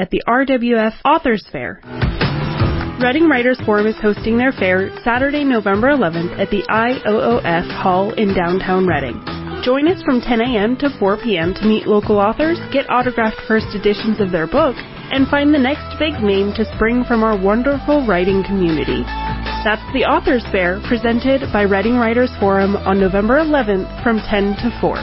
at the RWF Authors Fair. Reading Writers Forum is hosting their fair Saturday, November 11th at the IOOF Hall in downtown Reading. Join us from 10 a.m. to 4 p.m. to meet local authors, get autographed first editions of their book, and find the next big name to spring from our wonderful writing community. That's the Authors Fair, presented by Reading Writers Forum on November 11th from 10 to 4.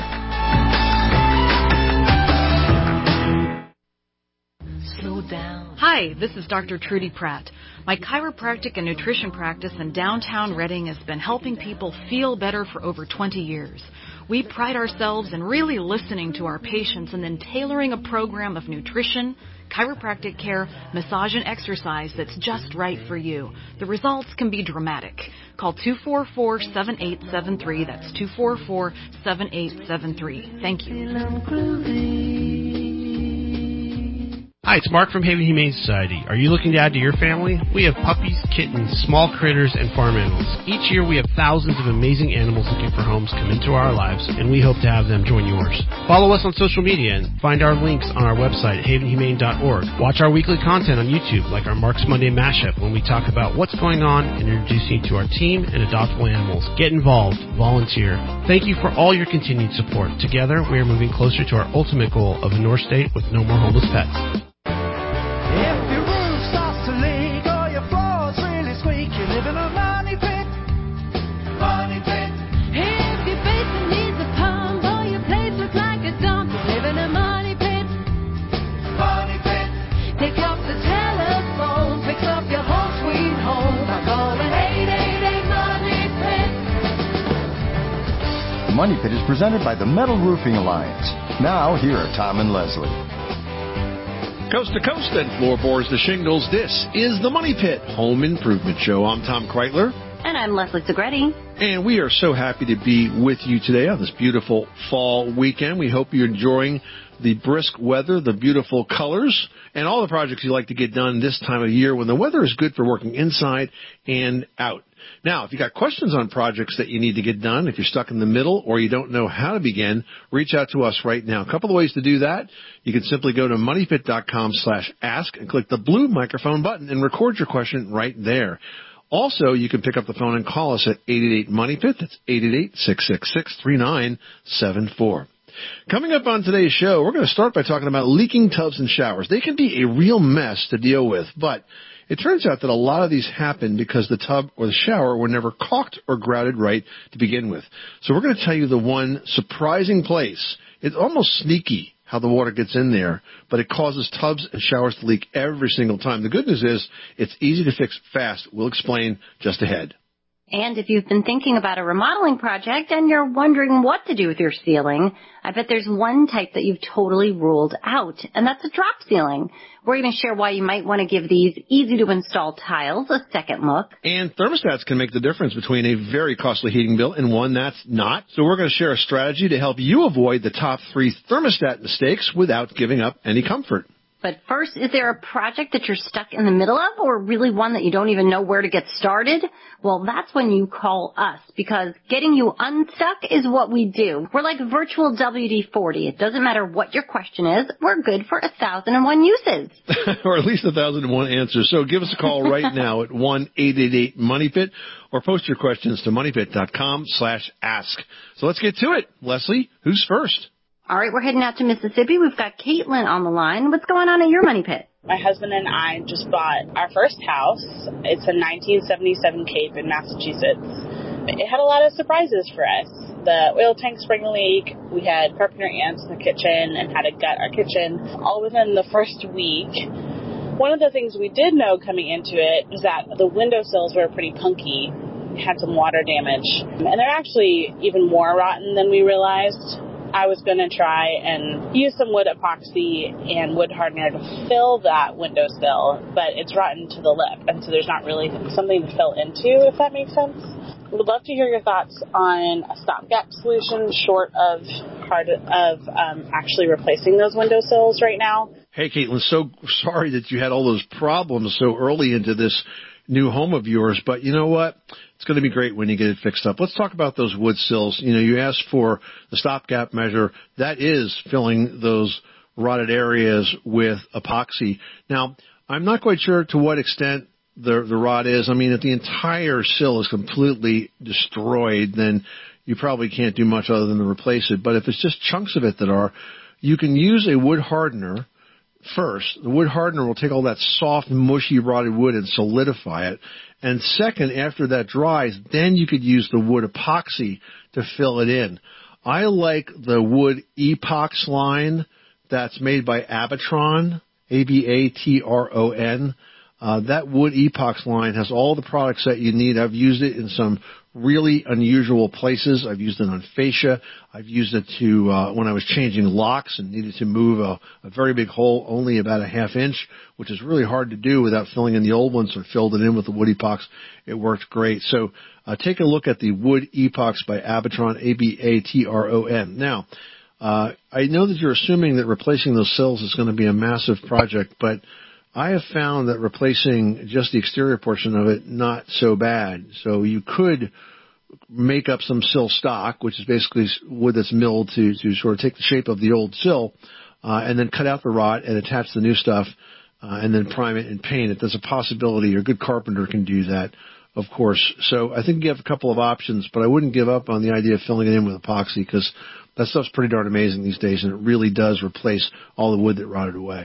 Hi, this is Dr. Trudy Pratt. My chiropractic and nutrition practice in downtown Reading has been helping people feel better for over 20 years. We pride ourselves in really listening to our patients and then tailoring a program of nutrition, chiropractic care, massage, and exercise that's just right for you. The results can be dramatic. Call 244-7873. That's 244-7873. Thank you. Hi, it's Mark from Haven Humane Society. Are you looking to add to your family? We have puppies, kittens, small critters, and farm animals. Each year we have thousands of amazing animals looking for homes come into our lives, and we hope to have them join yours. Follow us on social media and find our links on our website at havenhumane.org. Watch our weekly content on YouTube, like our Mark's Monday Mashup, when we talk about what's going on and introduce you to our team and adoptable animals. Get involved. Volunteer. Thank you for all your continued support. Together, we are moving closer to our ultimate goal of a North State with no more homeless pets. If your roof starts to leak or your floor's really squeak, you live in a money pit. Money pit. If your basement needs a pump or your place looks like a dump, you live in a money pit. Money pit. Pick up the telephone, fix up your home sweet home by calling 888 Money Pit. The Money Pit is presented by the Metal Roofing Alliance. Now, here are Tom and Leslie. Coast to coast and floorboards to shingles, this is the Money Pit Home Improvement Show. I'm Tom Kreitler. And I'm Leslie Segretti. And we are so happy to be with you today on this beautiful fall weekend. We hope you're enjoying the brisk weather, the beautiful colors, and all the projects you like to get done this time of year when the weather is good for working inside and out. Now, if you got questions on projects that you need to get done, if you're stuck in the middle or you don't know how to begin, reach out to us right now. A couple of ways to do that. You can simply go to moneypit.com/ask and click the blue microphone button and record your question right there. Also, you can pick up the phone and call us at 888-MONEYPIT. That's 888-666-3974. Coming up on today's show, we're going to start by talking about leaking tubs and showers. They can be a real mess to deal with, but it turns out that a lot of these happen because the tub or the shower were never caulked or grouted right to begin with. So we're going to tell you the one surprising place. It's almost sneaky how the water gets in there, but it causes tubs and showers to leak every single time. The good news is it's easy to fix fast. We'll explain just ahead. And if you've been thinking about a remodeling project and you're wondering what to do with your ceiling, I bet there's one type that you've totally ruled out, and that's a drop ceiling. We're going to share why you might want to give these easy-to-install tiles a second look. And thermostats can make the difference between a very costly heating bill and one that's not. So we're going to share a strategy to help you avoid the top 3 thermostat mistakes without giving up any comfort. But first, is there a project that you're stuck in the middle of, or really one that you don't even know where to get started? Well, that's when you call us, because getting you unstuck is what we do. We're like virtual WD-40. It doesn't matter what your question is. We're good for 1,001 uses. Or at least 1,001 answers. So give us a call right now at 1-888-MONEYPIT or post your questions to moneypit.com/ask. So let's get to it. Leslie, who's first? All right, we're heading out to Mississippi. We've got Caitlin on the line. What's going on at your Money Pit? My husband and I just bought our first house. It's a 1977 Cape in Massachusetts. It had a lot of surprises for us. The oil tank sprang a leak. We had carpenter ants in the kitchen and had to gut our kitchen all within the first week. One of the things we did know coming into it was that the windowsills were pretty punky, had some water damage, and they're actually even more rotten than we realized. I was going to try and use some wood epoxy and wood hardener to fill that windowsill, but it's rotten to the lip, and so there's not really something to fill into, if that makes sense. We would love to hear your thoughts on a stopgap solution short of actually replacing those windowsills right now. Hey, Caitlin, so sorry that you had all those problems so early into this new home of yours, but you know what? It's going to be great when you get it fixed up. Let's talk about those wood sills. You know, you asked for the stopgap measure. That is filling those rotted areas with epoxy. Now, I'm not quite sure to what extent the rot is. I mean, if the entire sill is completely destroyed, then you probably can't do much other than to replace it. But if it's just chunks of it that are, you can use a wood hardener first. The wood hardener will take all that soft, mushy, rotted wood and solidify it. And second, after that dries, then you could use the wood epoxy to fill it in. I like the wood epox line that's made by Abatron, Abatron. That wood epox line has all the products that you need. I've used it in some really unusual places. I've used it on fascia. I've used it to when I was changing locks and needed to move a very big hole only about a half inch, which is really hard to do without filling in the old ones. So I filled it in with the wood epox. It worked great. So take a look at the wood epox by Abatron, Abatron. Now, I know that you're assuming that replacing those sills is going to be a massive project, but I have found that replacing just the exterior portion of it, not so bad. So you could make up some sill stock, which is basically wood that's milled to sort of take the shape of the old sill, and then cut out the rot and attach the new stuff, and then prime it and paint it. There's a possibility. A good carpenter can do that, of course. So I think you have a couple of options, but I wouldn't give up on the idea of filling it in with epoxy because that stuff's pretty darn amazing these days, and it really does replace all the wood that rotted away.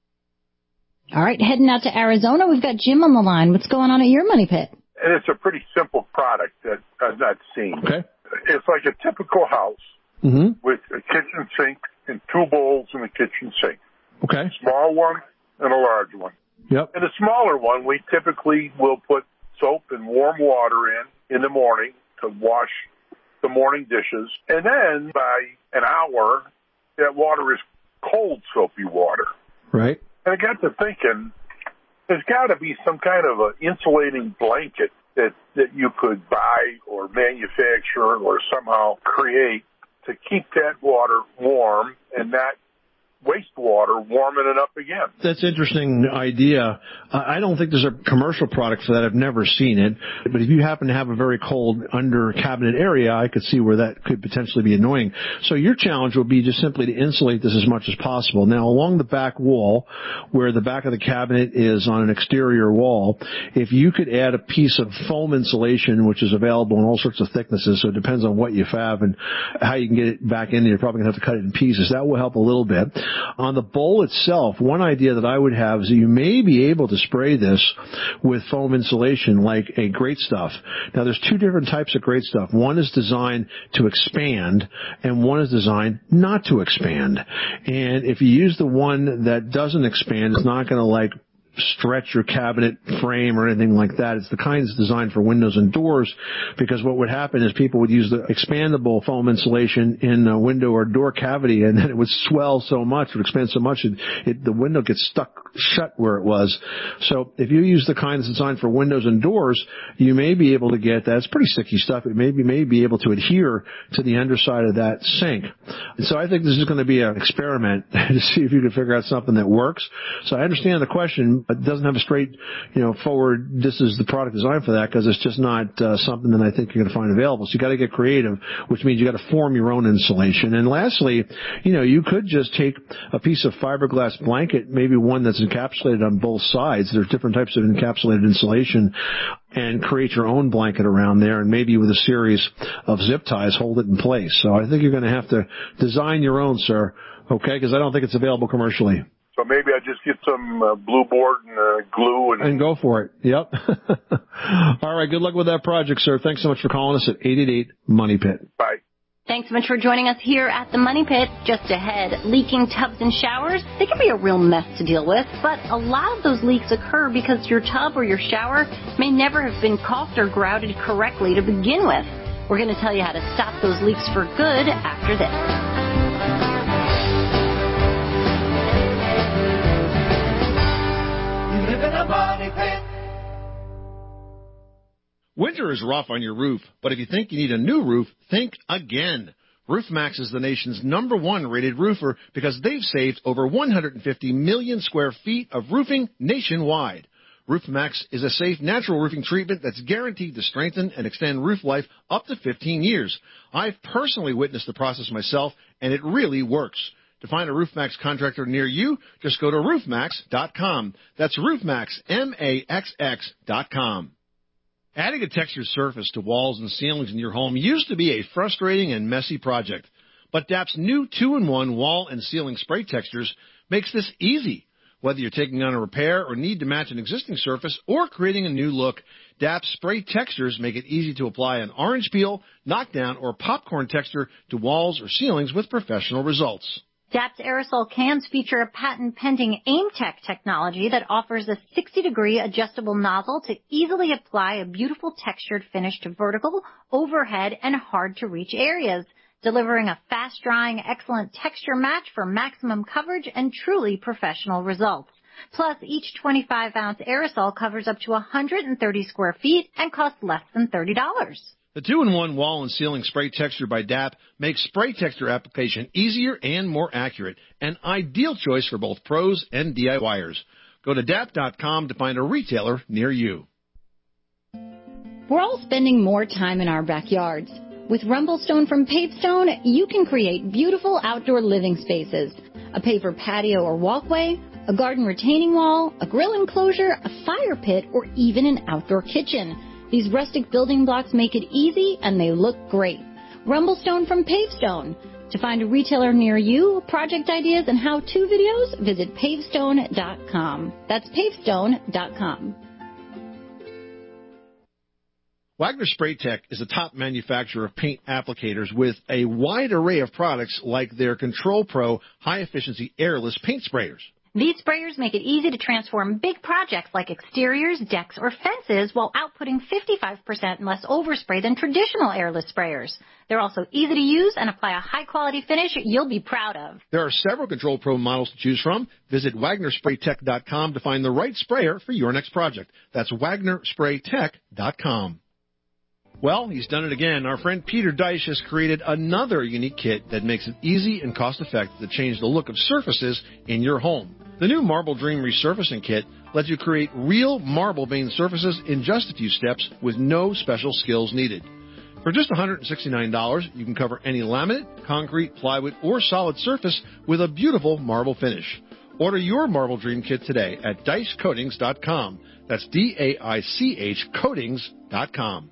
All right, heading out to Arizona, we've got Jim on the line. What's going on at your money pit? And it's a pretty simple product that I've not seen. Okay. It's like a typical house with a kitchen sink and two bowls in the kitchen sink. Okay. A small one and a large one. Yep. And the smaller one, we typically will put soap and warm water in the morning to wash the morning dishes. And then by an hour, that water is cold soapy water. Right. And I got to thinking, there's got to be some kind of an insulating blanket that you could buy or manufacture or somehow create to keep that water warm and not wastewater warming it up again. That's an interesting idea. I don't think there's a commercial product for that. I've never seen it. But if you happen to have a very cold under cabinet area, I could see where that could potentially be annoying. So your challenge would be just simply to insulate this as much as possible. Now, along the back wall, where the back of the cabinet is on an exterior wall, if you could add a piece of foam insulation, which is available in all sorts of thicknesses, so it depends on what you have and how you can get it back in there. You're probably going to have to cut it in pieces. That will help a little bit. On the bowl itself, one idea that I would have is that you may be able to spray this with foam insulation like a Great Stuff. Now, there's two different types of Great Stuff. One is designed to expand, and one is designed not to expand. And if you use the one that doesn't expand, it's not going to stretch your cabinet frame or anything like that. It's the kind that's designed for windows and doors, because what would happen is people would use the expandable foam insulation in a window or door cavity, and then it would swell so much, it would expand so much, the window gets stuck shut where it was. So if you use the kind that's designed for windows and doors, you may be able to get that. It's pretty sticky stuff. It may be able to adhere to the underside of that sink. And so I think this is going to be an experiment to see if you can figure out something that works. So I understand the question, but it doesn't have a straight, forward, this is the product designed for that, because it's just not something that I think you're going to find available. So you got to get creative, which means you got to form your own insulation. And lastly, you could just take a piece of fiberglass blanket, maybe one that's encapsulated on both sides. There's different types of encapsulated insulation, and create your own blanket around there, and maybe with a series of zip ties hold it in place. So I think you're going to have to design your own, sir, okay, because I don't think it's available commercially. So maybe I just get some blue board and glue. And go for it. Yep. All right, good luck with that project, sir. Thanks so much for calling us at 888-MONEY-PIT. Bye. Thanks so much for joining us here at the Money Pit. Just ahead, leaking tubs and showers. They can be a real mess to deal with, but a lot of those leaks occur because your tub or your shower may never have been caulked or grouted correctly to begin with. We're going to tell you how to stop those leaks for good after this. Winter is rough on your roof, but if you think you need a new roof, think again. RoofMax is the nation's #1 rated roofer because they've saved over 150 million square feet of roofing nationwide. RoofMax is a safe, natural roofing treatment that's guaranteed to strengthen and extend roof life up to 15 years. I've personally witnessed the process myself, and it really works. To find a RoofMax contractor near you, just go to roofmax.com. That's roofmax, MAXX.com. Adding a textured surface to walls and ceilings in your home used to be a frustrating and messy project. But DAP's new 2-in-1 wall and ceiling spray textures makes this easy. Whether you're taking on a repair or need to match an existing surface or creating a new look, DAP's spray textures make it easy to apply an orange peel, knockdown, or popcorn texture to walls or ceilings with professional results. DAP's aerosol cans feature a patent-pending AimTech technology that offers a 60-degree adjustable nozzle to easily apply a beautiful textured finish to vertical, overhead, and hard-to-reach areas, delivering a fast-drying, excellent texture match for maximum coverage and truly professional results. Plus, each 25-ounce aerosol covers up to 130 square feet and costs less than $30. The 2-in-1 wall and ceiling spray texture by DAP makes spray texture application easier and more accurate, an ideal choice for both pros and DIYers. Go to DAP.com to find a retailer near you. We're all spending more time in our backyards. With Rumblestone from Pavestone, you can create beautiful outdoor living spaces. A paver patio or walkway, a garden retaining wall, a grill enclosure, a fire pit, or even an outdoor kitchen. These rustic building blocks make it easy and they look great. Rumblestone from Pavestone. To find a retailer near you, project ideas, and how-to videos, visit pavestone.com. That's pavestone.com. Wagner Spray Tech is a top manufacturer of paint applicators with a wide array of products like their Control Pro high-efficiency airless paint sprayers. These sprayers make it easy to transform big projects like exteriors, decks, or fences while outputting 55% less overspray than traditional airless sprayers. They're also easy to use and apply a high-quality finish you'll be proud of. There are several Control Pro models to choose from. Visit WagnerSprayTech.com to find the right sprayer for your next project. That's WagnerSprayTech.com. Well, he's done it again. Our friend Peter Deich has created another unique kit that makes it easy and cost-effective to change the look of surfaces in your home. The new Marble Dream Resurfacing Kit lets you create real marble veined surfaces in just a few steps with no special skills needed. For just $169, you can cover any laminate, concrete, plywood, or solid surface with a beautiful marble finish. Order your Marble Dream Kit today at DeichCoatings.com. That's DAICH Coatings.com.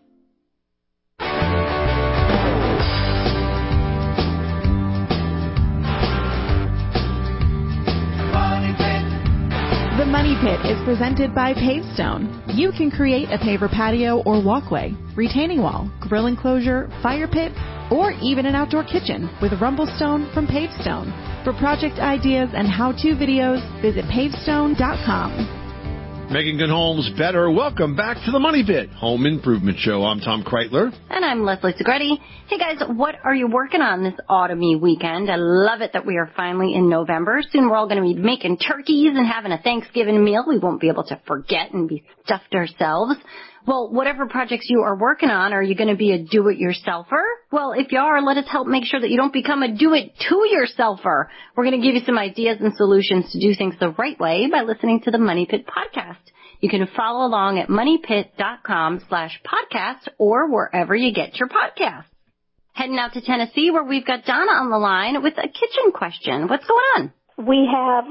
The Money Pit is presented by Pavestone. You can create a paver patio or walkway, retaining wall, grill enclosure, fire pit, or even an outdoor kitchen with Rumblestone from Pavestone. For project ideas and how-to videos, visit pavestone.com. Making good homes better. Welcome back to the Money Pit Home Improvement Show. I'm Tom Kreitler. And I'm Leslie Segretti. Hey guys, what are you working on this autumny weekend? I love it that we are finally in November. Soon we're all going to be making turkeys and having a Thanksgiving meal. We won't be able to forget and be stuffed ourselves. Well, whatever projects you are working on, are you going to be a do-it-yourselfer? Well, if you are, let us help make sure that you don't become a do-it-to-yourselfer. We're going to give you some ideas and solutions to do things the right way by listening to the Money Pit podcast. You can follow along at moneypit.com/podcast or wherever you get your podcasts. Heading out to Tennessee where we've got Donna on the line with a kitchen question. What's going on? We have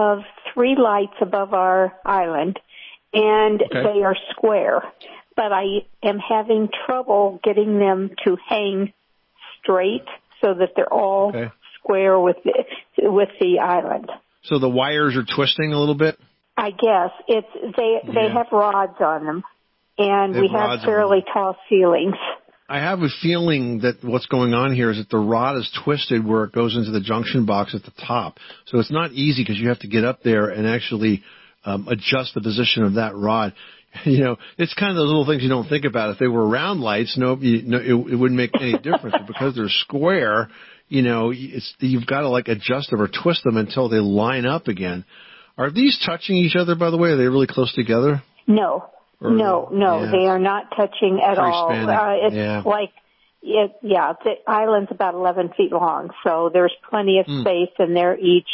3 lights above our island, and they are square, but I am having trouble getting them to hang straight so that they're all square with the island. So the wires are twisting a little bit? I guess they have rods on them, and we have fairly tall ceilings. I have a feeling that what's going on here is that the rod is twisted where it goes into the junction box at the top. So it's not easy because you have to get up there and actually adjust the position of that rod. You know, it's kind of the little things you don't think about. If they were round lights, it wouldn't make any difference. But because they're square, you know, you've got to like adjust them or twist them until they line up again. Are these touching each other, by the way? Are they really close together? No. No, they are not touching at all. It's like, the island's about 11 feet long, so there's plenty of space, and they're each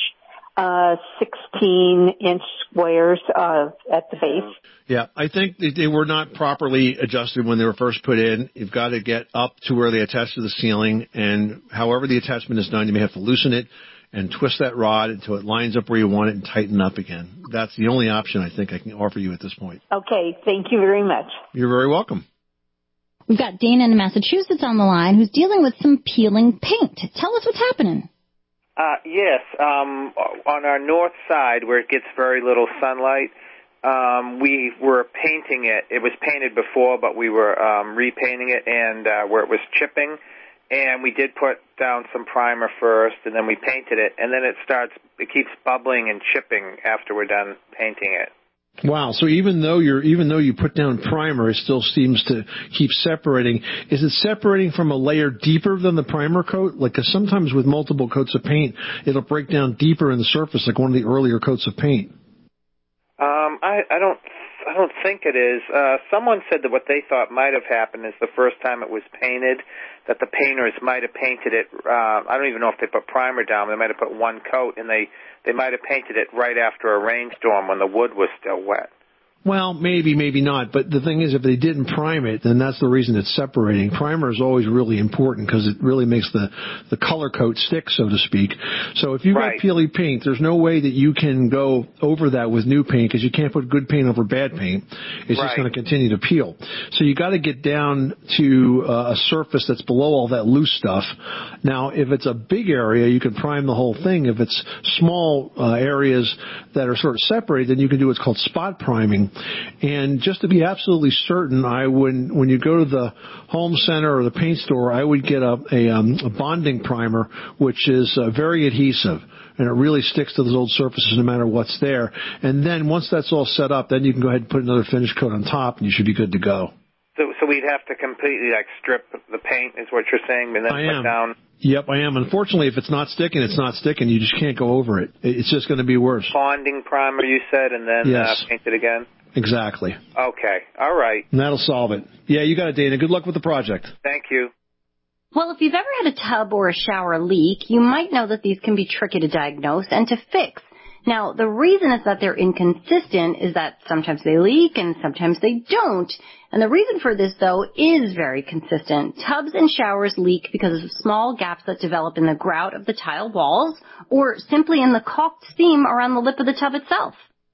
16-inch squares at the base. Yeah, I think they were not properly adjusted when they were first put in. You've got to get up to where they attach to the ceiling, and however the attachment is done, you may have to loosen it. and twist that rod until it lines up where you want it and tighten up again. That's the only option I think I can offer you at this point. Okay, thank you very much. You're very welcome. We've got Dana in Massachusetts on the line who's dealing with some peeling paint. Tell us what's happening. Yes, on our north side where it gets very little sunlight, we were painting it. It was painted before, but we were repainting it, and where it was chipping, and we did put down some primer first, and then we painted it, and then it keeps bubbling and chipping after we're done painting it. Wow. So even though you put down primer, it still seems to keep separating. Is it separating from a layer deeper than the primer coat? Like, 'cause sometimes with multiple coats of paint, it'll break down deeper in the surface, like one of the earlier coats of paint. I don't think it is. Someone said that what they thought might have happened is the first time it was painted, that the painters might have painted it. I don't even know if they put primer down. They might have put one coat, and they might have painted it right after a rainstorm when the wood was still wet. Well, maybe, maybe not. But the thing is, if they didn't prime it, then that's the reason it's separating. Primer is always really important because it really makes the color coat stick, so to speak. So if you've got peely paint, there's no way that you can go over that with new paint because you can't put good paint over bad paint. It's just going to continue to peel. So you got to get down to a surface that's below all that loose stuff. Now, if it's a big area, you can prime the whole thing. If it's small areas that are sort of separated, then you can do what's called spot priming. And just to be absolutely certain, when you go to the home center or the paint store, I would get a bonding primer, which is very adhesive, and it really sticks to those old surfaces no matter what's there. And then once that's all set up, then you can go ahead and put another finish coat on top, and you should be good to go. So we'd have to completely strip the paint, is what you're saying, and then put down. Yep, I am. Unfortunately, if it's not sticking, it's not sticking. You just can't go over it. It's just going to be worse. Bonding primer, you said, and then paint it again? Exactly. Okay. All right. And that'll solve it. Yeah, you got it, Dana. Good luck with the project. Thank you. Well, if you've ever had a tub or a shower leak, you might know that these can be tricky to diagnose and to fix. Now, the reason is that they're inconsistent is that sometimes they leak and sometimes they don't. And the reason for this, though, is very consistent. Tubs and showers leak because of small gaps that develop in the grout of the tile walls or simply in the caulked seam around the lip of the tub itself.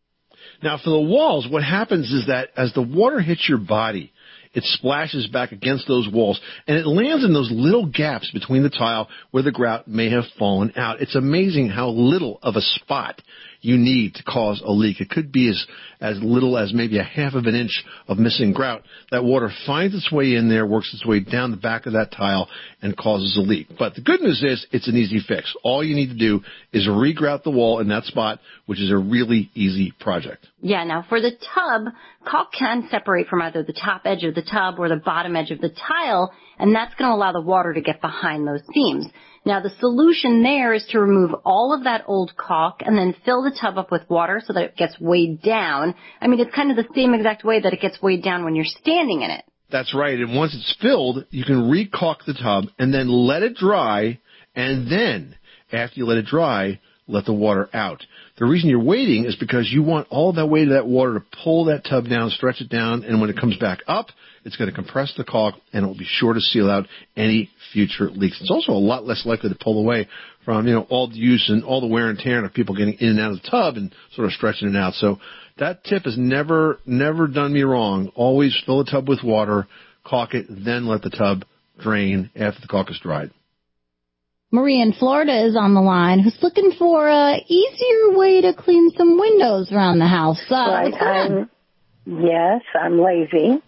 Now, for the walls, what happens is that as the water hits your body, it splashes back against those walls, and it lands in those little gaps between the tile where the grout may have fallen out. It's amazing how little of a spot you need to cause a leak. It could be as little as maybe a half of an inch of missing grout. That water finds its way in there, works its way down the back of that tile, and causes a leak. But the good news is it's an easy fix. All you need to do is regrout the wall in that spot, which is a really easy project. Yeah, now for the tub, caulk can separate from either the top edge of the tub or the bottom edge of the tile, and that's going to allow the water to get behind those seams. Now, the solution there is to remove all of that old caulk and then fill the tub up with water so that it gets weighed down. I mean, it's kind of the same exact way that it gets weighed down when you're standing in it. That's right. And once it's filled, you can re-caulk the tub and then let it dry. And then, after you let it dry, let the water out. The reason you're waiting is because you want all that weight of that water to pull that tub down, stretch it down, and when it comes back up, it's going to compress the caulk, and it will be sure to seal out any future leaks. It's also a lot less likely to pull away from, all the use and all the wear and tear of people getting in and out of the tub and sort of stretching it out. So that tip has never done me wrong. Always fill the tub with water, caulk it, then let the tub drain after the caulk is dried. Maria in Florida is on the line who's looking for an easier way to clean some windows around the house. Right. Yes, I'm lazy.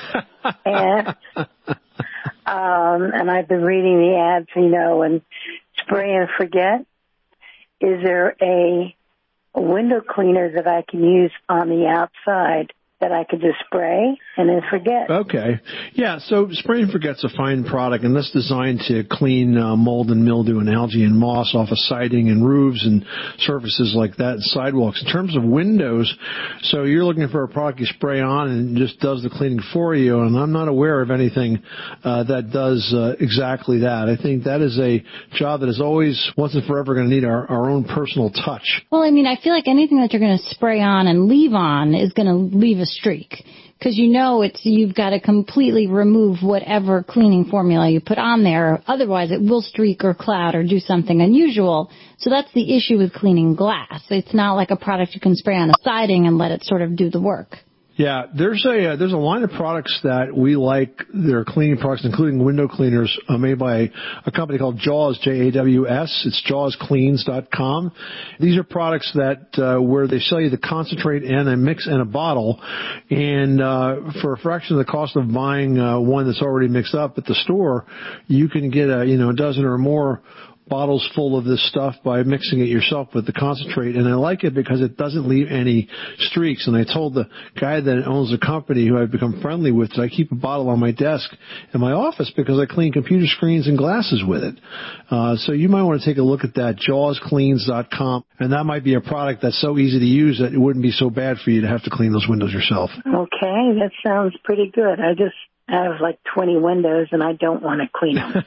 And I've been reading the ads, and spray and forget. Is there a window cleaner that I can use on the outside that I could just spray and then forget? Okay. Yeah, so spray and forget's a fine product, and that's designed to clean mold and mildew and algae and moss off of siding and roofs and surfaces like that and sidewalks. In terms of windows, so you're looking for a product you spray on and it just does the cleaning for you, and I'm not aware of anything that does exactly that. I think that is a job that is always, once and forever, going to need our own personal touch. Well, I feel like anything that you're going to spray on and leave on is going to leave a streak. Because you've got to completely remove whatever cleaning formula you put on there. Otherwise, it will streak or cloud or do something unusual. So that's the issue with cleaning glass. It's not like a product you can spray on the siding and let it sort of do the work. Yeah, there's a line of products that we like. They're cleaning products, including window cleaners, made by a company called Jaws, Jaws. It's jawscleans.com. These are products that where they sell you the concentrate and a mix in a bottle, and for a fraction of the cost of buying one that's already mixed up at the store, you can get a dozen or more bottles full of this stuff by mixing it yourself with the concentrate. And I like it because it doesn't leave any streaks. And I told the guy that owns the company, who I've become friendly with, that I keep a bottle on my desk in my office because I clean computer screens and glasses with it. So you might want to take a look at that, jawscleans.com. And that might be a product that's so easy to use that it wouldn't be so bad for you to have to clean those windows yourself. Okay, that sounds pretty good. I have like 20 windows, and I don't want to clean them.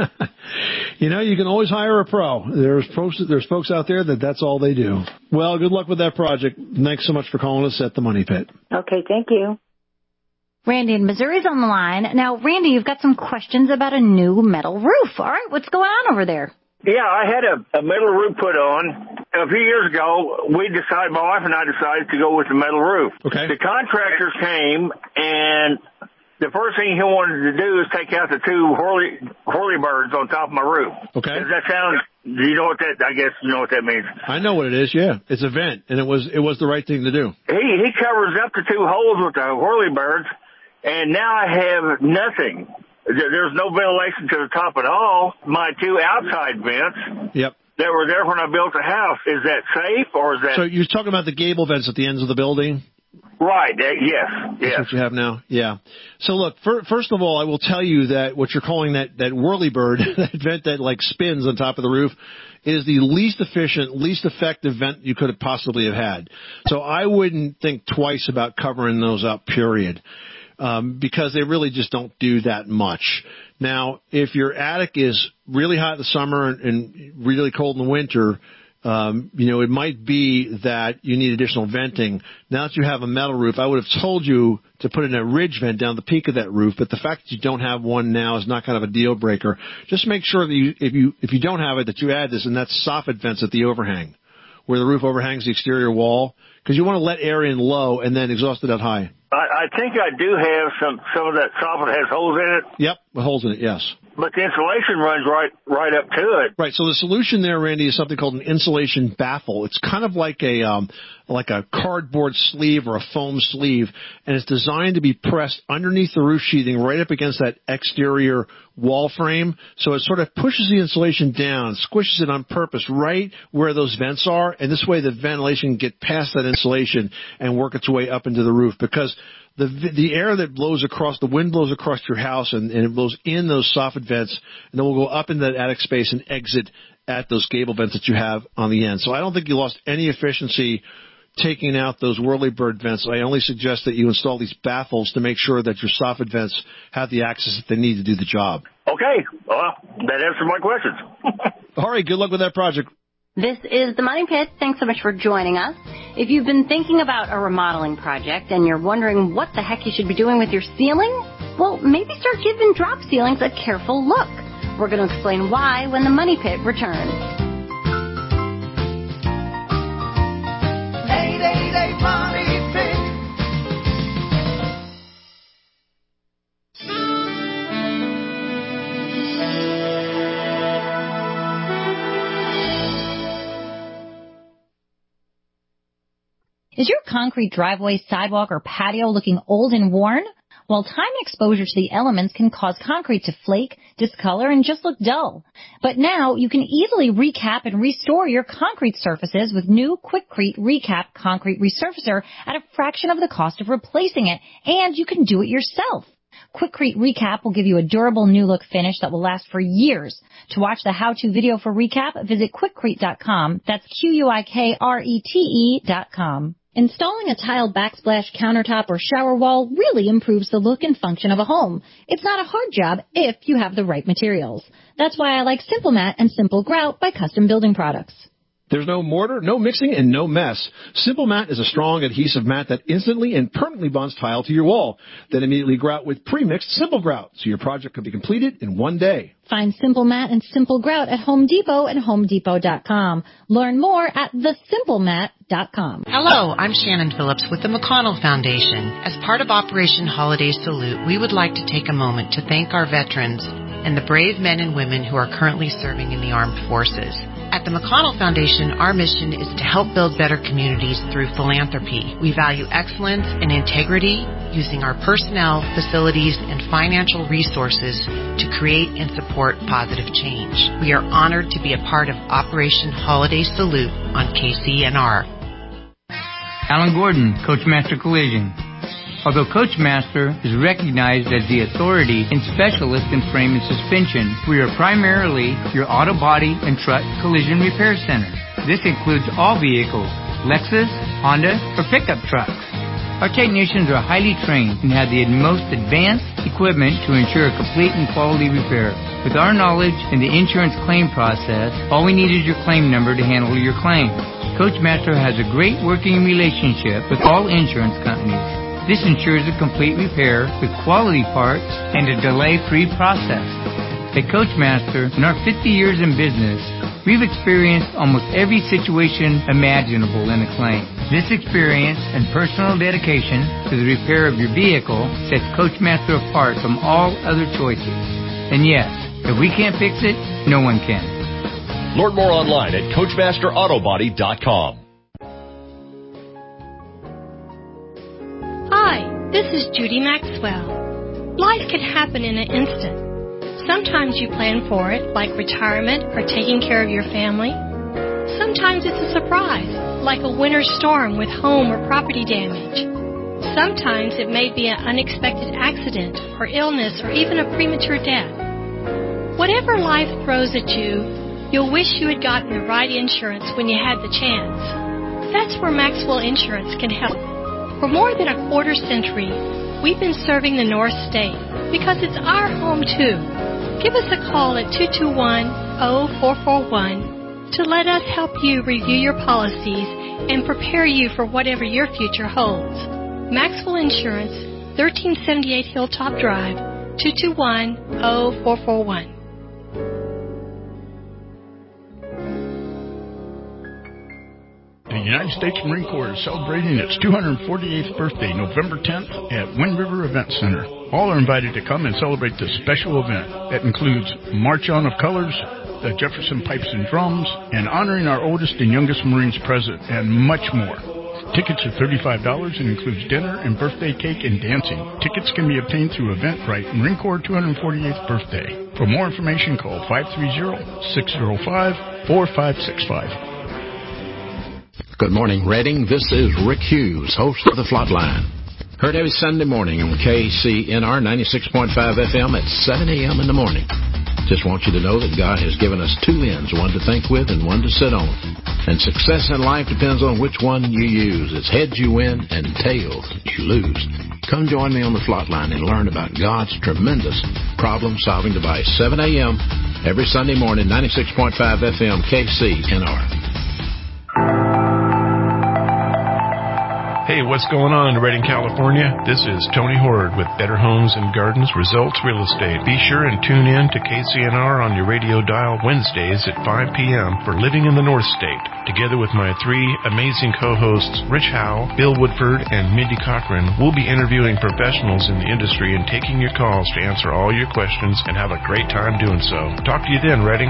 You can always hire a pro. There's folks out there that's all they do. Well, good luck with that project. Thanks so much for calling us at the Money Pit. Okay, thank you. Randy in Missouri's on the line. Now, Randy, you've got some questions about a new metal roof. All right, what's going on over there? Yeah, I had a metal roof put on. A few years ago, my wife and I decided to go with the metal roof. Okay. The contractors came, and the first thing he wanted to do is take out the two whirlybirds on top of my roof. Okay. Does that sound, I guess you know what that means. I know what it is, yeah. It's a vent, and it was the right thing to do. He covers up the two holes with the whirlybirds, and now I have nothing. There's no ventilation to the top at all. My two outside vents. Yep. That were there when I built the house. Is that safe, or is that... So you're talking about the gable vents at the ends of the building? Right, yes. That's what you have now? Yeah. So look, first of all, I will tell you that what you're calling that whirlybird, that vent that like spins on top of the roof, is the least efficient, least effective vent you could have possibly have had. So I wouldn't think twice about covering those up, period. Because they really just don't do that much. Now, if your attic is really hot in the summer and really cold in the winter, it might be that you need additional venting. Now that you have a metal roof, I would have told you to put in a ridge vent down the peak of that roof, but the fact that you don't have one now is not kind of a deal breaker. Just make sure that if you don't have it, that you add this, and that's soffit vents at the overhang, where the roof overhangs the exterior wall, because you want to let air in low and then exhaust it out high. I think I do have some of that soffit has holes in it. Yep, with holes in it, yes. But the insulation runs right up to it. Right. So the solution there, Randy, is something called an insulation baffle. It's kind of like a cardboard sleeve or a foam sleeve, and it's designed to be pressed underneath the roof sheathing right up against that exterior wall frame. So it sort of pushes the insulation down, squishes it on purpose right where those vents are, and this way the ventilation can get past that insulation and work its way up into the roof, because the air that blows across, the wind blows across your house, and it blows in those soffit vents, and then will go up into that attic space and exit at those gable vents that you have on the end. So I don't think you lost any efficiency taking out those whirlybird vents. I only suggest that you install these baffles to make sure that your soffit vents have the access that they need to do the job. Okay. Well, that answers my questions. All right. Good luck with that project. This is the Money Pit. Thanks so much for joining us. If you've been thinking about a remodeling project and you're wondering what the heck you should be doing with your ceiling, well, maybe start giving drop ceilings a careful look. We're going to explain why when the Money Pit returns. 888 Money Pit. Is your concrete driveway, sidewalk, or patio looking old and worn? Well, time and exposure to the elements can cause concrete to flake, discolor, and just look dull. But now you can easily recap and restore your concrete surfaces with new Quikrete Recap Concrete Resurfacer at a fraction of the cost of replacing it, and you can do it yourself. Quikrete Recap will give you a durable new look finish that will last for years. To watch the how-to video for Recap, visit Quikrete.com. That's Quikrete.com. Installing a tile backsplash countertop or shower wall really improves the look and function of a home. It's not a hard job if you have the right materials. That's why I like Simple Mat and Simple Grout by Custom Building Products. There's no mortar, no mixing, and no mess. Simple Mat is a strong adhesive mat that instantly and permanently bonds tile to your wall. Then immediately grout with pre-mixed Simple Grout, so your project can be completed in one day. Find Simple Mat and Simple Grout at Home Depot and HomeDepot.com. Learn more at thesimplemat.com. Hello, I'm Shannon Phillips with the McConnell Foundation. As part of Operation Holiday Salute, we would like to take a moment to thank our veterans and the brave men and women who are currently serving in the armed forces. At the McConnell Foundation, our mission is to help build better communities through philanthropy. We value excellence and integrity, using our personnel, facilities, and financial resources to create and support positive change. We are honored to be a part of Operation Holiday Salute on KCNR. Alan Gordon, Coachmaster Collision. Although Coachmaster is recognized as the authority and specialist in frame and suspension, we are primarily your auto body and truck collision repair center. This includes all vehicles, Lexus, Honda, or pickup trucks. Our technicians are highly trained and have the most advanced equipment to ensure a complete and quality repair. With our knowledge in the insurance claim process, all we need is your claim number to handle your claim. Coachmaster has a great working relationship with all insurance companies. This ensures a complete repair with quality parts and a delay-free process. At Coachmaster, in our 50 years in business, we've experienced almost every situation imaginable in a claim. This experience and personal dedication to the repair of your vehicle sets Coachmaster apart from all other choices. And yes, if we can't fix it, no one can. Learn more online at CoachmasterAutobody.com. Hi, this is Judy Maxwell. Life can happen in an instant. Sometimes you plan for it, like retirement or taking care of your family. Sometimes it's a surprise, like a winter storm with home or property damage. Sometimes it may be an unexpected accident or illness or even a premature death. Whatever life throws at you, you'll wish you had gotten the right insurance when you had the chance. That's where Maxwell Insurance can help. For more than a quarter century, we've been serving the North State because it's our home too. Give us a call at 221-0441 to let us help you review your policies and prepare you for whatever your future holds. Maxwell Insurance, 1378 Hilltop Drive, 221-0441. The United States Marine Corps is celebrating its 248th birthday November 10th at Wind River Event Center. All are invited to come and celebrate this special event that includes March On of Colors, the Jefferson Pipes and Drums, and honoring our oldest and youngest Marines present, and much more. Tickets are $35 and includes dinner and birthday cake and dancing. Tickets can be obtained through Eventbrite Marine Corps 248th Birthday. For more information, call 530-605-4565. Good morning, Reading. This is Rick Hughes, host of The Flatline. Heard every Sunday morning on KCNR 96.5 FM at 7 a.m. in the morning. Just want you to know that God has given us two ends, one to think with and one to sit on. And success in life depends on which one you use. It's heads you win and tails you lose. Come join me on The Flatline and learn about God's tremendous problem-solving device. 7 a.m. every Sunday morning, 96.5 FM KCNR. Hey, what's going on in Redding, California? This is Tony Horde with Better Homes and Gardens Results Real Estate. Be sure and tune in to KCNR on your radio dial Wednesdays at 5 p.m. for Living in the North State. Together with my three amazing co-hosts, Rich Howe, Bill Woodford, and Mindy Cochran, we'll be interviewing professionals in the industry and taking your calls to answer all your questions and have a great time doing so. Talk to you then, Redding.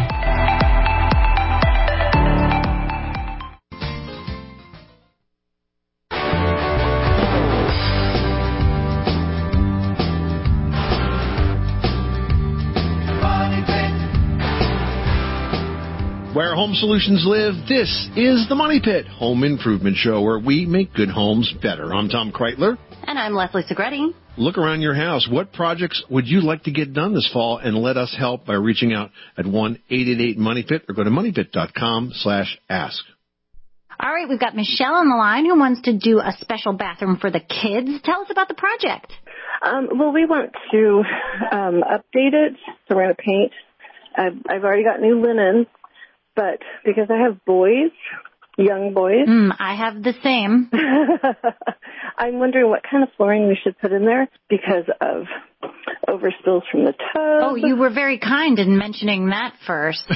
Where home solutions live, this is the Money Pit Home Improvement Show, where we make good homes better. I'm Tom Kreitler. And I'm Leslie Segretti. Look around your house. What projects would you like to get done this fall? And let us help by reaching out at 1-888-MONEYPIT or go to moneypit.com/ask. All right, we've got Michelle on the line who wants to do a special bathroom for the kids. Tell us about the project. Well, we want to update it, so we're going to paint. I've already got new linen. but because I have boys, young boys. I have the same. I'm wondering what kind of flooring we should put in there because of overspills from the tub. Oh, you were very kind in mentioning that first.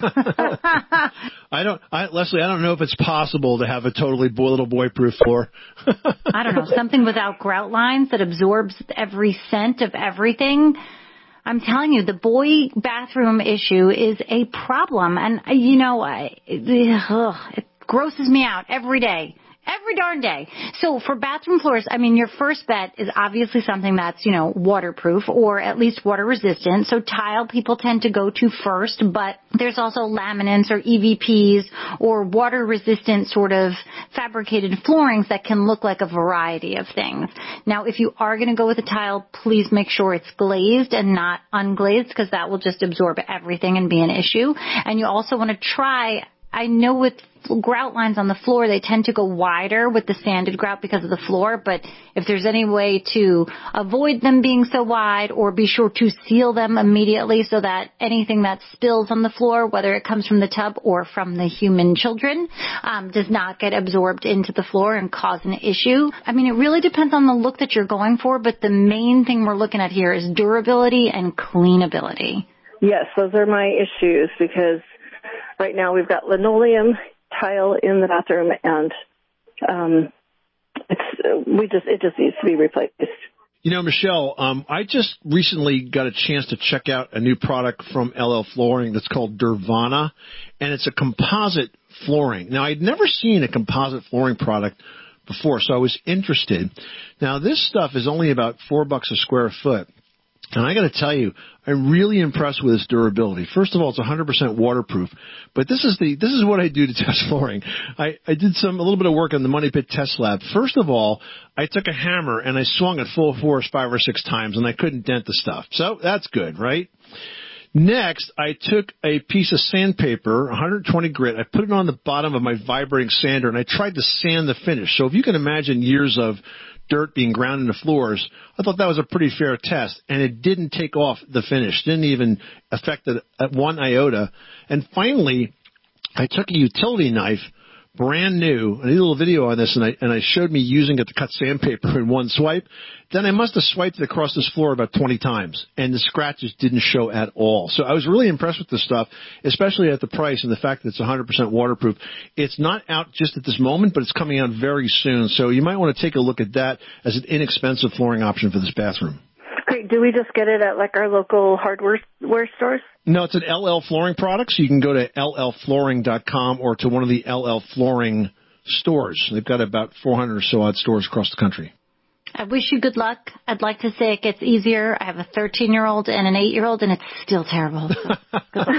Leslie, I don't know if it's possible to have a totally little boy-proof floor. I don't know, something without grout lines that absorbs every scent of everything. I'm telling you, the boy bathroom issue is a problem. And, it grosses me out every day. Every darn day. So for bathroom floors, your first bet is obviously something that's, waterproof or at least water resistant. So tile people tend to go to first, but there's also laminates or EVPs or water resistant sort of fabricated floorings that can look like a variety of things. Now, if you are going to go with a tile, please make sure it's glazed and not unglazed because that will just absorb everything and be an issue. And you also want to try, I know with grout lines on the floor, they tend to go wider with the sanded grout because of the floor, but if there's any way to avoid them being so wide or be sure to seal them immediately so that anything that spills on the floor, whether it comes from the tub or from the human children, does not get absorbed into the floor and cause an issue. It really depends on the look that you're going for, but the main thing we're looking at here is durability and cleanability. Yes, those are my issues because right now we've got linoleum tile in the bathroom, and it just needs to be replaced. Michelle, I just recently got a chance to check out a new product from LL Flooring that's called Dervana, and it's a composite flooring. Now, I'd never seen a composite flooring product before, so I was interested. Now, this stuff is only about $4 a square foot. And I got to tell you, I'm really impressed with its durability. First of all, it's 100% waterproof. But this is what I do to test flooring. I did a little bit of work on the Money Pit test lab. First of all, I took a hammer and I swung it full force 5 or 6 times, and I couldn't dent the stuff. So that's good, right? Next, I took a piece of sandpaper, 120 grit. I put it on the bottom of my vibrating sander, and I tried to sand the finish. So if you can imagine years of dirt being ground into floors, I thought that was a pretty fair test, and it didn't take off the finish, didn't even affect it at 1 iota. And finally, I took a utility knife, brand new. I did a little video on this, and I showed me using it to cut sandpaper in one swipe. Then I must have swiped it across this floor about 20 times, and the scratches didn't show at all. So I was really impressed with this stuff, especially at the price and the fact that it's 100% waterproof. It's not out just at this moment, but it's coming out very soon. So you might want to take a look at that as an inexpensive flooring option for this bathroom. Great. Do we just get it at our local hardware stores? No, it's an LL Flooring product, so you can go to llflooring.com or to one of the LL Flooring stores. They've got about 400 or so odd stores across the country. I wish you good luck. I'd like to say it gets easier. I have a 13-year-old and an 8-year-old, and it's still terrible. So.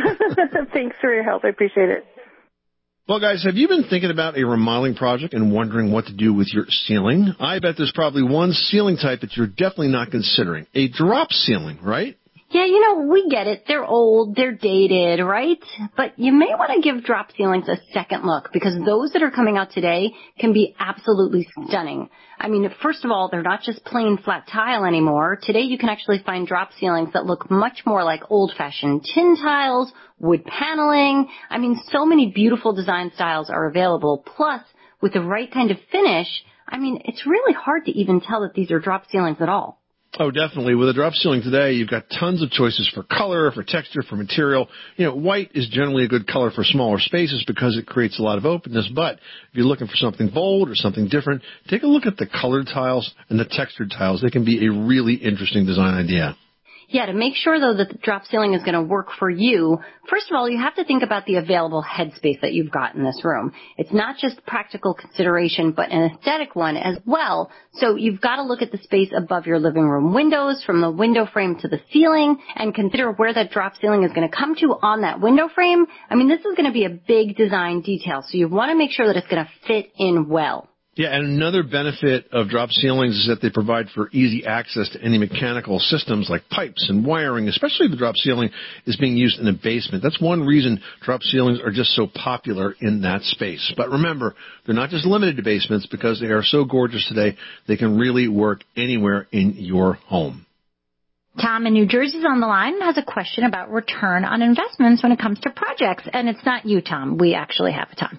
Thanks for your help. I appreciate it. Well, guys, have you been thinking about a remodeling project and wondering what to do with your ceiling? I bet there's probably one ceiling type that you're definitely not considering. A drop ceiling, right? Yeah, we get it. They're old, they're dated, right? But you may want to give drop ceilings a second look because those that are coming out today can be absolutely stunning. First of all, they're not just plain flat tile anymore. Today you can actually find drop ceilings that look much more like old-fashioned tin tiles, wood paneling. So many beautiful design styles are available. Plus, with the right kind of finish, it's really hard to even tell that these are drop ceilings at all. Oh, definitely. With a drop ceiling today, you've got tons of choices for color, for texture, for material. White is generally a good color for smaller spaces because it creates a lot of openness. But if you're looking for something bold or something different, take a look at the colored tiles and the textured tiles. They can be a really interesting design idea. Yeah, to make sure, though, that the drop ceiling is going to work for you, first of all, you have to think about the available headspace that you've got in this room. It's not just practical consideration, but an aesthetic one as well. So you've got to look at the space above your living room windows, from the window frame to the ceiling, and consider where that drop ceiling is going to come to on that window frame. This is going to be a big design detail, so you want to make sure that it's going to fit in well. Yeah, and another benefit of drop ceilings is that they provide for easy access to any mechanical systems like pipes and wiring, especially if the drop ceiling is being used in a basement. That's one reason drop ceilings are just so popular in that space. But remember, they're not just limited to basements because they are so gorgeous today, they can really work anywhere in your home. Tom in New Jersey's on the line and has a question about return on investments when it comes to projects. And it's not you, Tom. We actually have a Tom.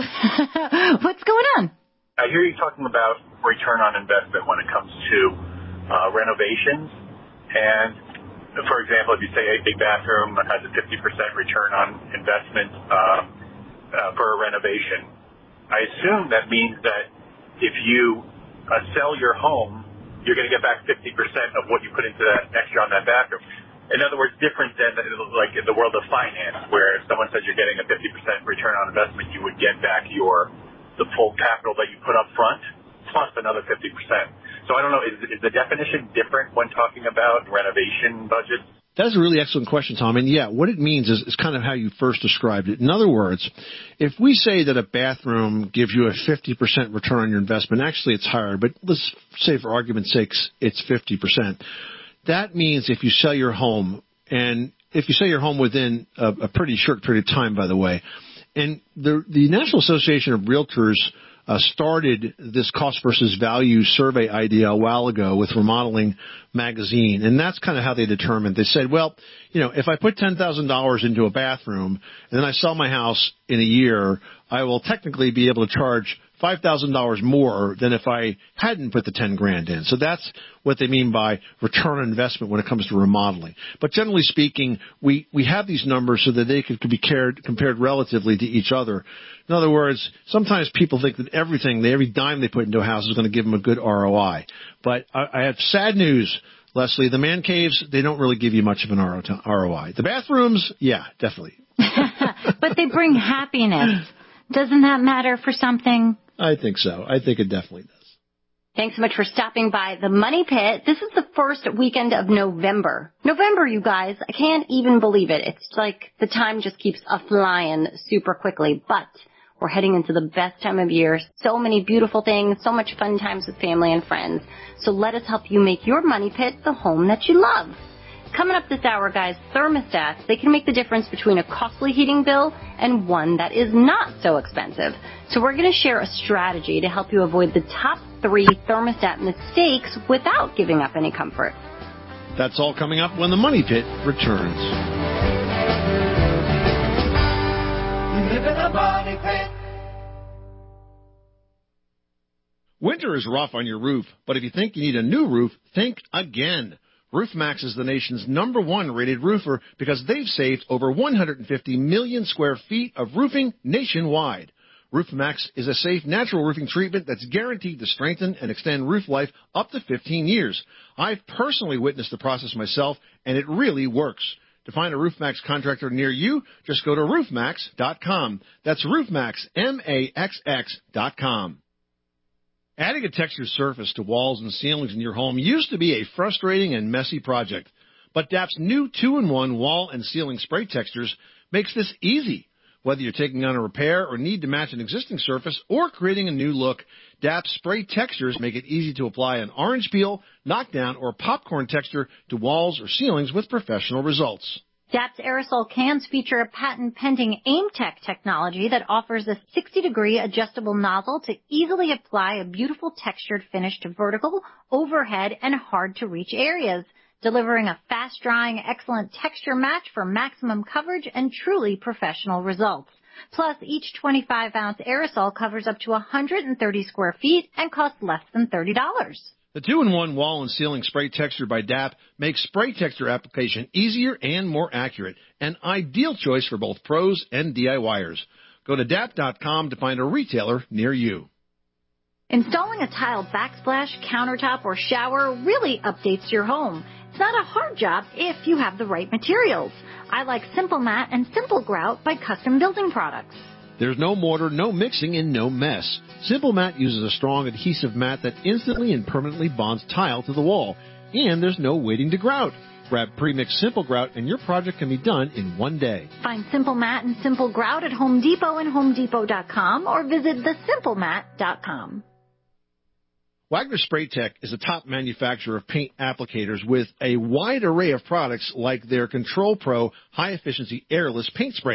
What's going on? I hear you talking about return on investment when it comes to renovations. And, for example, if you say a bathroom has a 50% return on investment for a renovation, I assume that means that if you sell your home, you're going to get back 50% of what you put into that extra on that bathroom. In other words, different than like in the world of finance, where if someone says you're getting a 50% return on investment, you would get back the full capital that you put up front plus another 50%. So I don't know, is the definition different when talking about renovation budgets? That's a really excellent question, Tom. And, yeah, what it means is kind of how you first described it. In other words, if we say that a bathroom gives you a 50% return on your investment, actually it's higher, but let's say for argument's sake it's 50%. That means if you sell your home, and if you sell your home within a pretty short period of time, by the way, and the National Association of Realtors started this cost versus value survey idea a while ago with Remodeling Magazine, and that's kind of how they determined. They said, well, if I put $10,000 into a bathroom and then I sell my house in a year, I will technically be able to charge $5,000 more than if I hadn't put the $10,000 in. So that's what they mean by return on investment when it comes to remodeling. But generally speaking, we have these numbers so that they could be compared relatively to each other. In other words, sometimes people think that every dime they put into a house is going to give them a good ROI. But I have sad news, Leslie. The man caves, they don't really give you much of an ROI. The bathrooms, yeah, definitely. But they bring happiness. Doesn't that matter for something? I think so. I think it definitely does. Thanks so much for stopping by the Money Pit. This is the first weekend of November. November, you guys. I can't even believe it. It's like the time just keeps a-flying super quickly. But we're heading into the best time of year. So many beautiful things, so much fun times with family and friends. So let us help you make your Money Pit the home that you love. Coming up this hour, guys, thermostats, they can make the difference between a costly heating bill and one that is not so expensive. So we're going to share a strategy to help you avoid the top 3 thermostat mistakes without giving up any comfort. That's all coming up when the Money Pit returns. You live in a money pit. Winter is rough on your roof, but if you think you need a new roof, think again. RoofMax is the nation's #1 rated roofer because they've saved over 150 million square feet of roofing nationwide. RoofMax is a safe, natural roofing treatment that's guaranteed to strengthen and extend roof life up to 15 years. I've personally witnessed the process myself, and it really works. To find a RoofMax contractor near you, just go to roofmax.com. That's roofmax, MAXX.com. Adding a textured surface to walls and ceilings in your home used to be a frustrating and messy project, but DAP's new 2-in-1 wall and ceiling spray textures makes this easy. Whether you're taking on a repair or need to match an existing surface or creating a new look, DAP's spray textures make it easy to apply an orange peel, knockdown, or popcorn texture to walls or ceilings with professional results. DAP's aerosol cans feature a patent-pending AimTech technology that offers a 60-degree adjustable nozzle to easily apply a beautiful textured finish to vertical, overhead, and hard-to-reach areas, delivering a fast-drying, excellent texture match for maximum coverage and truly professional results. Plus, each 25-ounce aerosol covers up to 130 square feet and costs less than $30. The 2-in-1 wall and ceiling spray texture by DAP makes spray texture application easier and more accurate, an ideal choice for both pros and DIYers. Go to DAP.com to find a retailer near you. Installing a tile backsplash, countertop, or shower really updates your home. It's not a hard job if you have the right materials. I like Simple Mat and Simple Grout by Custom Building Products. There's no mortar, no mixing, and no mess. Simple Mat uses a strong adhesive mat that instantly and permanently bonds tile to the wall. And there's no waiting to grout. Grab pre-mixed Simple Grout and your project can be done in one day. Find Simple Mat and Simple Grout at Home Depot and HomeDepot.com or visit thesimplemat.com. Wagner Spray Tech is a top manufacturer of paint applicators with a wide array of products like their Control Pro high-efficiency airless paint sprayers.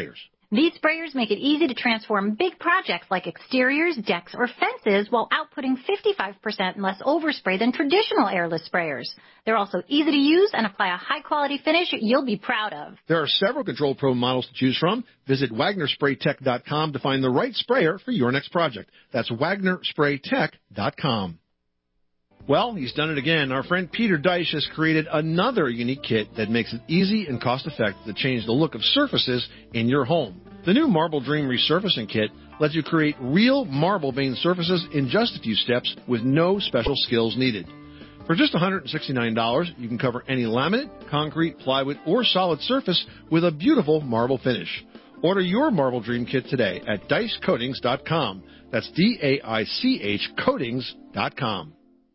These sprayers make it easy to transform big projects like exteriors, decks, or fences while outputting 55% less overspray than traditional airless sprayers. They're also easy to use and apply a high-quality finish you'll be proud of. There are several Control Pro models to choose from. Visit WagnerSprayTech.com to find the right sprayer for your next project. That's WagnerSprayTech.com. Well, he's done it again. Our friend Peter Deich has created another unique kit that makes it easy and cost-effective to change the look of surfaces in your home. The new Marble Dream Resurfacing Kit lets you create real marble veined surfaces in just a few steps with no special skills needed. For just $169, you can cover any laminate, concrete, plywood, or solid surface with a beautiful marble finish. Order your Marble Dream Kit today at DeichCoatings.com. That's D-A-I-C-H Coatings.com.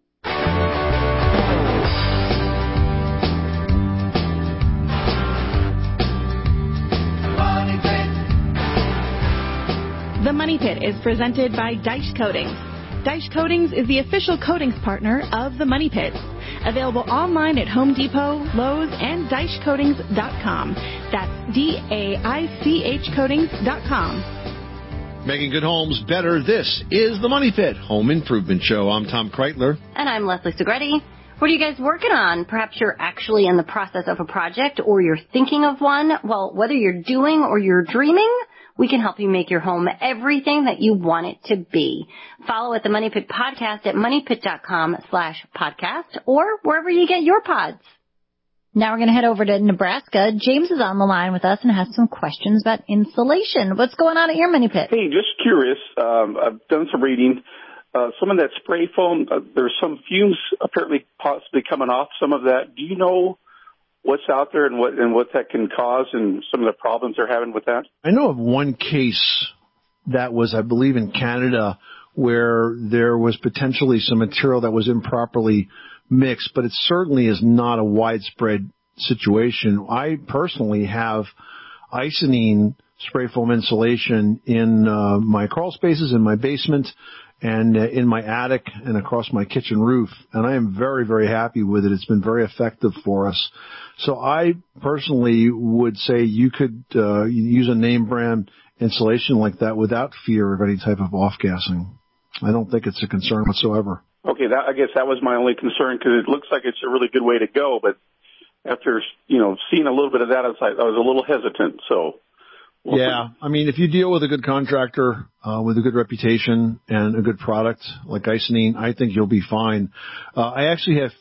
The Money Pit is presented by Deich Coatings. Deich Coatings is the official coatings partner of The Money Pit. Available online at Home Depot, Lowe's, and DeichCoatings.com. That's D-A-I-C-H Coatings.com. Making good homes better, this is The Money Pit Home Improvement Show. I'm Tom Kreitler. And I'm Leslie Segretti. What are you guys working on? Perhaps you're actually in the process of a project or you're thinking of one. Well, whether you're doing or you're dreaming, we can help you make your home everything that you want it to be. Follow at the Money Pit Podcast at moneypit.com/podcast or wherever you get your pods. Now we're going to head over to Nebraska. James is on the line with us and has some questions about insulation. What's going on at your Money Pit? Hey, just curious. I've done some reading. Some of that spray foam, there's some fumes apparently possibly coming off some of that. Do you know what's out there and what that can cause and some of the problems they're having with that? I know of one case that was, I believe, in Canada where there was potentially some material that was improperly mixed, but it certainly is not a widespread situation. I personally have Icynene spray foam insulation in my crawl spaces, in my basement, and in my attic and across my kitchen roof. And I am very, very happy with it. It's been very effective for us. So I personally would say you could use a name brand insulation like that without fear of any type of off-gassing. I don't think it's a concern whatsoever. Okay, I guess that was my only concern because it looks like it's a really good way to go. But after, seeing a little bit of that, I was a little hesitant. So. Yeah, I mean, if you deal with a good contractor with a good reputation and a good product like Icynene, I think you'll be fine. I actually have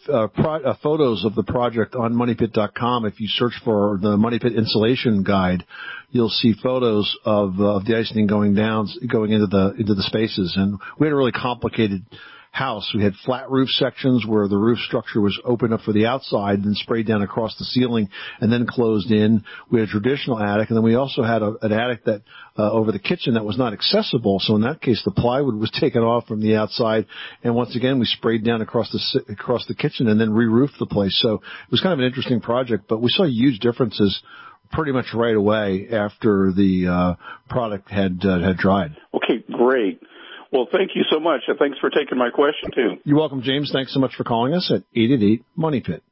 photos of the project on MoneyPit.com. If you search for the Money Pit Insulation Guide, you'll see photos of the Icynene going into the spaces. And we had a really complicated house. We had flat roof sections where the roof structure was open up for the outside and sprayed down across the ceiling and then closed in. We had a traditional attic, and then we also had an attic that over the kitchen that was not accessible. So in that case, the plywood was taken off from the outside, and once again, we sprayed down across the kitchen and then re-roofed the place. So it was kind of an interesting project, but we saw huge differences pretty much right away after the product had dried. Okay, great. Well, thank you so much. Thanks for taking my question, too. You're welcome, James. Thanks so much for calling us at 888-MONEY-PIT.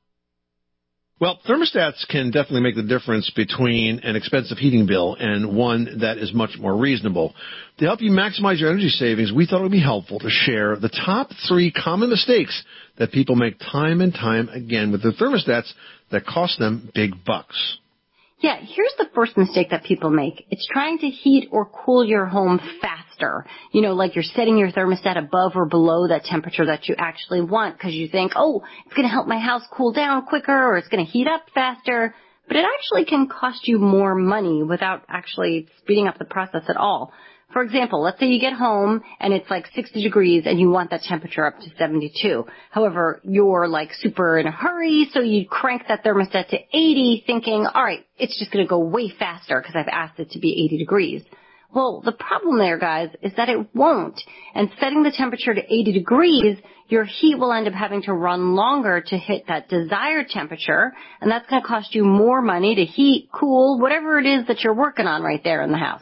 Well, thermostats can definitely make the difference between an expensive heating bill and one that is much more reasonable. To help you maximize your energy savings, we thought it would be helpful to share the top 3 common mistakes that people make time and time again with their thermostats that cost them big bucks. Yeah, here's the first mistake that people make. It's trying to heat or cool your home faster. Like you're setting your thermostat above or below that temperature that you actually want because you think, it's going to help my house cool down quicker or it's going to heat up faster. But it actually can cost you more money without actually speeding up the process at all. For example, let's say you get home and it's like 60 degrees and you want that temperature up to 72. However, you're like super in a hurry, so you crank that thermostat to 80 thinking, all right, it's just going to go way faster because I've asked it to be 80 degrees. Well, the problem there, guys, is that it won't. And setting the temperature to 80 degrees, your heat will end up having to run longer to hit that desired temperature, and that's going to cost you more money to heat, cool, whatever it is that you're working on right there in the house.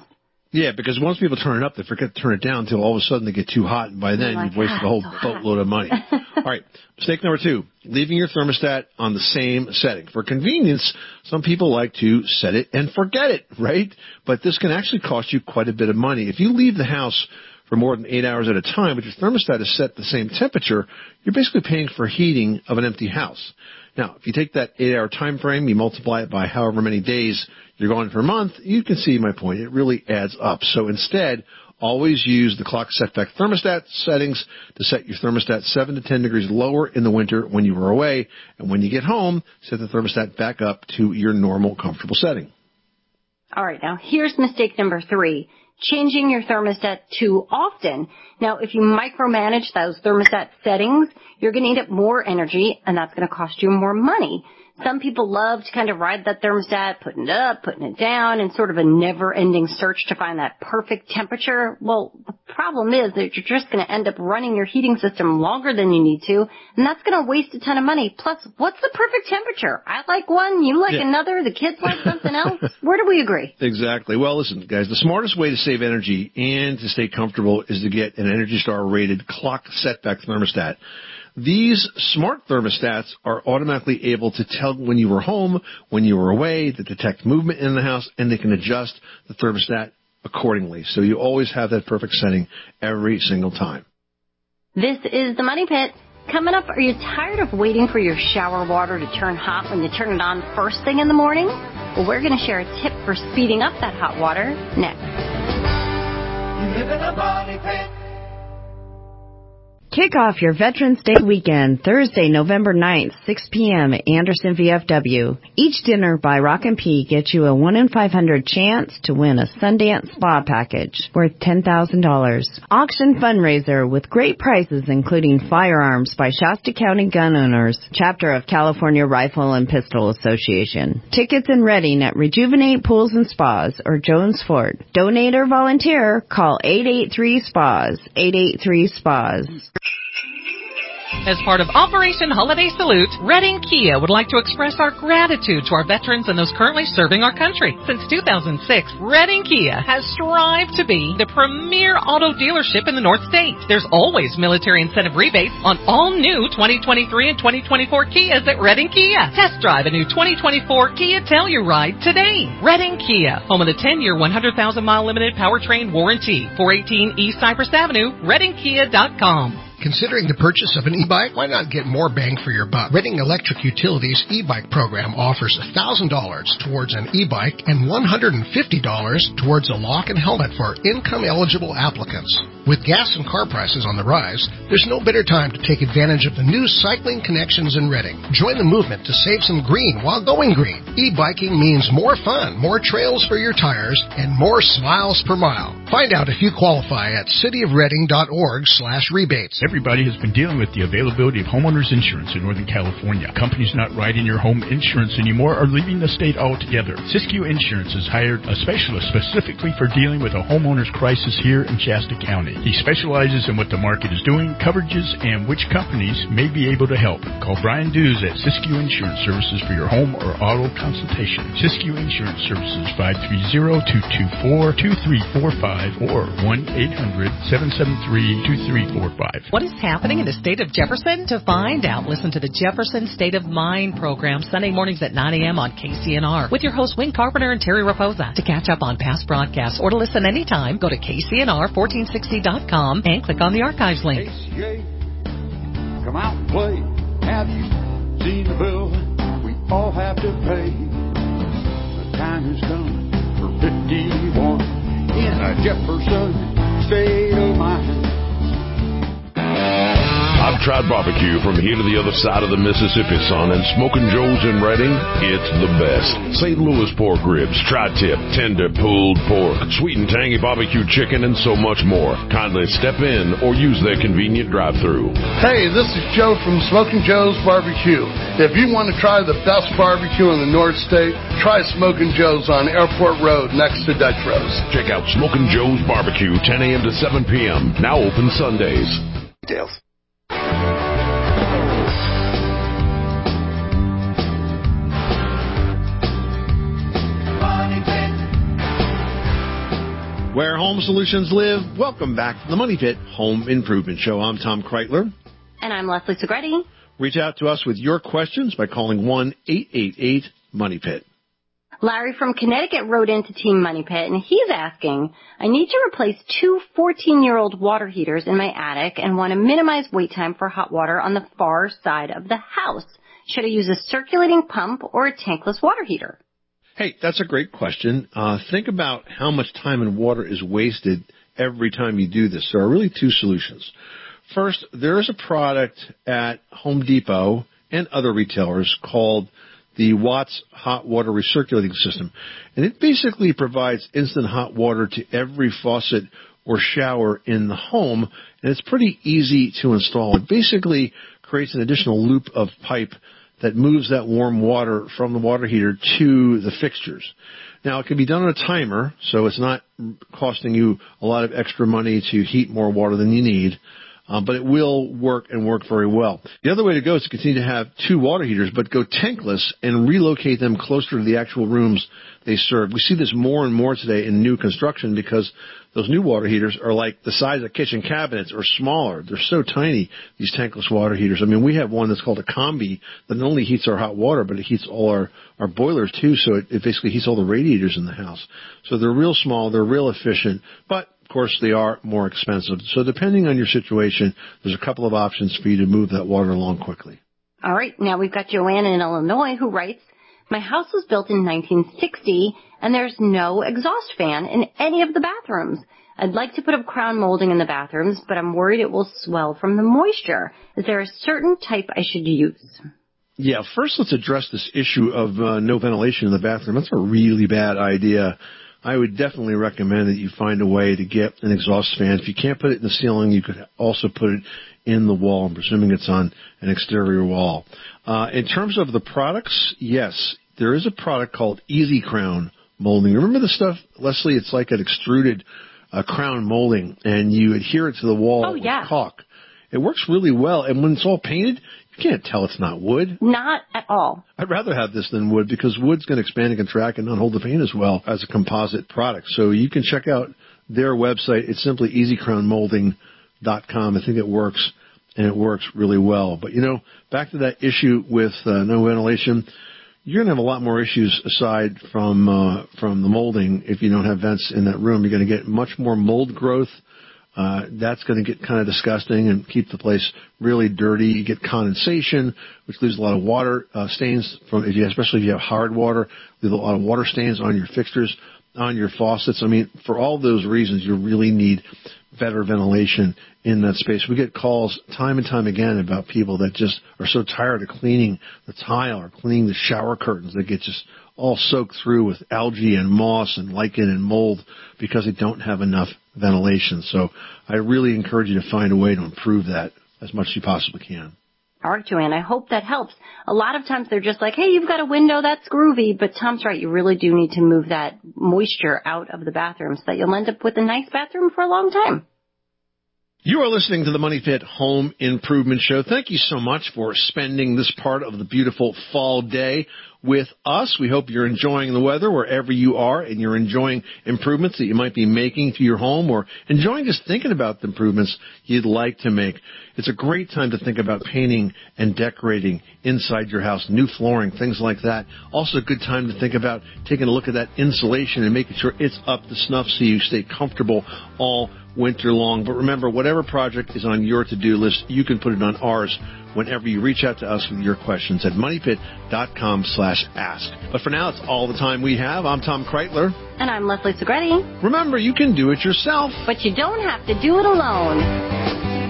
Yeah, because once people turn it up, they forget to turn it down until all of a sudden they get too hot, and by then you've wasted a whole boatload of money. All right, mistake number 2, leaving your thermostat on the same setting. For convenience, some people like to set it and forget it, right? But this can actually cost you quite a bit of money. If you leave the house for more than 8 hours at a time, but your thermostat is set the same temperature, you're basically paying for heating of an empty house. Now, if you take that 8-hour time frame, you multiply it by however many days you're going per month, you can see my point. It really adds up. So instead, always use the clock setback thermostat settings to set your thermostat 7 to 10 degrees lower in the winter when you were away. And when you get home, set the thermostat back up to your normal, comfortable setting. All right, now here's mistake number 3. Changing your thermostat too often. Now, if you micromanage those thermostat settings, you're going to eat up more energy, and that's going to cost you more money. Some people love to kind of ride that thermostat, putting it up, putting it down, in sort of a never-ending search to find that perfect temperature. Well, the problem is that you're just going to end up running your heating system longer than you need to, and that's going to waste a ton of money. Plus, what's the perfect temperature? I like one, you like another, the kids like something else. Where do we agree? Exactly. Well, listen, guys, the smartest way to save energy and to stay comfortable is to get an Energy Star rated clock setback thermostat. These smart thermostats are automatically able to tell when you were home, when you were away, to detect movement in the house, and they can adjust the thermostat accordingly. So you always have that perfect setting every single time. This is the Money Pit. Coming up, are you tired of waiting for your shower water to turn hot when you turn it on first thing in the morning? Well, we're going to share a tip for speeding up that hot water next. You live in a Money Pit. Kick off your Veterans Day weekend, Thursday, November 9th, 6 p.m. at Anderson VFW. Each dinner by Rock and P gets you a 1 in 500 chance to win a Sundance Spa package worth $10,000. Auction fundraiser with great prizes including firearms by Shasta County Gun Owners, chapter of California Rifle and Pistol Association. Tickets and Reading at Rejuvenate Pools and Spas or Jones Ford. Donate or volunteer, call 883-SPAS, 883-SPAS. As part of Operation Holiday Salute, Redding Kia would like to express our gratitude to our veterans and those currently serving our country. Since 2006, Redding Kia has strived to be the premier auto dealership in the North State. There's always military incentive rebates on all new 2023 and 2024 Kias at Redding Kia. Test drive a new 2024 Kia Telluride today. Redding Kia, home of the 10-year, 100,000-mile limited powertrain warranty. 418 East Cypress Avenue, ReddingKia.com. Considering the purchase of an e-bike, why not get more bang for your buck? Redding Electric Utilities e-bike program offers $1,000 towards an e-bike and $150 towards a lock and helmet for income-eligible applicants. With gas and car prices on the rise, there's no better time to take advantage of the new cycling connections in Redding. Join the movement to save some green while going green. E-biking means more fun, more trails for your tires, and more smiles per mile. Find out if you qualify at cityofredding.org/rebates. Everybody has been dealing with the availability of homeowners insurance in Northern California. Companies not writing your home insurance anymore are leaving the state altogether. Siskiyou Insurance has hired a specialist specifically for dealing with a homeowner's crisis here in Shasta County. He specializes in what the market is doing, coverages, and which companies may be able to help. Call Brian Dews at Siskiyou Insurance Services for your home or auto consultation. Siskiyou Insurance Services, 530-224-2345 or 1-800-773-2345. What is happening in the state of Jefferson? To find out, listen to the Jefferson State of Mind program Sunday mornings at 9 a.m. on KCNR with your hosts Wayne Carpenter and Terry Raposa. To catch up on past broadcasts or to listen anytime, go to KCNR1460.com and click on the archives link. ACA, come out and play. Have you seen the bill we all have to pay? The time has come for 51 in a Jefferson State of Mind. I've tried barbecue from here to the other side of the Mississippi, son, and Smoking Joe's in Redding, it's the best. St. Louis pork ribs, tri-tip, tender pulled pork, sweet and tangy barbecue chicken, and so much more. Kindly step in or use their convenient drive-thru. Hey, this is Joe from Smoking Joe's Barbecue. If you want to try the best barbecue in the North State, try Smoking Joe's on Airport Road next to Dutch Rose. Check out Smoking Joe's Barbecue, 10 a.m. to 7 p.m., now open Sundays. Dales. home solutions live. Welcome back to the Money Pit Home Improvement Show. I'm Tom Kreitler. And I'm Leslie Segretti. Reach out to us with your questions by calling 1-888-MONEY-PIT. Larry from Connecticut wrote into Team Money Pit, and he's asking, I need to replace 2 14-year-old water heaters in my attic and want to minimize wait time for hot water on the far side of the house. Should I use a circulating pump or a tankless water heater? Hey, that's a great question. Think about how much time and water is wasted every time you do this. There are really 2 solutions. First, there is a product at Home Depot and other retailers called the Watts Hot Water Recirculating System. And it basically provides instant hot water to every faucet or shower in the home, and it's pretty easy to install. It basically creates an additional loop of pipe that moves that warm water from the water heater to the fixtures. Now, it can be done on a timer, so it's not costing you a lot of extra money to heat more water than you need. But it will work and work very well. The other way to go is to continue to have 2 water heaters, but go tankless and relocate them closer to the actual rooms they serve. We see this more and more today in new construction because those new water heaters are like the size of kitchen cabinets or smaller. They're so tiny, these tankless water heaters. I mean, we have one that's called a Combi that not only heats our hot water, but it heats all our boilers too, so it basically heats all the radiators in the house. So they're real small, they're real efficient, but of course, they are more expensive. So depending on your situation, there's a couple of options for you to move that water along quickly. All right. Now we've got Joanna in Illinois who writes, my house was built in 1960, and there's no exhaust fan in any of the bathrooms. I'd like to put up crown molding in the bathrooms, but I'm worried it will swell from the moisture. Is there a certain type I should use? Yeah, first let's address this issue of no ventilation in the bathroom. That's a really bad idea. I would definitely recommend that you find a way to get an exhaust fan. If you can't put it in the ceiling, you could also put it in the wall. I'm presuming it's on an exterior wall. In terms of the products, yes, there is a product called Easy Crown Molding. Remember the stuff, Leslie? It's like an extruded crown molding, and you adhere it to the wall with caulk. It works really well, and when it's all painted, you can't tell it's not wood. Not at all. I'd rather have this than wood because wood's going to expand and contract and not hold the paint as well as a composite product. So you can check out their website. It's simply easycrownmolding.com. I think it works, and it works really well. But, back to that issue with no ventilation, you're going to have a lot more issues aside from the molding if you don't have vents in that room. You're going to get much more mold growth. That's going to get kind of disgusting and keep the place really dirty. You get condensation, which leaves a lot of water stains especially if you have hard water. Leave a lot of water stains on your fixtures, on your faucets. I mean, for all those reasons, you really need better ventilation in that space. We get calls time and time again about people that just are so tired of cleaning the tile or cleaning the shower curtains. They get just all soaked through with algae and moss and lichen and mold because they don't have enough ventilation. So I really encourage you to find a way to improve that as much as you possibly can. All right, Joanne, I hope that helps. A lot of times they're just like, hey, you've got a window, that's groovy. But Tom's right, you really do need to move that moisture out of the bathroom so that you'll end up with a nice bathroom for a long time. You are listening to the Money Pit Home Improvement Show. Thank you so much for spending this part of the beautiful fall day with us. We hope you're enjoying the weather wherever you are and you're enjoying improvements that you might be making to your home or enjoying just thinking about the improvements you'd like to make. It's a great time to think about painting and decorating inside your house, new flooring, things like that. Also a good time to think about taking a look at that insulation and making sure it's up to snuff so you stay comfortable all winter long. But remember, whatever project is on your to-do list, you can put it on ours whenever you reach out to us with your questions at moneypit.com/ask. But for now, it's all the time we have. I'm Tom Kreitler. And I'm Leslie Segretti. Remember, you can do it yourself. But you don't have to do it alone.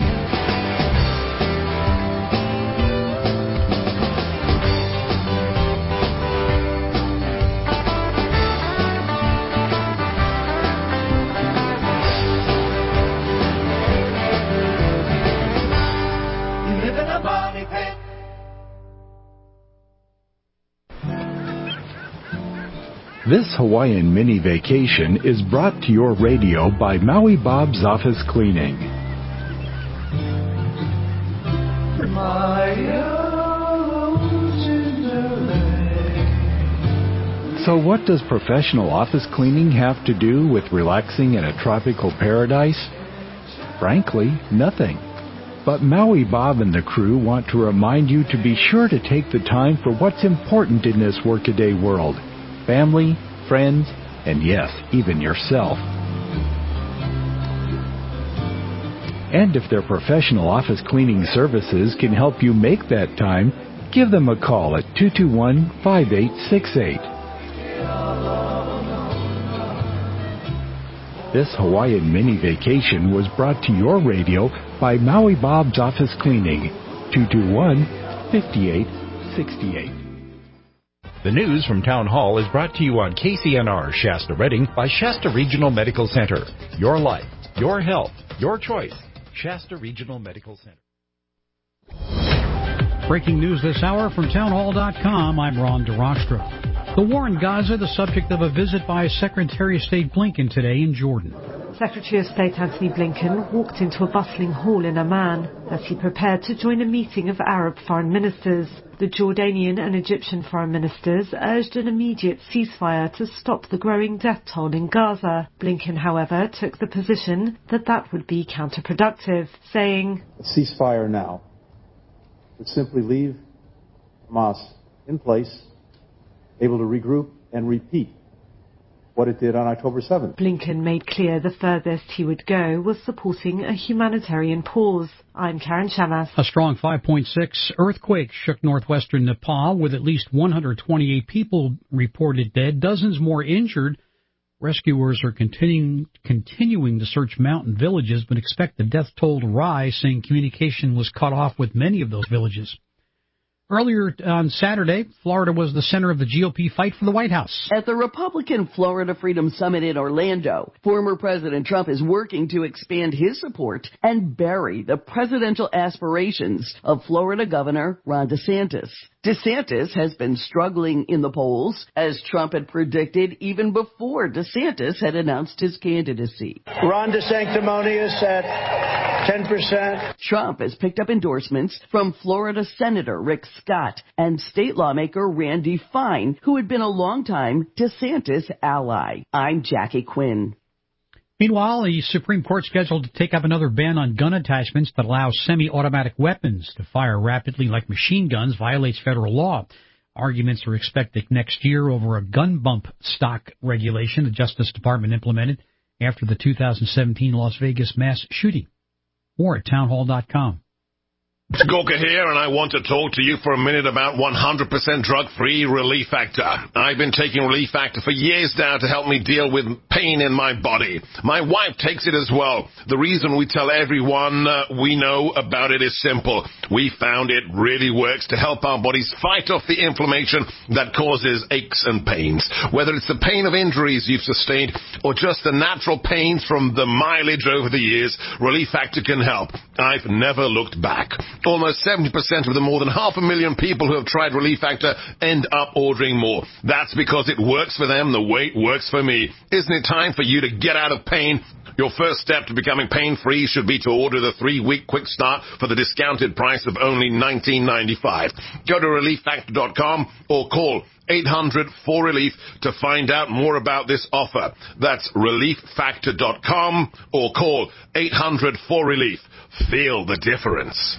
This Hawaiian mini vacation is brought to your radio by Maui Bob's Office Cleaning. So what does professional office cleaning have to do with relaxing in a tropical paradise? Frankly, nothing. But Maui Bob and the crew want to remind you to be sure to take the time for what's important in this workaday world. Family, friends, and yes, even yourself. And if their professional office cleaning services can help you make that time, give them a call at 221-5868. This Hawaiian mini vacation was brought to your radio by Maui Bob's Office Cleaning, 221-5868. The news from Town Hall is brought to you on KCNR Shasta Redding by Shasta Regional Medical Center. Your life, your health, your choice. Shasta Regional Medical Center. Breaking news this hour from townhall.com. I'm Ron DeRockstra. The war in Gaza, the subject of a visit by Secretary of State Blinken today in Jordan. Secretary of State Antony Blinken walked into a bustling hall in Amman as he prepared to join a meeting of Arab foreign ministers. The Jordanian and Egyptian foreign ministers urged an immediate ceasefire to stop the growing death toll in Gaza. Blinken, however, took the position that would be counterproductive, saying, "A ceasefire now would simply leave Hamas in place, able to regroup and repeat what it did on October 7th. Blinken made clear the furthest he would go was supporting a humanitarian pause. I'm Karen Chamas. A strong 5.6 earthquake shook northwestern Nepal with at least 128 people reported dead, dozens more injured. Rescuers are continuing to search mountain villages, but expect the death toll to rise, saying communication was cut off with many of those villages. Earlier on Saturday, Florida was the center of the GOP fight for the White House. At the Republican Florida Freedom Summit in Orlando, former President Trump is working to expand his support and bury the presidential aspirations of Florida Governor Ron DeSantis. DeSantis has been struggling in the polls, as Trump had predicted even before DeSantis had announced his candidacy. Ron DeSanctimonious at 10%. Trump has picked up endorsements from Florida Senator Rick Scott and state lawmaker Randy Fine, who had been a longtime DeSantis ally. I'm Jackie Quinn. Meanwhile, the Supreme Court scheduled to take up another ban on gun attachments that allows semi-automatic weapons to fire rapidly like machine guns violates federal law. Arguments are expected next year over a gun bump stock regulation the Justice Department implemented after the 2017 Las Vegas mass shooting. More at townhall.com. It's Gorka here, and I want to talk to you for a minute about 100% drug-free Relief Factor. I've been taking Relief Factor for years now to help me deal with pain in my body. My wife takes it as well. The reason we tell everyone we know about it is simple. We found it really works to help our bodies fight off the inflammation that causes aches and pains. Whether it's the pain of injuries you've sustained or just the natural pains from the mileage over the years, Relief Factor can help. I've never looked back. Almost 70% of the more than 500,000 people who have tried Relief Factor end up ordering more. That's because it works for them the way it works for me. Isn't it time for you to get out of pain? Your first step to becoming pain-free should be to order the 3-week quick start for the discounted price of only $19.95. Go to ReliefFactor.com or call 800-4RELIEF to find out more about this offer. That's ReliefFactor.com or call 800-4RELIEF. Feel the difference.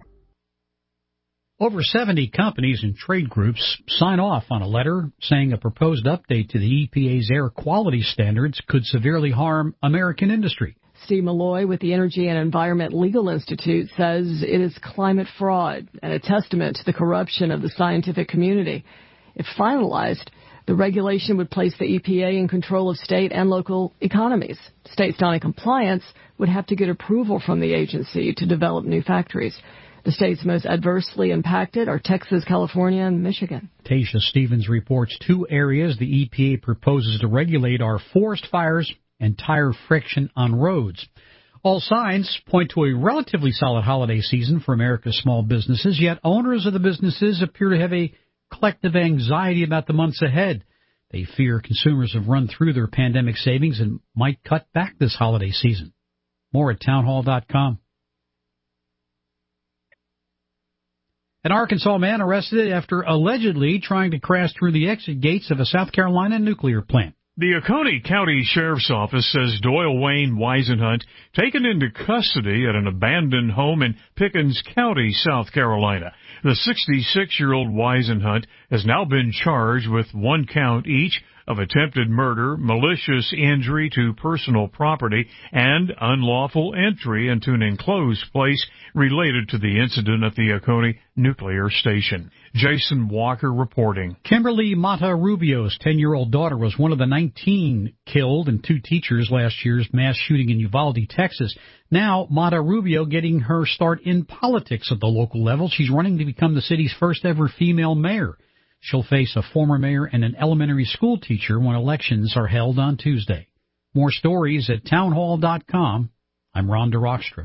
Over 70 companies and trade groups sign off on a letter saying a proposed update to the EPA's air quality standards could severely harm American industry. Steve Malloy with the Energy and Environment Legal Institute says it is climate fraud and a testament to the corruption of the scientific community. If finalized, the regulation would place the EPA in control of state and local economies. States not in compliance would have to get approval from the agency to develop new factories. The states most adversely impacted are Texas, California, and Michigan. Tasha Stevens reports 2 areas the EPA proposes to regulate are forest fires and tire friction on roads. All signs point to a relatively solid holiday season for America's small businesses, yet owners of the businesses appear to have a collective anxiety about the months ahead. They fear consumers have run through their pandemic savings and might cut back this holiday season. More at townhall.com. An Arkansas man arrested after allegedly trying to crash through the exit gates of a South Carolina nuclear plant. The Oconee County Sheriff's Office says Doyle Wayne Weisenhunt taken into custody at an abandoned home in Pickens County, South Carolina. The 66-year-old Weisenhunt has now been charged with 1 count each of attempted murder, malicious injury to personal property, and unlawful entry into an enclosed place related to the incident at the Oconee Nuclear Station. Jason Walker reporting. Kimberly Mata Rubio's 10-year-old daughter was one of the 19 killed and 2 teachers last year's mass shooting in Uvalde, Texas. Now, Mata Rubio getting her start in politics at the local level. She's running to become the city's first ever female mayor. She'll face a former mayor and an elementary school teacher when elections are held on Tuesday. More stories at townhall.com. I'm Ron DeRockstra.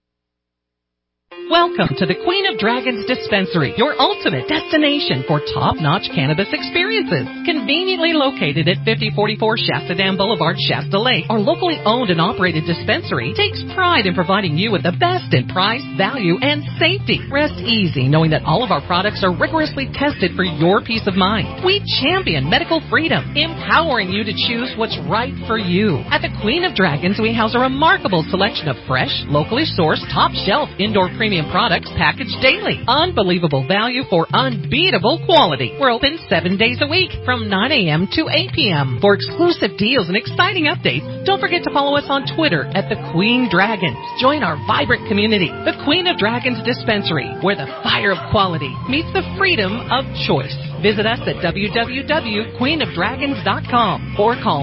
Welcome to the Queen of Dragons Dispensary, your ultimate destination for top-notch cannabis experiences. Conveniently located at 5044 Shasta Dam Boulevard, Shasta Lake, our locally owned and operated dispensary takes pride in providing you with the best in price, value, and safety. Rest easy knowing that all of our products are rigorously tested for your peace of mind. We champion medical freedom, empowering you to choose what's right for you. At the Queen of Dragons, we house a remarkable selection of fresh, locally sourced, top-shelf indoor premium products packaged daily. Unbelievable value for unbeatable quality. We're open 7 days a week from 9 a.m. to 8 p.m. For exclusive deals and exciting updates, don't forget to follow us on Twitter at The Queen Dragons. Join our vibrant community, The Queen of Dragons Dispensary, where the fire of quality meets the freedom of choice. Visit us at www.queenofdragons.com or call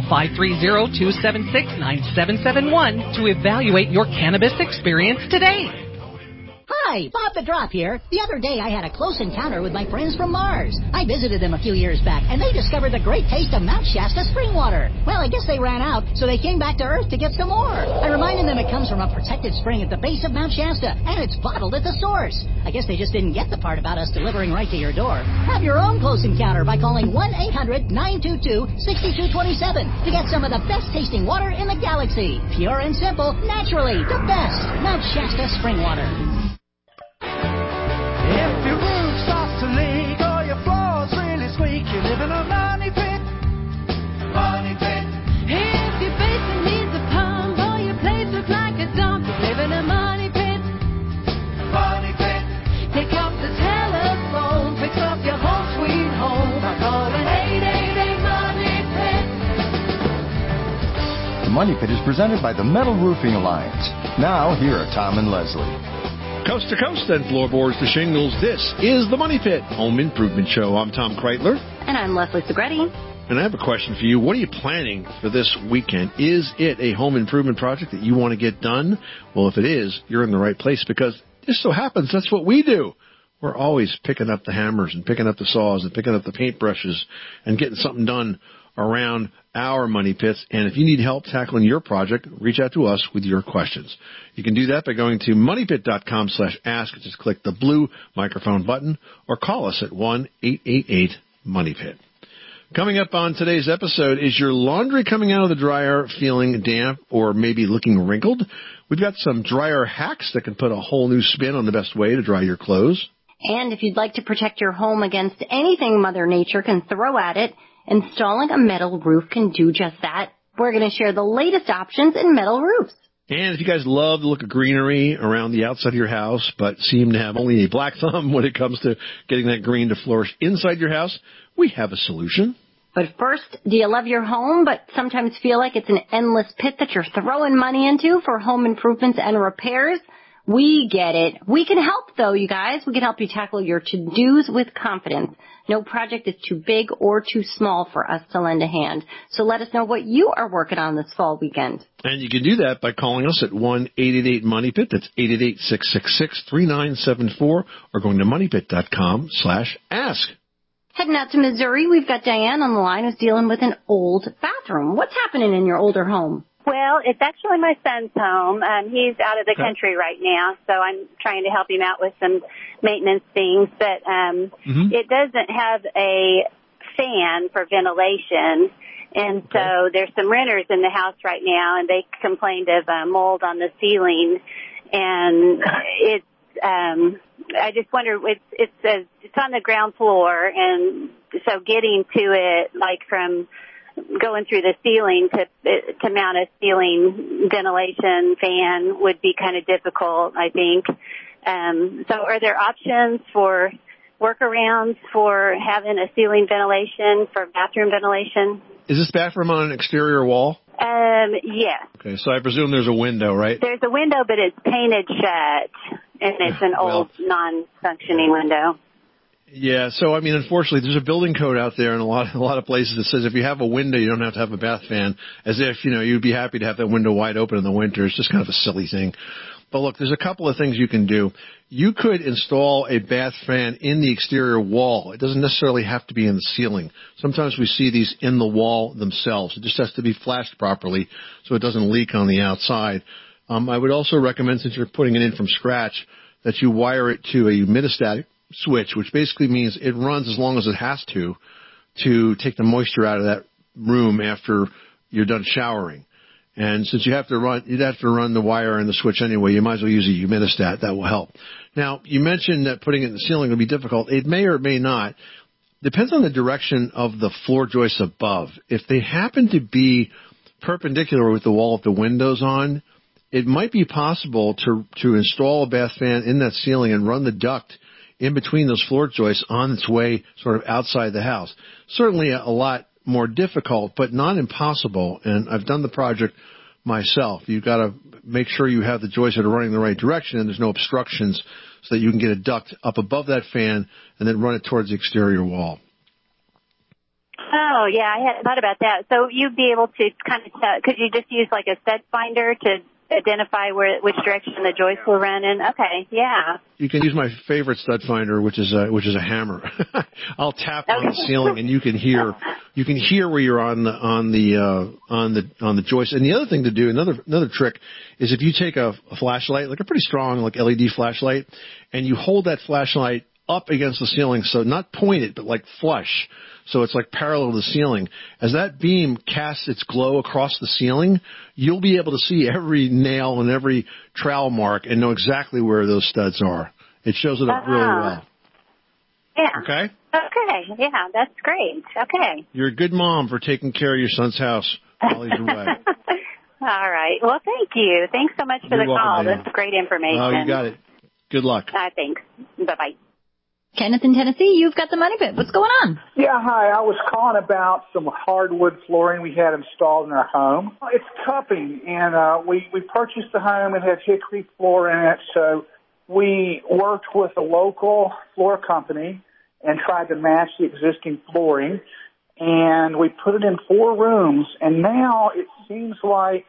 530-276-9771 to evaluate your cannabis experience today. Hi, Bob the Drop here. The other day I had a close encounter with my friends from Mars. I visited them a few years back, and they discovered the great taste of Mount Shasta spring water. Well, I guess they ran out, so they came back to Earth to get some more. I reminded them it comes from a protected spring at the base of Mount Shasta, and it's bottled at the source. I guess they just didn't get the part about us delivering right to your door. Have your own close encounter by calling 1-800-922-6227 to get some of the best tasting water in the galaxy. Pure and simple, naturally, the best. Mount Shasta spring water. If your roof starts to leak or your floor's really squeak, you live in a money pit. Money pit. If your basement needs a pump or your place looks like a dump, you live in a money pit. Money pit. Pick up the telephone, fix up your home sweet home by calling 888 Money Pit. The Money Pit is presented by the Metal Roofing Alliance. Now, here are Tom and Leslie. Coast to coast and floorboards to shingles, this is the Money Pit Home Improvement Show. I'm Tom Kreitler. And I'm Leslie Segretti. And I have a question for you. What are you planning for this weekend? Is it a home improvement project that you want to get done? Well, if it is, you're in the right place because it just so happens that's what we do. We're always picking up the hammers and picking up the saws and picking up the paintbrushes and getting something done around our money pits. And if you need help tackling your project, reach out to us with your questions. You can do that by going to moneypit.com/ask. Just click the blue microphone button or call us at 1-888-MONEYPIT. Coming up on today's episode, is your laundry coming out of the dryer feeling damp or maybe looking wrinkled? We've got some dryer hacks that can put a whole new spin on the best way to dry your clothes. And if you'd like to protect your home against anything Mother Nature can throw at it, installing a metal roof can do just that. We're going to share the latest options in metal roofs. And if you guys love the look of greenery around the outside of your house, but seem to have only a black thumb when it comes to getting that green to flourish inside your house, we have a solution. But first, do you love your home but sometimes feel like it's an endless pit that you're throwing money into for home improvements and repairs? We get it. We can help, though, you guys. We can help you tackle your to-dos with confidence. No project is too big or too small for us to lend a hand. So let us know what you are working on this fall weekend. And you can do that by calling us at 1-888-MONEYPIT. That's 888-666-3974 or going to moneypit.com/ask. Heading out to Missouri, we've got Diane on the line who's dealing with an old bathroom. What's happening in your older home? Well, it's actually my son's home. He's out of the country right now, so I'm trying to help him out with some maintenance things. But it doesn't have a fan for ventilation, and so there's some renters in the house right now, and they complained of mold on the ceiling, and it's I just wonder, it's on the ground floor, and so getting to it, like from going through the ceiling to mount a ceiling ventilation fan would be kind of difficult, I think. So are there options for workarounds for having a ceiling ventilation for bathroom ventilation? Is this bathroom on an exterior wall? Yes. Okay, so I presume there's a window, right? There's a window, but it's painted shut, and it's an old, non-functioning window. Yeah, so I mean, unfortunately, there's a building code out there in a lot of places that says if you have a window, you don't have to have a bath fan. As if you'd be happy to have that window wide open in the winter. It's just kind of a silly thing. But look, there's a couple of things you can do. You could install a bath fan in the exterior wall. It doesn't necessarily have to be in the ceiling. Sometimes we see these in the wall themselves. It just has to be flashed properly so it doesn't leak on the outside. I would also recommend, since you're putting it in from scratch, that you wire it to a humidistatic switch, which basically means it runs as long as it has to take the moisture out of that room after you're done showering. And since you'd have to run the wire and the switch anyway, you might as well use a humidistat. That will help. Now, you mentioned that putting it in the ceiling would be difficult. It may or may not. Depends on the direction of the floor joists above. If they happen to be perpendicular with the wall with the windows on, it might be possible to install a bath fan in that ceiling and run the duct in between those floor joists on its way sort of outside the house. Certainly a lot more difficult, but not impossible. And I've done the project myself. You've got to make sure you have the joists that are running in the right direction and there's no obstructions so that you can get a duct up above that fan and then run it towards the exterior wall. Oh, yeah, I hadn't thought about that. So you'd be able to kind of could you just use like a stud finder to identify which direction the joist will run in? Okay, yeah. You can use my favorite stud finder, which is a hammer. I'll tap on the ceiling, and you can hear where you're on the joist. And the other thing to do, another trick, is if you take a flashlight, like a pretty strong like LED flashlight, and you hold that flashlight up against the ceiling, so not pointed, but like flush. So it's like parallel to the ceiling. As that beam casts its glow across the ceiling, you'll be able to see every nail and every trowel mark and know exactly where those studs are. It shows it up really well. Yeah. Okay? Okay. Yeah, that's great. Okay. You're a good mom for taking care of your son's house while he's away. All right. Well, thank you. Thanks so much for the call. Welcome, That's great information. Oh, you got it. Good luck. Thanks. Bye-bye. Kenneth in Tennessee, you've got the money pit. What's going on? Yeah, hi. I was calling about some hardwood flooring we had installed in our home. It's cupping, and we purchased the home and had hickory floor in it, so we worked with a local floor company and tried to match the existing flooring, and we put it in 4 rooms, and now it seems like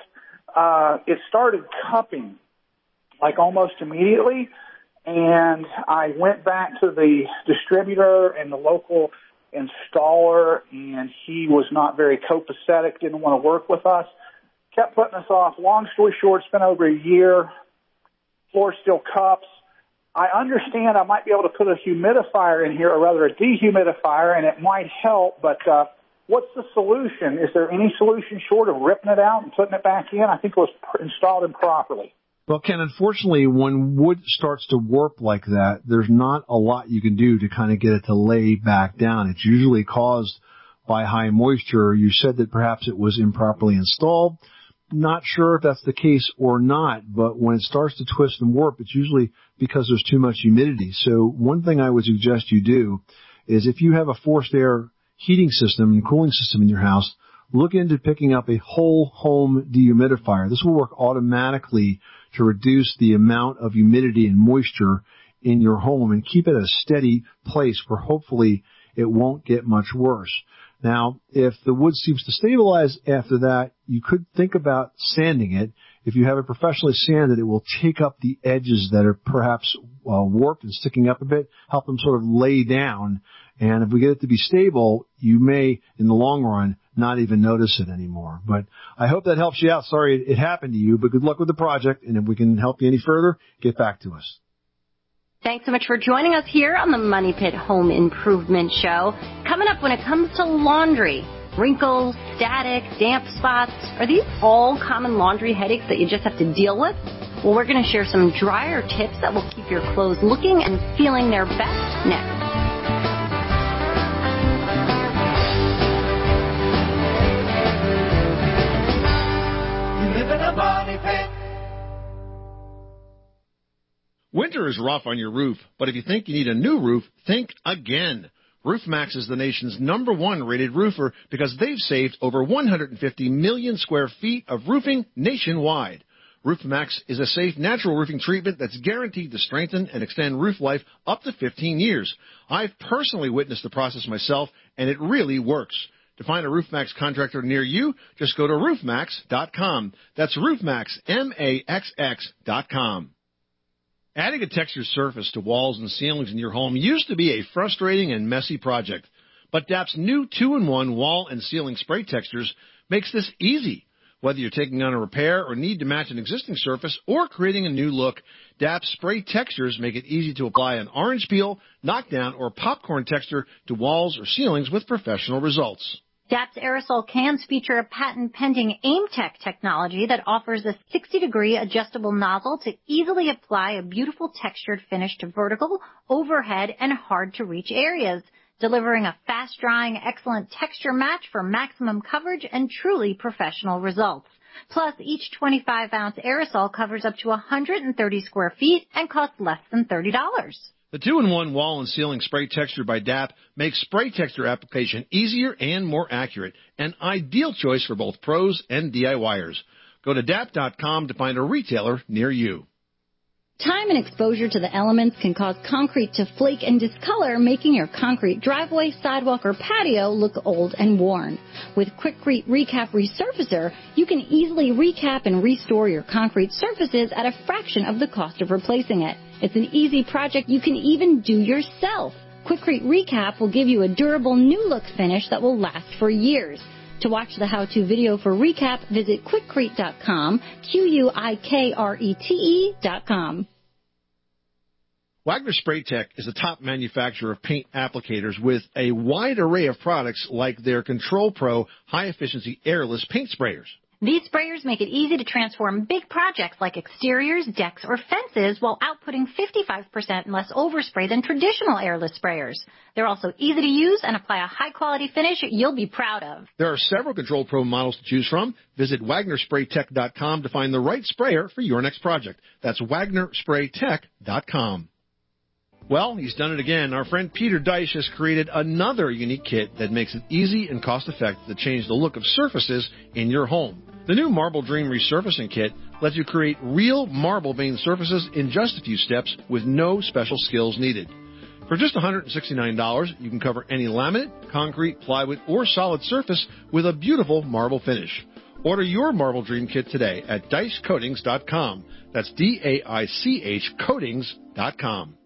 it started cupping, like almost immediately. And I went back to the distributor and the local installer, and he was not very copacetic, didn't want to work with us, kept putting us off. Long story short, it's been over a year. Floor still cups. I understand I might be able to put a humidifier in here, or rather a dehumidifier, and it might help, but what's the solution? Is there any solution short of ripping it out and putting it back in? I think it was installed improperly. Well, Ken, unfortunately, when wood starts to warp like that, there's not a lot you can do to kind of get it to lay back down. It's usually caused by high moisture. You said that perhaps it was improperly installed. Not sure if that's the case or not, but when it starts to twist and warp, it's usually because there's too much humidity. So one thing I would suggest you do is if you have a forced air heating system and cooling system in your house, look into picking up a whole home dehumidifier. This will work automatically to reduce the amount of humidity and moisture in your home and keep it at a steady place where hopefully it won't get much worse. Now, if the wood seems to stabilize after that, you could think about sanding it. If you have it professionally sanded, it will take up the edges that are perhaps warped and sticking up a bit, help them sort of lay down. And if we get it to be stable, you may, in the long run, not even notice it anymore. But I hope that helps you out. Sorry it happened to you, but good luck with the project. And if we can help you any further, get back to us. Thanks so much for joining us here on the Money Pit Home Improvement Show. Coming up, when it comes to laundry, wrinkles, static, damp spots, are these all common laundry headaches that you just have to deal with? Well, we're going to share some dryer tips that will keep your clothes looking and feeling their best next. Winter is rough on your roof, but if you think you need a new roof, think again. RoofMax is the nation's #1 rated roofer because they've saved over 150 million square feet of roofing nationwide. RoofMax is a safe, natural roofing treatment that's guaranteed to strengthen and extend roof life up to 15 years. I've personally witnessed the process myself, and it really works. To find a RoofMax contractor near you, just go to roofmax.com. That's RoofMax, MAXX.com. Adding a textured surface to walls and ceilings in your home used to be a frustrating and messy project, but DAP's new 2-in-1 wall and ceiling spray textures makes this easy. Whether you're taking on a repair or need to match an existing surface or creating a new look, DAP's spray textures make it easy to apply an orange peel, knockdown, or popcorn texture to walls or ceilings with professional results. DAP's aerosol cans feature a patent-pending AimTech technology that offers a 60-degree adjustable nozzle to easily apply a beautiful textured finish to vertical, overhead, and hard-to-reach areas, delivering a fast-drying, excellent texture match for maximum coverage and truly professional results. Plus, each 25-ounce aerosol covers up to 130 square feet and costs less than $30. The 2-in-1 wall and ceiling spray texture by DAP makes spray texture application easier and more accurate, an ideal choice for both pros and DIYers. Go to DAP.com to find a retailer near you. Time and exposure to the elements can cause concrete to flake and discolor, making your concrete driveway, sidewalk, or patio look old and worn. With Quikrete Recap Resurfacer, you can easily recap and restore your concrete surfaces at a fraction of the cost of replacing it. It's an easy project you can even do yourself. Quikrete Recap will give you a durable new look finish that will last for years. To watch the how-to video for Recap, visit Quikrete.com, Quikrete.com. Wagner Spray Tech is the top manufacturer of paint applicators with a wide array of products like their Control Pro high-efficiency airless paint sprayers. These sprayers make it easy to transform big projects like exteriors, decks, or fences while outputting 55% less overspray than traditional airless sprayers. They're also easy to use and apply a high-quality finish you'll be proud of. There are several Control Pro models to choose from. Visit WagnerSprayTech.com to find the right sprayer for your next project. That's WagnerSprayTech.com. Well, he's done it again. Our friend Peter Deich has created another unique kit that makes it easy and cost-effective to change the look of surfaces in your home. The new Marble Dream Resurfacing Kit lets you create real marble veined surfaces in just a few steps with no special skills needed. For just $169, you can cover any laminate, concrete, plywood, or solid surface with a beautiful marble finish. Order your Marble Dream Kit today at DeichCoatings.com. That's D-A-I-C-H Coatings.com.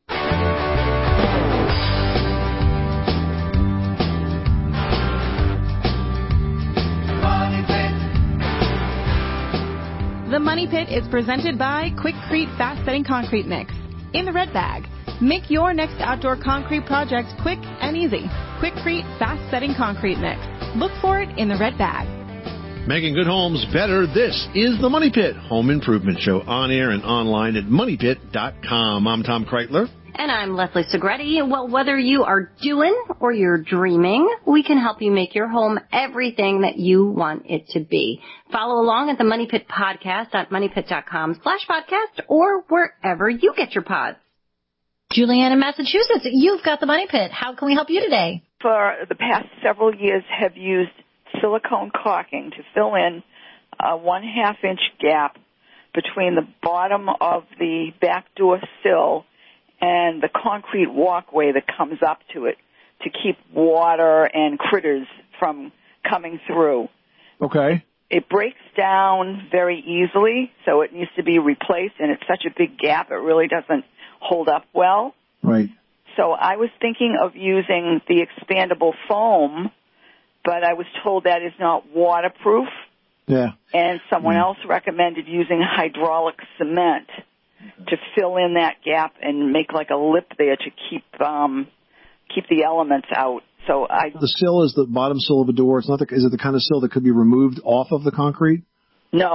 The Money Pit is presented by Quikrete Fast Setting Concrete Mix. In the red bag, make your next outdoor concrete project quick and easy. Quikrete Fast Setting Concrete Mix. Look for it in the red bag. Making good homes better. This is the Money Pit Home Improvement Show, on air and online at MoneyPit.com. I'm Tom Kreitler. And I'm Leslie Segretti. Well, whether you are doing or you're dreaming, we can help you make your home everything that you want it to be. Follow along at the Money Pit Podcast at MoneyPit.com/podcast or wherever you get your pods. Julianne in Massachusetts, you've got the Money Pit. How can we help you today? For the past several years, have used silicone caulking to fill in a 1/2-inch gap between the bottom of the back door sill and the concrete walkway that comes up to it to keep water and critters from coming through. Okay. It breaks down very easily, so it needs to be replaced, and it's such a big gap, it really doesn't hold up well. Right. So I was thinking of using the expandable foam, but I was told that is not waterproof. Yeah. And someone else recommended using hydraulic cement to fill in that gap and make like a lip there to keep the elements out. So the sill is the bottom sill of a door. It's not is it the kind of sill that could be removed off of the concrete? No,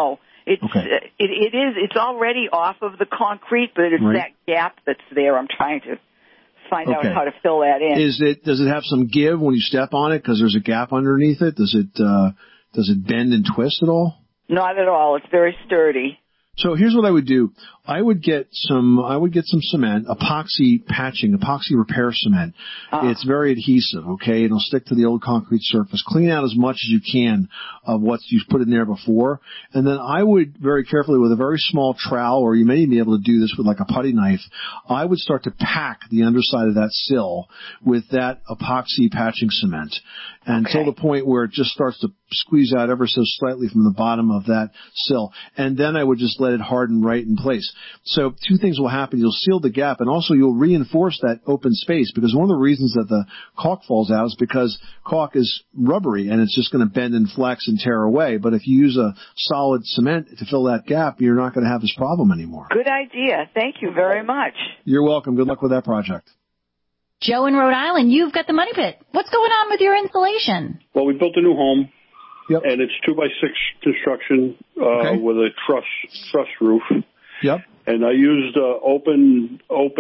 It's it's already off of the concrete, but it's that gap that's there. I'm trying to find out how to fill that in. Does it have some give when you step on it because there's a gap underneath it? Does it bend and twist at all? Not at all. It's very sturdy. So here's what I would do. I would get some cement, epoxy patching, epoxy repair cement. It's very adhesive, okay? It'll stick to the old concrete surface. Clean out as much as you can of what you've put in there before. And then I would very carefully with a very small trowel, or you may even be able to do this with like a putty knife, I would start to pack the underside of that sill with that epoxy patching cement until the point where it just starts to squeeze out ever so slightly from the bottom of that sill. And then I would just let it harden right in place. So two things will happen. You'll seal the gap, and also you'll reinforce that open space, because one of the reasons that the caulk falls out is because caulk is rubbery and it's just going to bend and flex and tear away. But if you use a solid cement to fill that gap, you're not going to have this problem anymore. Good idea. Thank you very much. You're welcome. Good luck with that project. Joe in Rhode Island, you've got the Money Pit. What's going on with your insulation? Well, we built a new home, and it's 2x6 construction with a truss roof. Yep. And I used open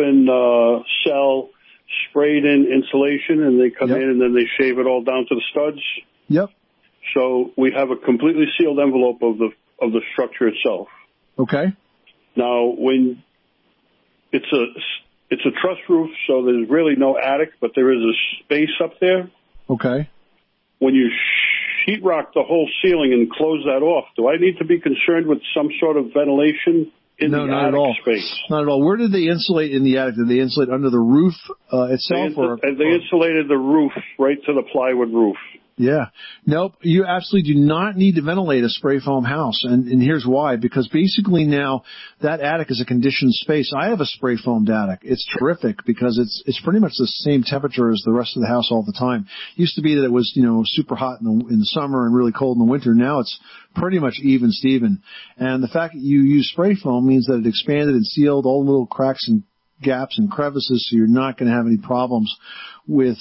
cell sprayed in insulation, and they come in and then they shave it all down to the studs. Yep. So we have a completely sealed envelope of the structure itself. Okay. Now, when it's a truss roof, so there's really no attic, but there is a space up there. Okay. When you sheetrock the whole ceiling and close that off, do I need to be concerned with some sort of ventilation in the not attic at all. space? Not at all. Where did they insulate in the attic? Did they insulate under the roof itself? They insulated the roof right to the plywood roof. Yeah. Nope. You absolutely do not need to ventilate a spray foam house. And here's why. Because basically now that attic is a conditioned space. I have a spray foamed attic. It's terrific because it's pretty much the same temperature as the rest of the house all the time. It used to be that it was, super hot in the summer and really cold in the winter. Now it's pretty much even Steven. And the fact that you use spray foam means that it expanded and sealed all the little cracks and gaps and crevices, so you're not going to have any problems with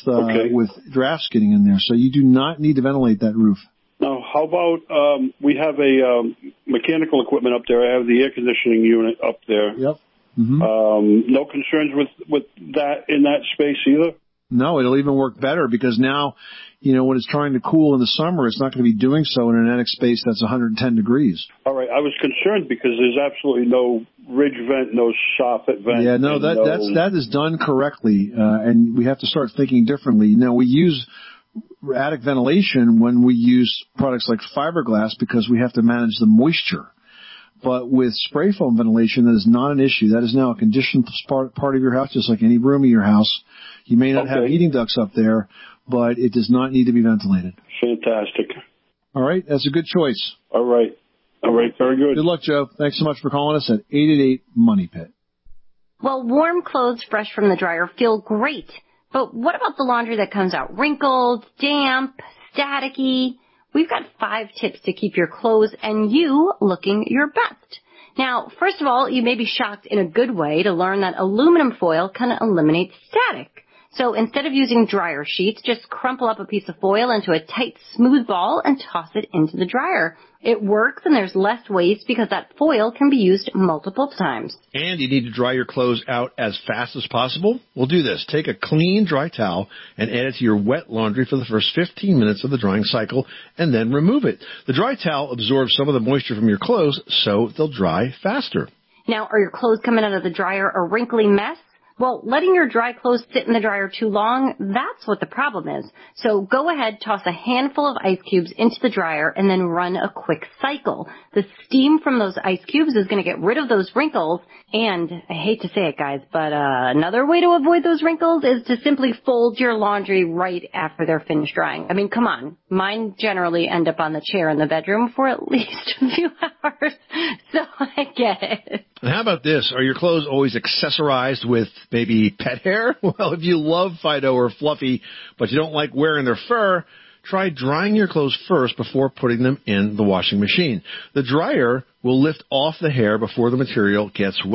drafts getting in there. So you do not need to ventilate that roof. Now, how about we have a mechanical equipment up there. I have the air conditioning unit up there. Yep. Mm-hmm. No concerns with that in that space either? No, it'll even work better because now, when it's trying to cool in the summer, it's not going to be doing so in an attic space that's 110 degrees. All right. I was concerned because there's absolutely no ridge vent, no soffit vent. Yeah, no, that is done correctly, and we have to start thinking differently. Now, we use attic ventilation when we use products like fiberglass because we have to manage the moisture. But with spray foam ventilation, that is not an issue. That is now a conditioned part of your house, just like any room in your house. You may not have heating ducts up there, but it does not need to be ventilated. Fantastic. All right. That's a good choice. All right. Very good. Good luck, Joe. Thanks so much for calling us at 888-MONEY-PIT. Well, warm clothes fresh from the dryer feel great. But what about the laundry that comes out wrinkled, damp, staticky? We've got 5 tips to keep your clothes and you looking your best. Now, first of all, you may be shocked in a good way to learn that aluminum foil can eliminate static. So instead of using dryer sheets, just crumple up a piece of foil into a tight, smooth ball and toss it into the dryer. It works and there's less waste because that foil can be used multiple times. And you need to dry your clothes out as fast as possible? Well, do this. Take a clean, dry towel and add it to your wet laundry for the first 15 minutes of the drying cycle and then remove it. The dry towel absorbs some of the moisture from your clothes so they'll dry faster. Now, are your clothes coming out of the dryer a wrinkly mess? Well, letting your dry clothes sit in the dryer too long, that's what the problem is. So go ahead, toss a handful of ice cubes into the dryer, and then run a quick cycle. The steam from those ice cubes is going to get rid of those wrinkles, and I hate to say it, guys, but another way to avoid those wrinkles is to simply fold your laundry right after they're finished drying. I mean, come on. Mine generally end up on the chair in the bedroom for at least a few hours, so I get it. And how about this? Are your clothes always accessorized with maybe pet hair? Well, if you love Fido or Fluffy, but you don't like wearing their fur, try drying your clothes first before putting them in the washing machine. The dryer will lift off the hair before the material gets wet.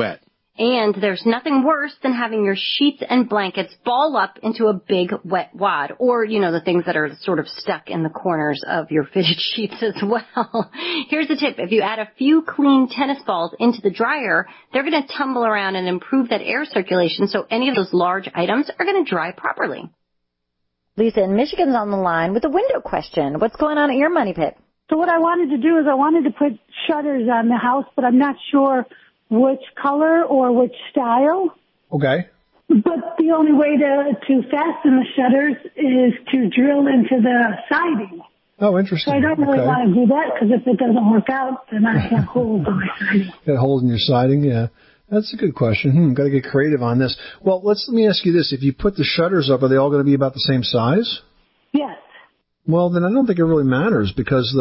And there's nothing worse than having your sheets and blankets ball up into a big wet wad, or, the things that are sort of stuck in the corners of your fitted sheets as well. Here's a tip. If you add a few clean tennis balls into the dryer, they're going to tumble around and improve that air circulation, so any of those large items are going to dry properly. Lisa in Michigan's on the line with a window question. What's going on at your money pit? So what I wanted to do is I wanted to put shutters on the house, but I'm not sure which color or which style. Okay. But the only way to fasten the shutters is to drill into the siding. Oh, interesting. So I don't really want to do that because if it doesn't work out, then I have holes in my siding. Got holes in your siding, yeah. That's a good question. Got to get creative on this. Well, let me ask you this. If you put the shutters up, are they all going to be about the same size? Yes. Well, then I don't think it really matters because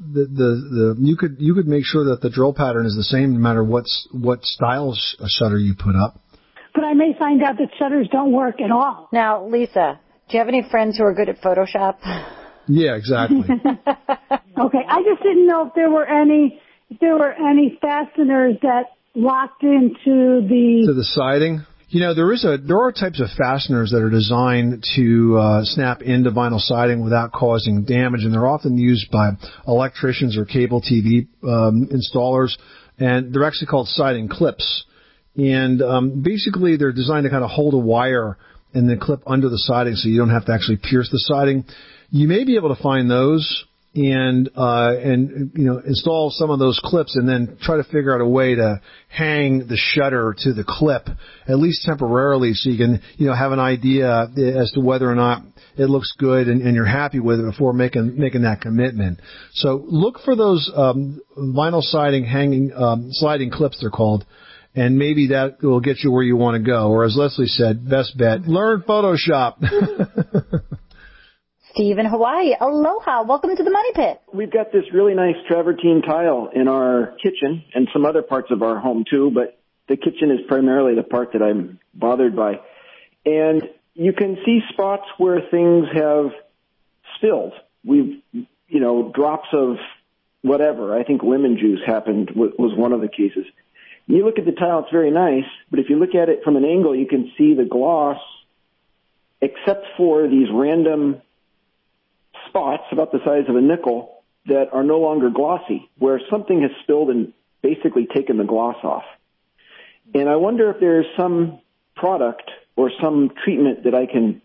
you could make sure that the drill pattern is the same no matter what style shutter you put up. But I may find out that shutters don't work at all. Now, Lisa, do you have any friends who are good at Photoshop? Yeah, exactly. Okay, I just didn't know if there were any fasteners that locked into the siding. There are types of fasteners that are designed to snap into vinyl siding without causing damage, and they're often used by electricians or cable TV installers, and they're actually called siding clips. And basically, they're designed to kind of hold a wire and then clip under the siding so you don't have to actually pierce the siding. You may be able to find those and install some of those clips and then try to figure out a way to hang the shutter to the clip, at least temporarily, so you can, have an idea as to whether or not it looks good and you're happy with it before making that commitment. So look for those vinyl siding hanging sliding clips, they're called, and maybe that will get you where you want to go. Or as Leslie said, best bet, learn Photoshop. Steve in Hawaii. Aloha. Welcome to the Money Pit. We've got this really nice travertine tile in our kitchen and some other parts of our home too, but the kitchen is primarily the part that I'm bothered by. And you can see spots where things have spilled. Drops of whatever. I think lemon juice was one of the cases. You look at the tile, it's very nice, but if you look at it from an angle, you can see the gloss, except for these random spots about the size of a nickel that are no longer glossy, where something has spilled and basically taken the gloss off. And I wonder if there's some product or some treatment that I can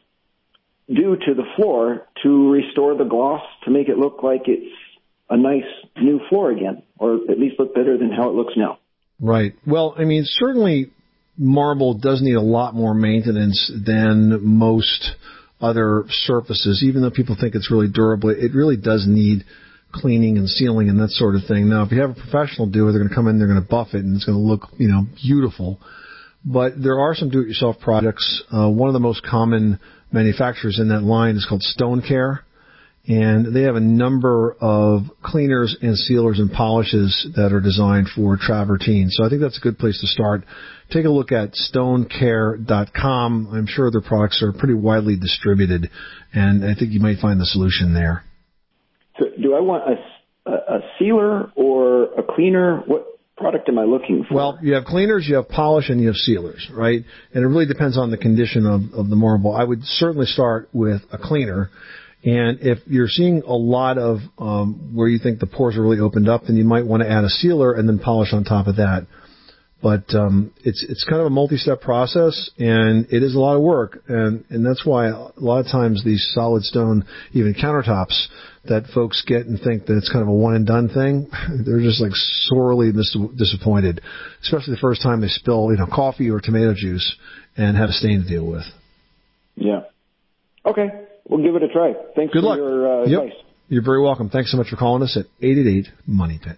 do to the floor to restore the gloss to make it look like it's a nice new floor again, or at least look better than how it looks now. Right. Well, certainly marble does need a lot more maintenance than most other surfaces, even though people think it's really durable. It really does need cleaning and sealing and that sort of thing. Now, if you have a professional do it, they're going to come in, they're going to buff it, and it's going to look, beautiful. But there are some do-it-yourself products. One of the most common manufacturers in that line is called Stone Care, and they have a number of cleaners and sealers and polishes that are designed for travertine. So I think that's a good place to start. Take a look at stonecare.com. I'm sure their products are pretty widely distributed, and I think you might find the solution there. So do I want a sealer or a cleaner? What product am I looking for? Well, you have cleaners, you have polish, and you have sealers, right? And it really depends on the condition of the marble. I would certainly start with a cleaner. And if you're seeing a lot of where you think the pores are really opened up, then you might want to add a sealer and then polish on top of that. But it's kind of a multi-step process, and it is a lot of work. And that's why a lot of times these solid stone, even countertops, that folks get and think that it's kind of a one-and-done thing, they're just like sorely disappointed, especially the first time they spill coffee or tomato juice and have a stain to deal with. Yeah. Okay. We'll give it a try. Thanks Good for luck. your advice. You're very welcome. Thanks so much for calling us at 888-MONEY-PIT.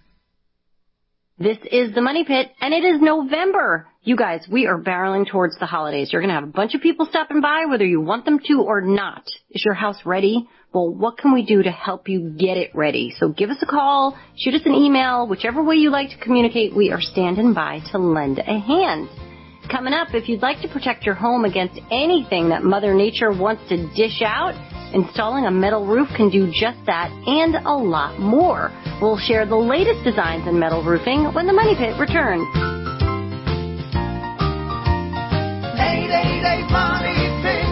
This is the Money Pit, and it is November. You guys, we are barreling towards the holidays. You're going to have a bunch of people stopping by, whether you want them to or not. Is your house ready? Well, what can we do to help you get it ready? So give us a call, shoot us an email, whichever way you like to communicate, we are standing by to lend a hand. Coming up, if you'd like to protect your home against anything that Mother Nature wants to dish out, installing a metal roof can do just that and a lot more. We'll share the latest designs in metal roofing when the Money Pit returns. 888 Money Pit.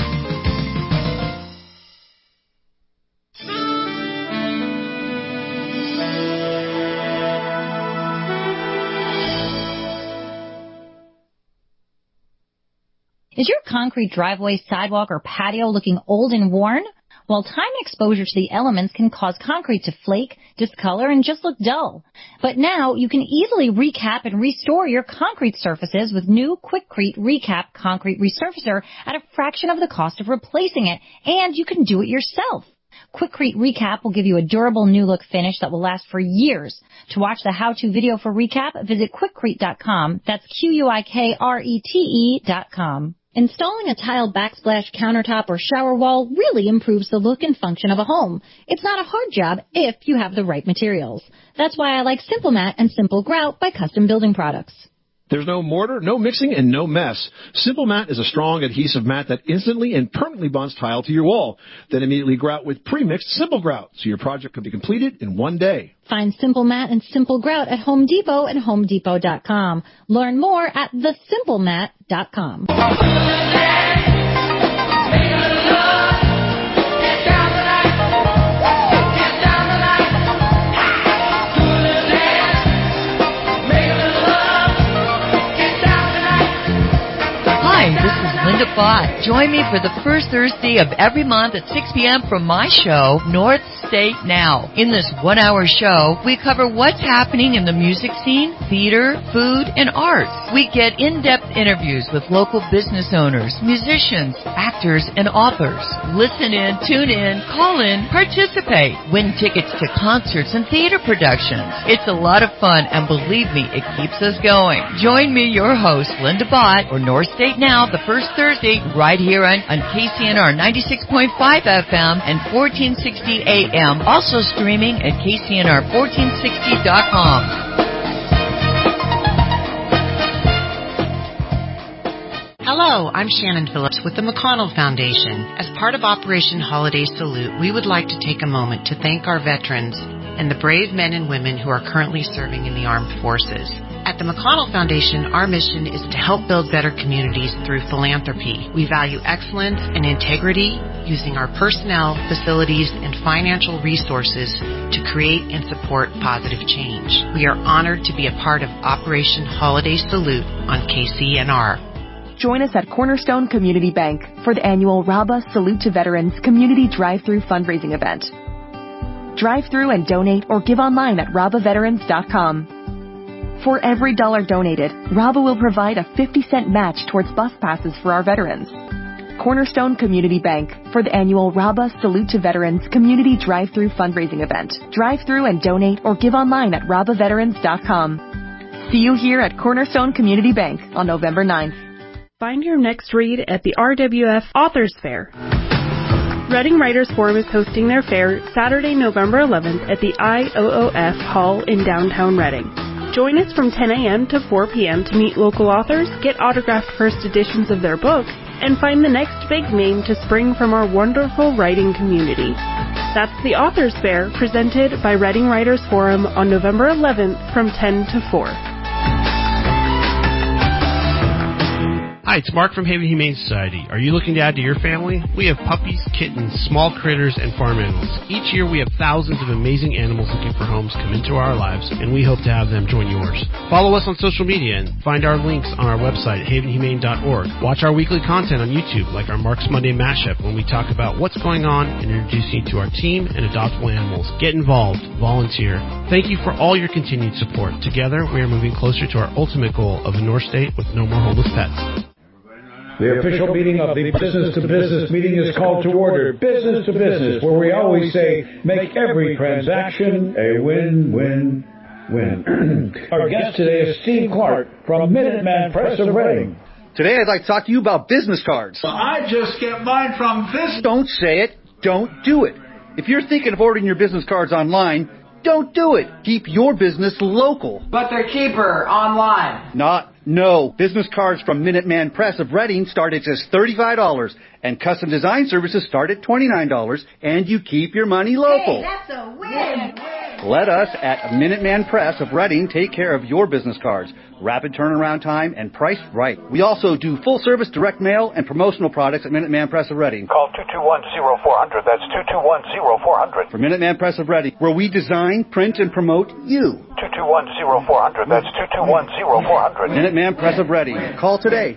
Is your concrete driveway, sidewalk, or patio looking old and worn? Well, time exposure to the elements can cause concrete to flake, discolor, and just look dull. But now you can easily recap and restore your concrete surfaces with new Quikrete Recap Concrete Resurfacer at a fraction of the cost of replacing it, and you can do it yourself. Quikrete Recap will give you a durable new look finish that will last for years. To watch the how-to video for Recap, visit Quikrete.com. That's Quikrete.com. Installing a tile backsplash countertop or shower wall really improves the look and function of a home. It's not a hard job if you have the right materials. That's why I like Simple Mat and Simple Grout by Custom Building Products. There's no mortar, no mixing, and no mess. Simple Mat is a strong adhesive mat that instantly and permanently bonds tile to your wall. Then immediately grout with pre-mixed Simple Grout, so your project can be completed in one day. Find Simple Mat and Simple Grout at Home Depot and HomeDepot.com. Learn more at thesimplemat.com. Hi, this is Linda Bott. Join me for the first Thursday of every month at 6 p.m. for my show, North State Now. In this one-hour show, we cover what's happening in the music scene, theater, food, and arts. We get in-depth interviews with local business owners, musicians, actors, and authors. Listen in, tune in, call in, participate. Win tickets to concerts and theater productions. It's a lot of fun, and believe me, it keeps us going. Join me, your host, Linda Bott, for North State Now, the first Thursday, right here on KCNR 96.5 FM and 1460 AM. Also streaming at KCNR1460.com. Hello, I'm Shannon Phillips with the McConnell Foundation. As part of Operation Holiday Salute, we would like to take a moment to thank our veterans and the brave men and women who are currently serving in the armed forces. At the McConnell Foundation, our mission is to help build better communities through philanthropy. We value excellence and integrity, using our personnel, facilities, and financial resources to create and support positive change. We are honored to be a part of Operation Holiday Salute on KCNR. Join us at Cornerstone Community Bank for the annual RABA Salute to Veterans Community Drive-Thru fundraising event. Drive through and donate or give online at rabaveterans.com. For every dollar donated, RABA will provide a 50-cent match towards bus passes for our veterans. Cornerstone Community Bank for the annual RABA Salute to Veterans Community Drive-Thru fundraising event. Drive through and donate or give online at rabaveterans.com. See you here at Cornerstone Community Bank on November 9th. Find your next read at the RWF Authors Fair. Reading Writers Forum is hosting their fair Saturday, November 11th at the IOOF Hall in downtown Reading. Join us from 10 a.m. to 4 p.m. to meet local authors, get autographed first editions of their books, and find the next big name to spring from our wonderful writing community. That's the Authors Fair, presented by Reading Writers Forum on November 11th from 10 to 4. Hi, it's Mark from Haven Humane Society. Are you looking to add to your family? We have puppies, kittens, small critters, and farm animals. Each year we have thousands of amazing animals looking for homes come into our lives, and we hope to have them join yours. Follow us on social media and find our links on our website at havenhumane.org. Watch our weekly content on YouTube, like our Mark's Monday Mashup, when we talk about what's going on and introduce you to our team and adoptable animals. Get involved. Volunteer. Thank you for all your continued support. Together, we are moving closer to our ultimate goal of a North State with no more homeless pets. The official meeting of the Business to Business meeting is called to order. Business to Business, where we always say, make every transaction a win-win-win. Our guest today is Steve Clark from Minuteman Press of Reading. Today I'd like to talk to you about business cards. Well, I just get mine from this. Don't say it. Don't do it. If you're thinking of ordering your business cards online, don't do it. Keep your business local. But they're cheaper online. No. Business cards from Minuteman Press of Reading start at just $35, and custom design services start at $29, and you keep your money local. Hey, that's a win. Let us at Minuteman Press of Reading take care of your business cards. Rapid turnaround time and priced right. We also do full-service direct mail and promotional products at Minuteman Press of Reading. Call 221-0400. That's 221-0400. For Minuteman Press of Reading, where we design, print, and promote you. 221-0400. That's 221-0400. Minuteman Press of Reading. Call today.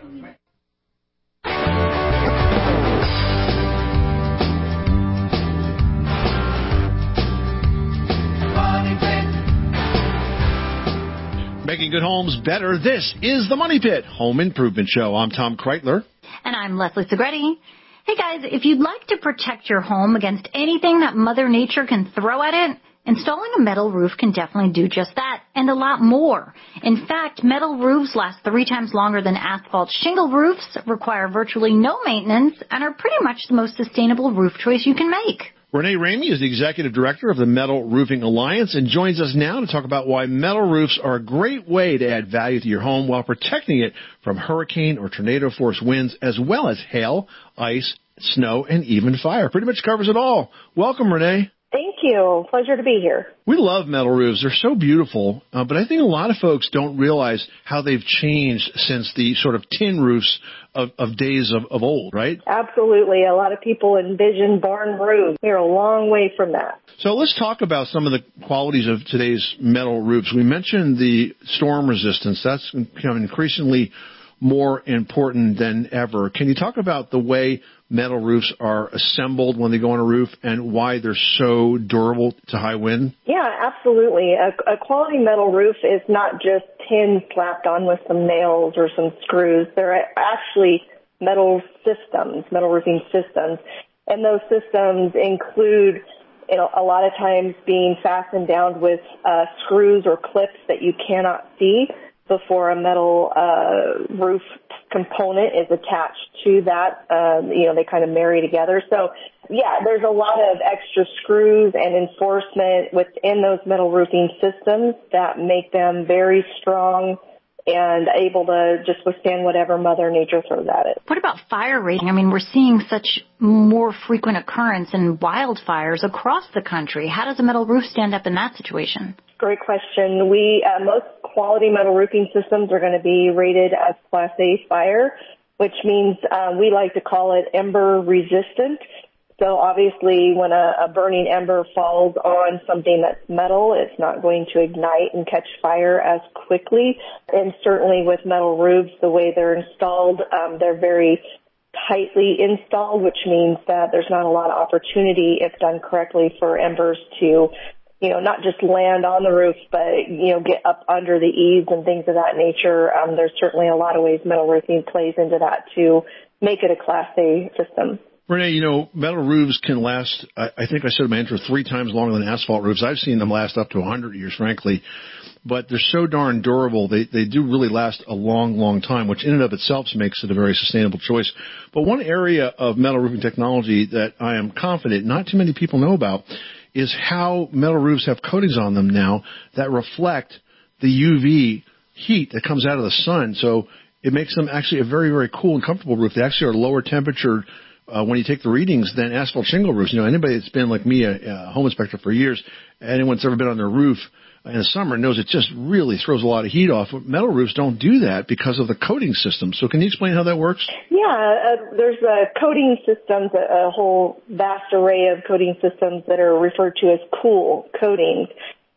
Making good homes better. This is the Money Pit Home Improvement Show. I'm Tom Kreitler. And I'm Leslie Segretti. Hey guys, if you'd like to protect your home against anything that Mother Nature can throw at it, installing a metal roof can definitely do just that, and a lot more. In fact, metal roofs last 3 times longer than asphalt shingle roofs, require virtually no maintenance, and are pretty much the most sustainable roof choice you can make. Renee Ramey is the executive director of the Metal Roofing Alliance and joins us now to talk about why metal roofs are a great way to add value to your home while protecting it from hurricane or tornado force winds, as well as hail, ice, snow, and even fire. Pretty much covers it all. Welcome, Renee. Thank you. Pleasure to be here. We love metal roofs. They're so beautiful, but I think a lot of folks don't realize how they've changed since the sort of tin roofs of days of old, right? Absolutely. A lot of people envision barn roofs. We're a long way from that. So let's talk about some of the qualities of today's metal roofs. We mentioned the storm resistance. That's becoming increasingly more important than ever. Can you talk about the way metal roofs are assembled when they go on a roof and why they're so durable to high wind? Yeah, absolutely. A quality metal roof is not just tin slapped on with some nails or some screws. They're actually metal systems, metal roofing systems. And those systems include, a lot of times being fastened down with screws or clips that you cannot see before a metal roof component is attached to that. They kind of marry together. So, yeah, there's a lot of extra screws and enforcement within those metal roofing systems that make them very strong and able to just withstand whatever Mother Nature throws at it. What about fire rating? I mean, we're seeing such more frequent occurrence in wildfires across the country. How does a metal roof stand up in that situation? Great question. Most quality metal roofing systems are going to be rated as Class A fire, which means we like to call it ember resistant. So obviously when a burning ember falls on something that's metal, it's not going to ignite and catch fire as quickly. And certainly with metal roofs, the way they're installed, they're very tightly installed, which means that there's not a lot of opportunity, if done correctly, for embers to not just land on the roof, but, get up under the eaves and things of that nature. There's certainly a lot of ways metal roofing plays into that to make it a Class A system. Renee, metal roofs can last, I think I said in my intro, 3 times longer than asphalt roofs. I've seen them last up to 100 years, frankly. But they're so darn durable. They do really last a long, long time, which in and of itself makes it a very sustainable choice. But one area of metal roofing technology that I am confident not too many people know about is how metal roofs have coatings on them now that reflect the UV heat that comes out of the sun. So it makes them actually a very, very cool and comfortable roof. They actually are lower temperature when you take the readings than asphalt shingle roofs. Anybody that's been like me, a home inspector for years, anyone that's ever been on their roof in the summer knows it just really throws a lot of heat off. Metal roofs don't do that because of the coating system. So can you explain how that works? Yeah, there's coating systems, a whole vast array of coating systems that are referred to as cool coatings.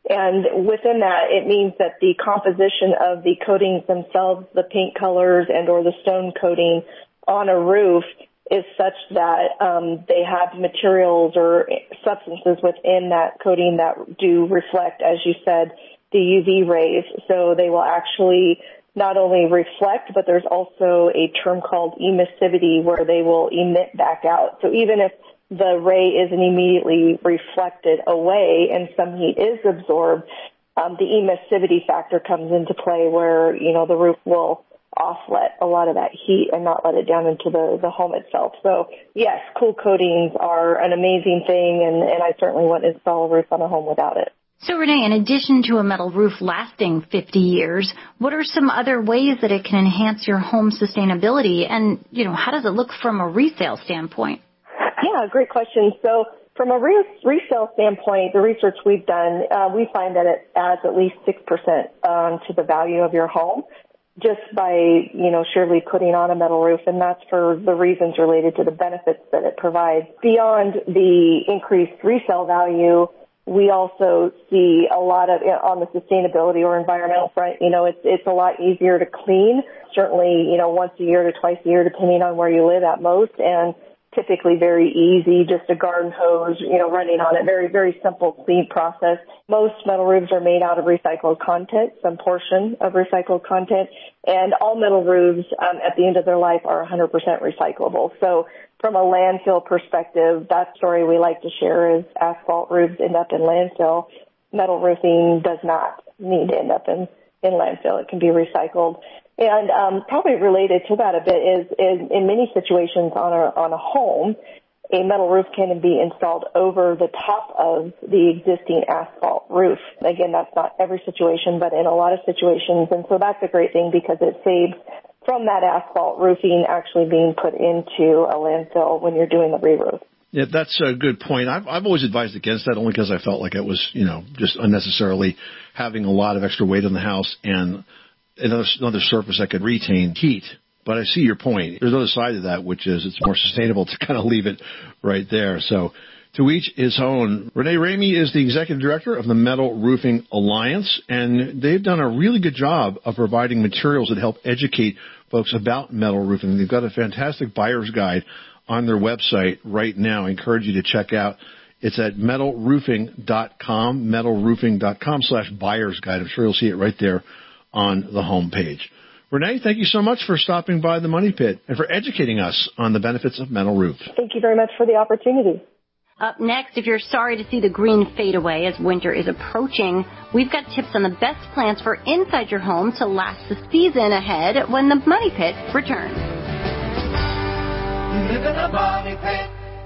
And within that, it means that the composition of the coatings themselves, the paint colors and or the stone coating on a roof is such that they have materials or substances within that coating that do reflect, as you said, the UV rays. So they will actually not only reflect, but there's also a term called emissivity where they will emit back out. So even if the ray isn't immediately reflected away and some heat is absorbed, the emissivity factor comes into play where, the roof will offlet a lot of that heat and not let it down into the home itself. So yes, cool coatings are an amazing thing, and I certainly wouldn't install a roof on a home without it. So Renee, in addition to a metal roof lasting 50 years, what are some other ways that it can enhance your home sustainability? And, how does it look from a resale standpoint? Yeah, great question. So From a resale standpoint, the research we've done, we find that it adds at least 6% to the value of your home just by, surely putting on a metal roof, and that's for the reasons related to the benefits that it provides. Beyond the increased resale value, we also see a lot of, on the sustainability or environmental front, it's a lot easier to clean, certainly, once a year to twice a year, depending on where you live at most, and typically very easy, just a garden hose, running on it. Very, very simple, clean process. Most metal roofs are made out of recycled content, some portion of recycled content, and all metal roofs at the end of their life are 100% recyclable. So from a landfill perspective, that story we like to share is asphalt roofs end up in landfill. Metal roofing does not need to end up in landfill. It can be recycled. And probably related to that a bit is in many situations on a home, a metal roof can be installed over the top of the existing asphalt roof. Again, that's not every situation, but in a lot of situations. And so that's a great thing because it saves from that asphalt roofing actually being put into a landfill when you're doing the re-roof. Yeah, that's a good point. I've always advised against that only because I felt like it was, just unnecessarily having a lot of extra weight on the house and another surface that could retain heat. But I see your point. There's another side to that, which is it's more sustainable to kind of leave it right there. So to each his own. Renee Ramey is the executive director of the Metal Roofing Alliance, and they've done a really good job of providing materials that help educate folks about metal roofing. They've got a fantastic buyer's guide on their website right now. I encourage you to check out. It's at metalroofing.com, metalroofing.com/buyer's guide. I'm sure you'll see it right there on the home page. Renee, thank you so much for stopping by the Money Pit and for educating us on the benefits of metal roofs. Thank you very much for the opportunity. Up next, if you're sorry to see the green fade away as winter is approaching, we've got tips on the best plants for inside your home to last the season ahead when the Money Pit returns. You live in a money pit.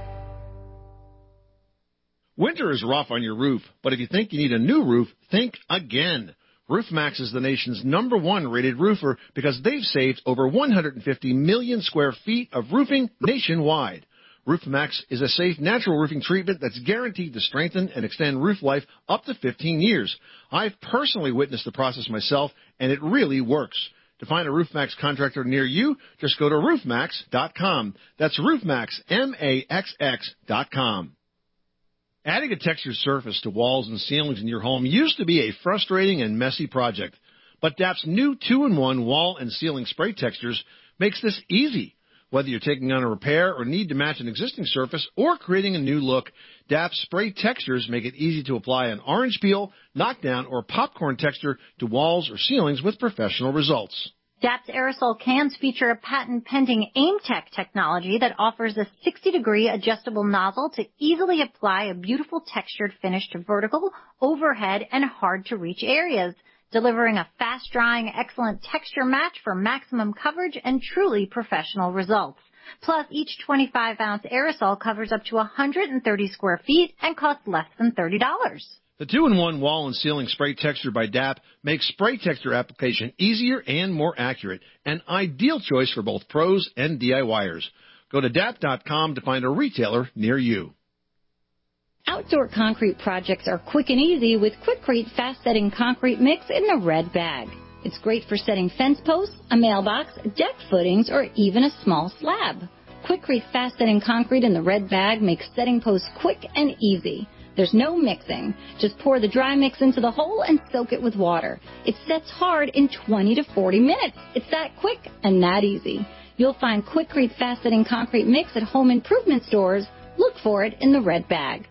Winter is rough on your roof, but if you think you need a new roof, think again. RoofMax is the nation's #1 rated roofer because they've saved over 150 million square feet of roofing nationwide. RoofMax is a safe, natural roofing treatment that's guaranteed to strengthen and extend roof life up to 15 years. I've personally witnessed the process myself, and it really works. To find a RoofMax contractor near you, just go to roofmax.com. That's RoofMax, MAXX.com. Adding a textured surface to walls and ceilings in your home used to be a frustrating and messy project, but DAP's new 2-in-1 wall and ceiling spray textures makes this easy. Whether you're taking on a repair or need to match an existing surface or creating a new look, DAP's spray textures make it easy to apply an orange peel, knockdown, or popcorn texture to walls or ceilings with professional results. DAP's aerosol cans feature a patent-pending AimTech technology that offers a 60-degree adjustable nozzle to easily apply a beautiful textured finish to vertical, overhead, and hard-to-reach areas, delivering a fast-drying, excellent texture match for maximum coverage and truly professional results. Plus, each 25-ounce aerosol covers up to 130 square feet and costs less than $30. The 2-in-1 wall and ceiling spray texture by DAP makes spray texture application easier and more accurate, an ideal choice for both pros and DIYers. Go to DAP.com to find a retailer near you. Outdoor concrete projects are quick and easy with Quikrete fast-setting concrete mix in the red bag. It's great for setting fence posts, a mailbox, deck footings, or even a small slab. Quikrete fast-setting concrete in the red bag makes setting posts quick and easy. There's no mixing. Just pour the dry mix into the hole and soak it with water. It sets hard in 20 to 40 minutes. It's that quick and that easy. You'll find Quikrete fast-setting concrete mix at home improvement stores. Look for it in the red bag.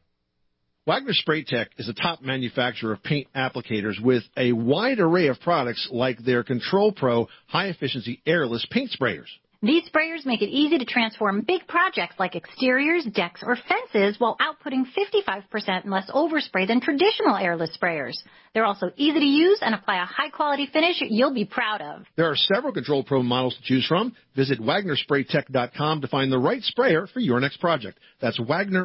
Wagner Spray Tech is a top manufacturer of paint applicators with a wide array of products like their Control Pro high-efficiency airless paint sprayers. These sprayers make it easy to transform big projects like exteriors, decks, or fences while outputting 55% less overspray than traditional airless sprayers. They're also easy to use and apply a high-quality finish you'll be proud of. There are several Control Pro models to choose from. Visit WagnerSprayTech.com to find the right sprayer for your next project. That's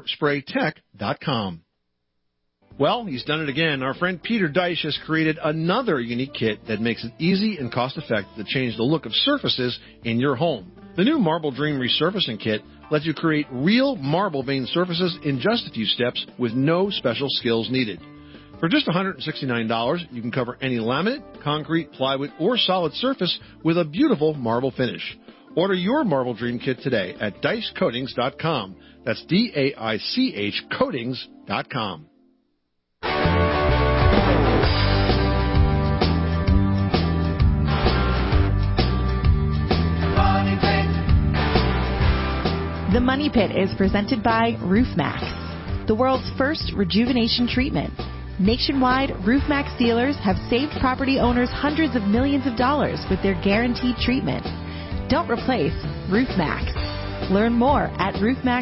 WagnerSprayTech.com. Well, he's done it again. Our friend Peter Deich has created another unique kit that makes it easy and cost-effective to change the look of surfaces in your home. The new Marble Dream Resurfacing Kit lets you create real marble vein surfaces in just a few steps with no special skills needed. For just $169, you can cover any laminate, concrete, plywood, or solid surface with a beautiful marble finish. Order your Marble Dream Kit today at DiceCoatings.com. That's D-A-I-C-H Coatings.com. The Money Pit is presented by RoofMax, the world's first rejuvenation treatment. Nationwide, RoofMax dealers have saved property owners hundreds of millions of dollars with their guaranteed treatment. Don't replace RoofMax. Learn more at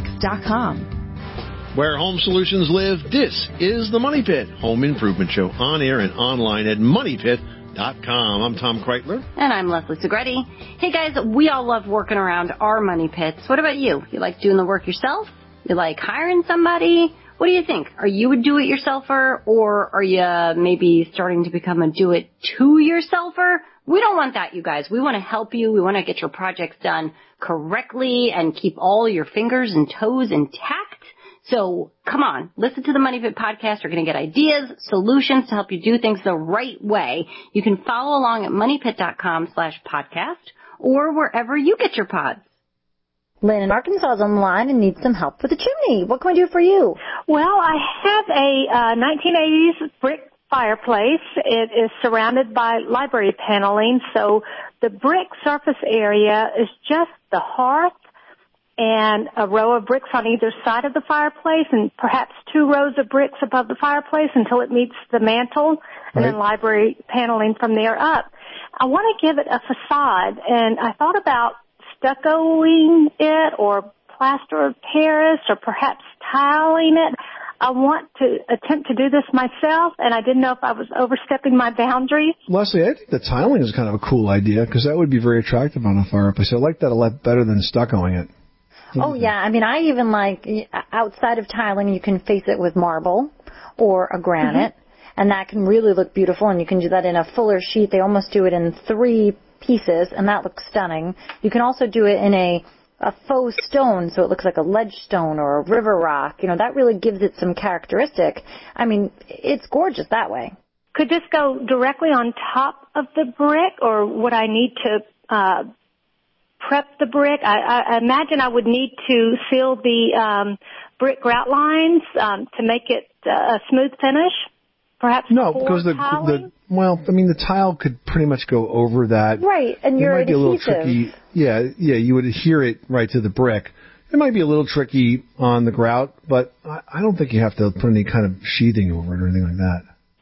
roofmax.com. Where home solutions live, this is the Money Pit Home Improvement Show, on air and online at MoneyPit.com. I'm Tom Kreitler. And I'm Leslie Segretti. Hey guys, we all love working around our money pits. What about you? You like doing the work yourself? You like hiring somebody? What do you think? Are you a do-it-yourselfer, or are you maybe starting to become a do-it-to-yourselfer? We don't want that, you guys. We want to help you. We want to get your projects done correctly and keep all your fingers and toes intact. So come on, listen to the Money Pit podcast. You're going to get ideas, solutions to help you do things the right way. You can follow along at moneypit.com/podcast or wherever you get your pods. Lynn in Arkansas is on the line and needs some help with the chimney. What can we do for you? Well, I have a 1980s brick fireplace. It is surrounded by library paneling, so the brick surface area is just the hearth and a row of bricks on either side of the fireplace, and perhaps 2 rows of bricks above the fireplace until it meets the mantle, and then library paneling from there up. I want to give it a facade, and I thought about stuccoing it or plaster of Paris or perhaps tiling it. I want to attempt to do this myself, and I didn't know if I was overstepping my boundaries. Leslie, I think the tiling is kind of a cool idea because that would be very attractive on a fireplace. I like that a lot better than stuccoing it. Oh, yeah. I mean, I even like, outside of tiling, you can face it with marble or a granite, and that can really look beautiful, and you can do that in a fuller sheet. They almost do it in 3 pieces, and that looks stunning. You can also do it in a faux stone, so it looks like a ledge stone or a river rock. You know, that really gives it some characteristic. I mean, it's gorgeous that way. Could this go directly on top of the brick, or would I need to prep the brick? I imagine I would need to seal the brick grout lines to make it a smooth finish. Perhaps no, because the tile could pretty much go over that. Right, and you're adhesive. It might be a little tricky. Yeah, you would adhere it right to the brick. It might be a little tricky on the grout, but I don't think you have to put any kind of sheathing over it or anything like that.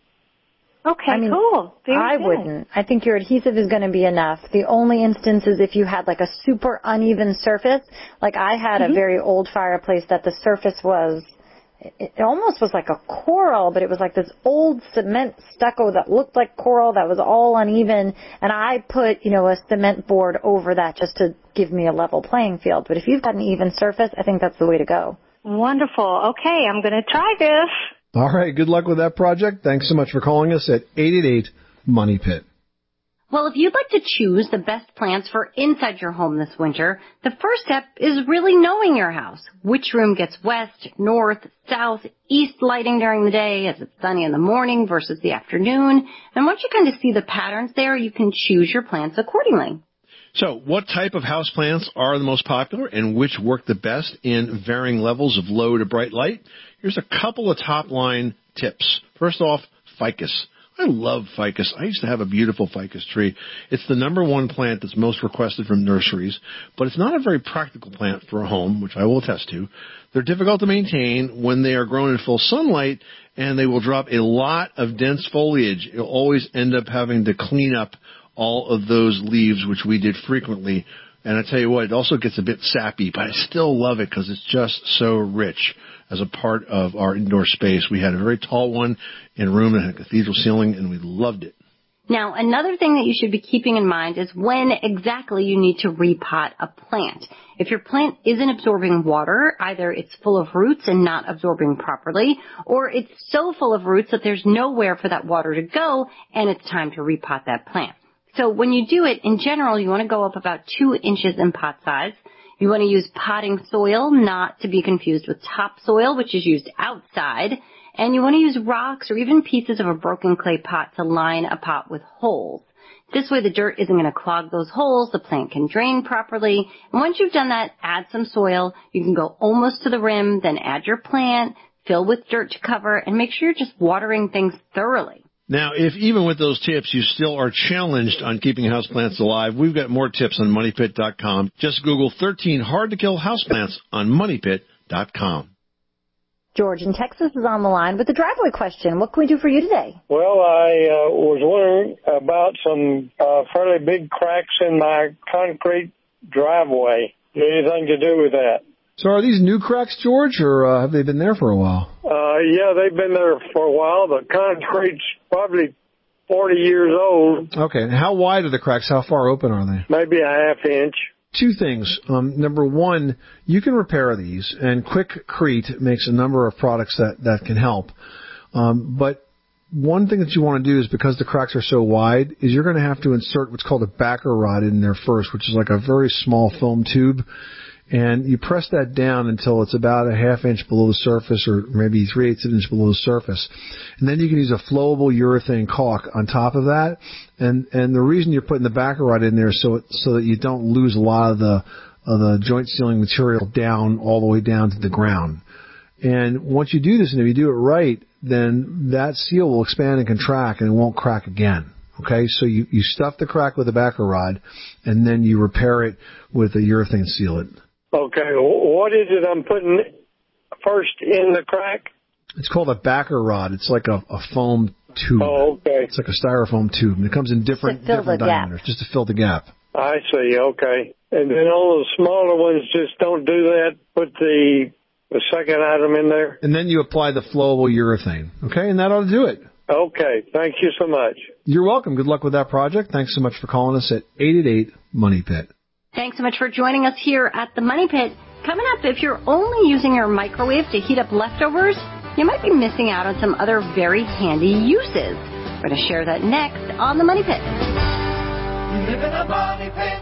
Okay, cool. I wouldn't. I think your adhesive is going to be enough. The only instance is if you had like a super uneven surface. Like I had a very old fireplace that the surface was, it almost was like a coral, but it was like this old cement stucco that looked like coral that was all uneven. And I put, a cement board over that just to give me a level playing field. But if you've got an even surface, I think that's the way to go. Wonderful. Okay, I'm going to try this. All right, good luck with that project. Thanks so much for calling us at 888-MONEY-PIT. Well, if you'd like to choose the best plants for inside your home this winter, the first step is really knowing your house. Which room gets west, north, south, east lighting during the day as it's sunny in the morning versus the afternoon. And once you kind of see the patterns there, you can choose your plants accordingly. So what type of houseplants are the most popular and which work the best in varying levels of low to bright light? Here's a couple of top-line tips. First off, ficus. I love ficus. I used to have a beautiful ficus tree. It's the #1 plant that's most requested from nurseries, but it's not a very practical plant for a home, which I will attest to. They're difficult to maintain when they are grown in full sunlight, and they will drop a lot of dense foliage. You'll always end up having to clean up all of those leaves, which we did frequently. And I tell you what, it also gets a bit sappy, but I still love it because it's just so rich as a part of our indoor space. We had a very tall one in a room that had a cathedral ceiling, and we loved it. Now, another thing that you should be keeping in mind is when exactly you need to repot a plant. If your plant isn't absorbing water, either it's full of roots and not absorbing properly, or it's so full of roots that there's nowhere for that water to go, and it's time to repot that plant. So when you do it, in general, you want to go up about 2 inches in pot size. You want to use potting soil, not to be confused with topsoil, which is used outside. And you want to use rocks or even pieces of a broken clay pot to line a pot with holes. This way the dirt isn't going to clog those holes, the plant can drain properly. And once you've done that, add some soil. You can go almost to the rim, then add your plant, fill with dirt to cover, and make sure you're just watering things thoroughly. Now, if even with those tips you still are challenged on keeping houseplants alive, we've got more tips on MoneyPit.com. Just Google 13 hard-to-kill houseplants on MoneyPit.com. George in Texas is on the line with a driveway question. What can we do for you today? Well, I was wondering about some fairly big cracks in my concrete driveway. Anything to do with that? So are these new cracks, George, or have they been there for a while? Yeah, they've been there for a while. The concrete's probably 40 years old. Okay, and how wide are the cracks? How far open are they? Maybe a half inch. Two things. Number one, you can repair these, and Quickcrete makes a number of products that can help. But one thing that you want to do is, because the cracks are so wide, is you're going to have to insert what's called a backer rod in there first, which is like a very small foam tube. And you press that down until it's about a half inch below the surface, or maybe 3/8 inch below the surface. And then you can use a flowable urethane caulk on top of that. And the reason you're putting the backer rod in there is so that you don't lose a lot of the joint sealing material down all the way down to the ground. And once you do this, and if you do it right, then that seal will expand and contract and it won't crack again. Okay, so you stuff the crack with a backer rod, and then you repair it with a urethane sealant. Okay, what is it I'm putting first in the crack? It's called a backer rod. It's like a foam tube. Oh, okay. It's like a styrofoam tube, and it comes in different diameters, just to fill the gap. I see, okay. And then all the smaller ones, just don't do that. Put the second item in there. And then you apply the flowable urethane, okay? And that ought to do it. Okay, thank you so much. You're welcome. Good luck with that project. Thanks so much for calling us at 888-MONEY-PIT. Thanks so much for joining us here at the Money Pit. Coming up, if you're only using your microwave to heat up leftovers, you might be missing out on some other very handy uses. We're going to share that next on the Money Pit. You live in a money pit.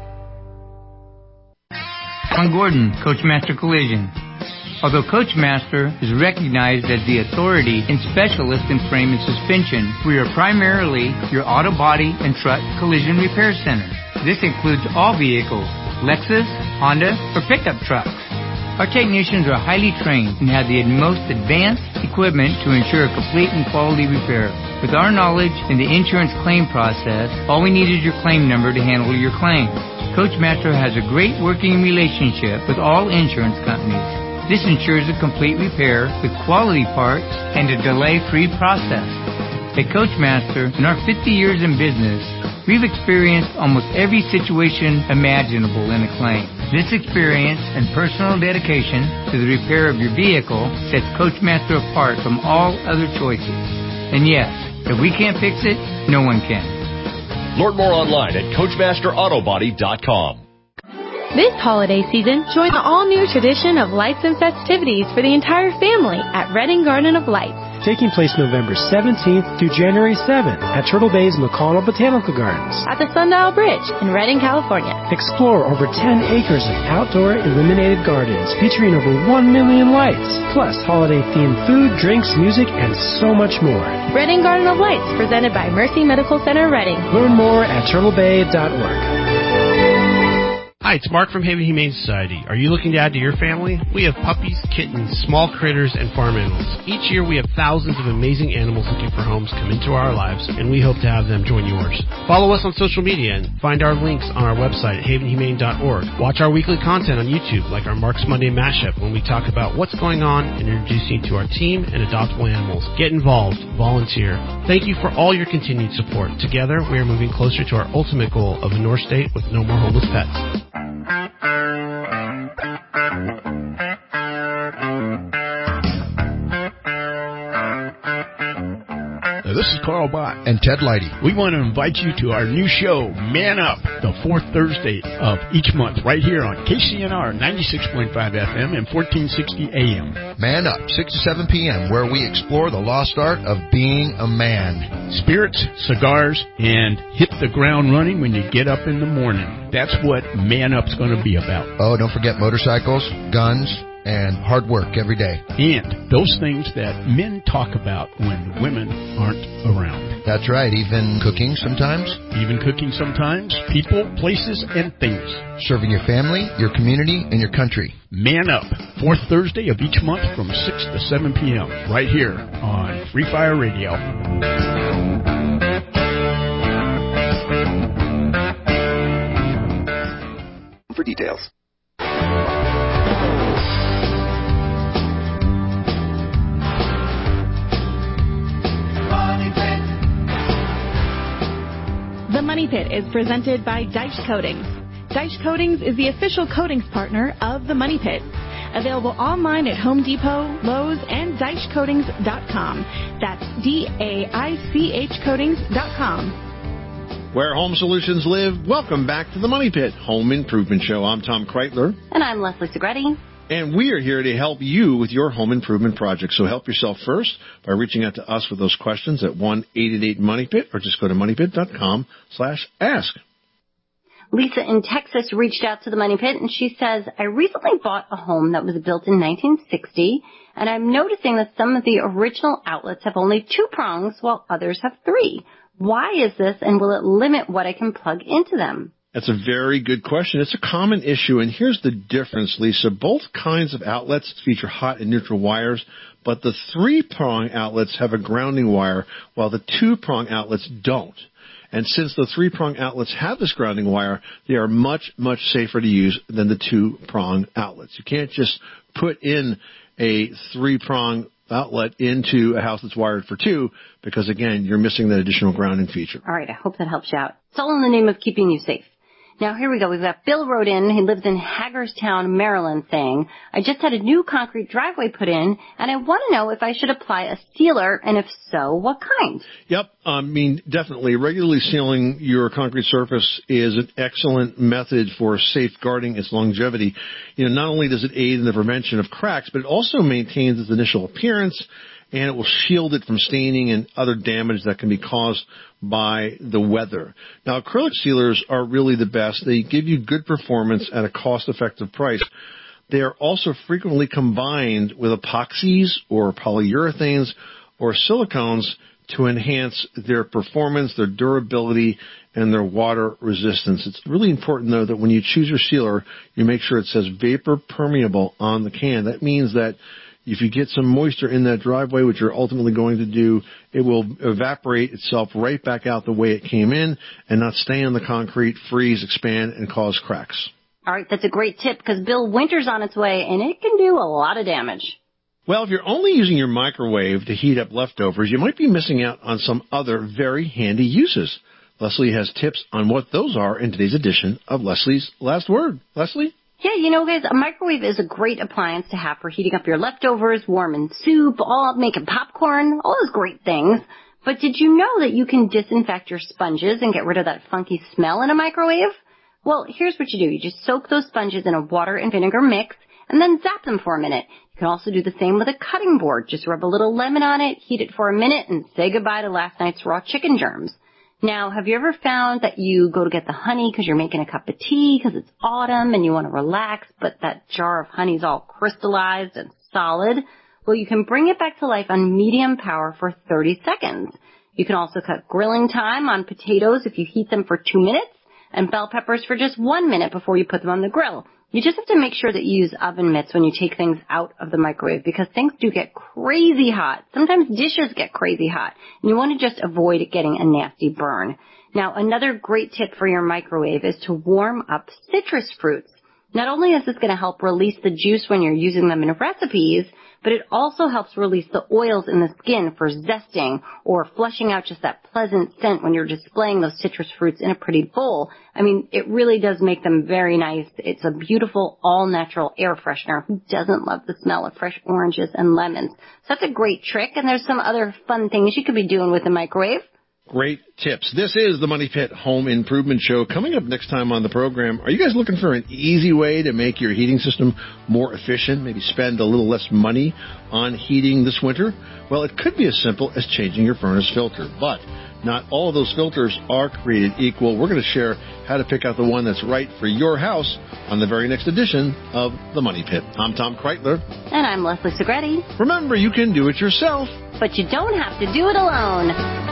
I'm Gordon, Coachmaster Collision. Although Coachmaster is recognized as the authority and specialist in frame and suspension, we are primarily your auto body and truck collision repair center. This includes all vehicles, Lexus, Honda, or pickup trucks. Our technicians are highly trained and have the most advanced equipment to ensure a complete and quality repair. With our knowledge in the insurance claim process, all we need is your claim number to handle your claim. Coachmaster has a great working relationship with all insurance companies. This ensures a complete repair with quality parts and a delay-free process. At Coachmaster, in our 50 years in business, we've experienced almost every situation imaginable in a claim. This experience and personal dedication to the repair of your vehicle sets Coachmaster apart from all other choices. And yes, if we can't fix it, no one can. Learn more online at CoachmasterAutobody.com. This holiday season, join the all-new tradition of lights and festivities for the entire family at Redding Garden of Lights. Taking place November 17th through January 7th at Turtle Bay's McConnell Botanical Gardens. At the Sundial Bridge in Redding, California. Explore over 10 acres of outdoor illuminated gardens featuring over 1 million lights, plus holiday-themed food, drinks, music, and so much more. Redding Garden of Lights, presented by Mercy Medical Center, Redding. Learn more at turtlebay.org. Hi, it's Mark from Haven Humane Society. Are you looking to add to your family? We have puppies, kittens, small critters, and farm animals. Each year we have thousands of amazing animals looking for homes come into our lives, and we hope to have them join yours. Follow us on social media and find our links on our website at havenhumane.org. Watch our weekly content on YouTube, like our Mark's Monday Mashup, when we talk about what's going on and introduce you to our team and adoptable animals. Get involved. Volunteer. Thank you for all your continued support. Together, we are moving closer to our ultimate goal of a North State with no more homeless pets. This is Carl Bott and Ted Leidy. We want to invite you to our new show, Man Up, the fourth Thursday of each month, right here on KCNR 96.5 FM and 1460 AM. Man Up, 6 to 7 p.m., where we explore the lost art of being a man. Spirits, cigars, and hit the ground running when you get up in the morning. That's what Man Up's going to be about. Oh, don't forget motorcycles, guns, and hard work every day. And those things that men talk about when women aren't around. That's right, even cooking sometimes. People, places, and things. Serving your family, your community, and your country. Man Up, fourth Thursday of each month from 6 to 7 p.m. right here on Free Fire Radio. For details. The Money Pit is presented by Deitsch Coatings. Deitsch Coatings is the official coatings partner of The Money Pit. Available online at Home Depot, Lowe's, and DeitschCoatings.com. That's DAICH Coatings.com. Where home solutions live, welcome back to The Money Pit Home Improvement Show. I'm Tom Kreitler. And I'm Leslie Segretti. And we are here to help you with your home improvement project. So help yourself first by reaching out to us with those questions at 1-888-MONEYPIT or just go to moneypit.com/ask. Lisa in Texas reached out to the Money Pit and she says, I recently bought a home that was built in 1960 and I'm noticing that some of the original outlets have only 2 prongs while others have 3. Why is this and will it limit what I can plug into them? That's a very good question. It's a common issue, and here's the difference, Lisa. Both kinds of outlets feature hot and neutral wires, but the 3-prong outlets have a grounding wire, while the 2-prong outlets don't. And since the 3-prong outlets have this grounding wire, they are much, much safer to use than the 2-prong outlets. You can't just put in a 3-prong outlet into a house that's wired for 2 because, again, you're missing that additional grounding feature. All right, I hope that helps you out. It's all in the name of keeping you safe. Now, here we go. We've got Bill wrote in. He lives in Hagerstown, Maryland, saying, I just had a new concrete driveway put in, and I want to know if I should apply a sealer, and if so, what kind? Yep. Definitely. Regularly sealing your concrete surface is an excellent method for safeguarding its longevity. Not only does it aid in the prevention of cracks, but it also maintains its initial appearance, and it will shield it from staining and other damage that can be caused by the weather. Now, acrylic sealers are really the best. They give you good performance at a cost-effective price. They are also frequently combined with epoxies or polyurethanes or silicones to enhance their performance, their durability, and their water resistance. It's really important, though, that when you choose your sealer, you make sure it says vapor permeable on the can. That means that if you get some moisture in that driveway, which you're ultimately going to do, it will evaporate itself right back out the way it came in and not stay on the concrete, freeze, expand, and cause cracks. All right, that's a great tip because Bill, winter's on its way, and it can do a lot of damage. Well, if you're only using your microwave to heat up leftovers, you might be missing out on some other very handy uses. Leslie has tips on what those are in today's edition of Leslie's Last Word. Leslie? Yeah, guys, a microwave is a great appliance to have for heating up your leftovers, warming soup, making popcorn, all those great things. But did you know that you can disinfect your sponges and get rid of that funky smell in a microwave? Well, here's what you do. You just soak those sponges in a water and vinegar mix and then zap them for a minute. You can also do the same with a cutting board. Just rub a little lemon on it, heat it for a minute, and say goodbye to last night's raw chicken germs. Now, have you ever found that you go to get the honey because you're making a cup of tea because it's autumn and you want to relax, but that jar of honey's all crystallized and solid? Well, you can bring it back to life on medium power for 30 seconds. You can also cut grilling time on potatoes if you heat them for 2 minutes, and bell peppers for just 1 minute before you put them on the grill. You just have to make sure that you use oven mitts when you take things out of the microwave because things do get crazy hot. Sometimes dishes get crazy hot, and you want to just avoid it getting a nasty burn. Now, another great tip for your microwave is to warm up citrus fruits. Not only is this going to help release the juice when you're using them in recipes, but it also helps release the oils in the skin for zesting or flushing out just that pleasant scent when you're displaying those citrus fruits in a pretty bowl. I mean, it really does make them very nice. It's a beautiful, all-natural air freshener. Who doesn't love the smell of fresh oranges and lemons? So that's a great trick, and there's some other fun things you could be doing with the microwave. Great tips. This is the Money Pit Home Improvement Show. Coming up next time on the program, are you guys looking for an easy way to make your heating system more efficient, maybe spend a little less money on heating this winter? Well, it could be as simple as changing your furnace filter, but not all of those filters are created equal. We're going to share how to pick out the one that's right for your house on the very next edition of the Money Pit. I'm Tom Kreitler. And I'm Leslie Segretti. Remember, you can do it yourself, but you don't have to do it alone.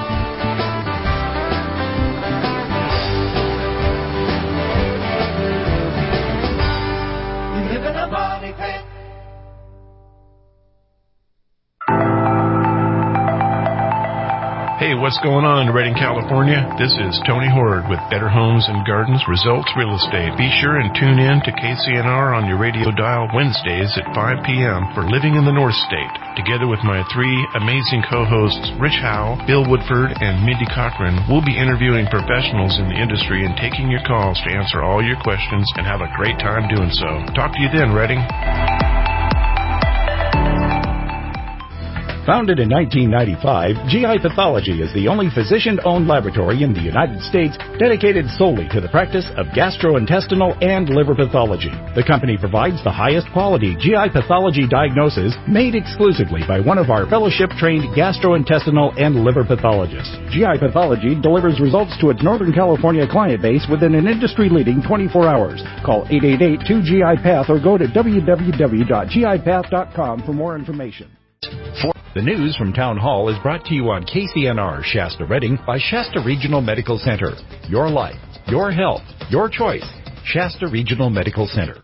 Hey, what's going on in Redding, California? This is Tony Horde with Better Homes and Gardens Results Real Estate. Be sure and tune in to KCNR on your radio dial Wednesdays at 5 p.m. for Living in the North State. Together with my three amazing co-hosts, Rich Howe, Bill Woodford, and Mindy Cochran, we'll be interviewing professionals in the industry and taking your calls to answer all your questions and have a great time doing so. Talk to you then, Redding. Founded in 1995, GI Pathology is the only physician-owned laboratory in the United States dedicated solely to the practice of gastrointestinal and liver pathology. The company provides the highest quality GI pathology diagnosis made exclusively by one of our fellowship-trained gastrointestinal and liver pathologists. GI Pathology delivers results to its Northern California client base within an industry-leading 24 hours. Call 888-2GI-PATH or go to www.gipath.com for more information. The news from Town Hall is brought to you on KCNR Shasta Redding by Shasta Regional Medical Center. Your life, your health, your choice. Shasta Regional Medical Center.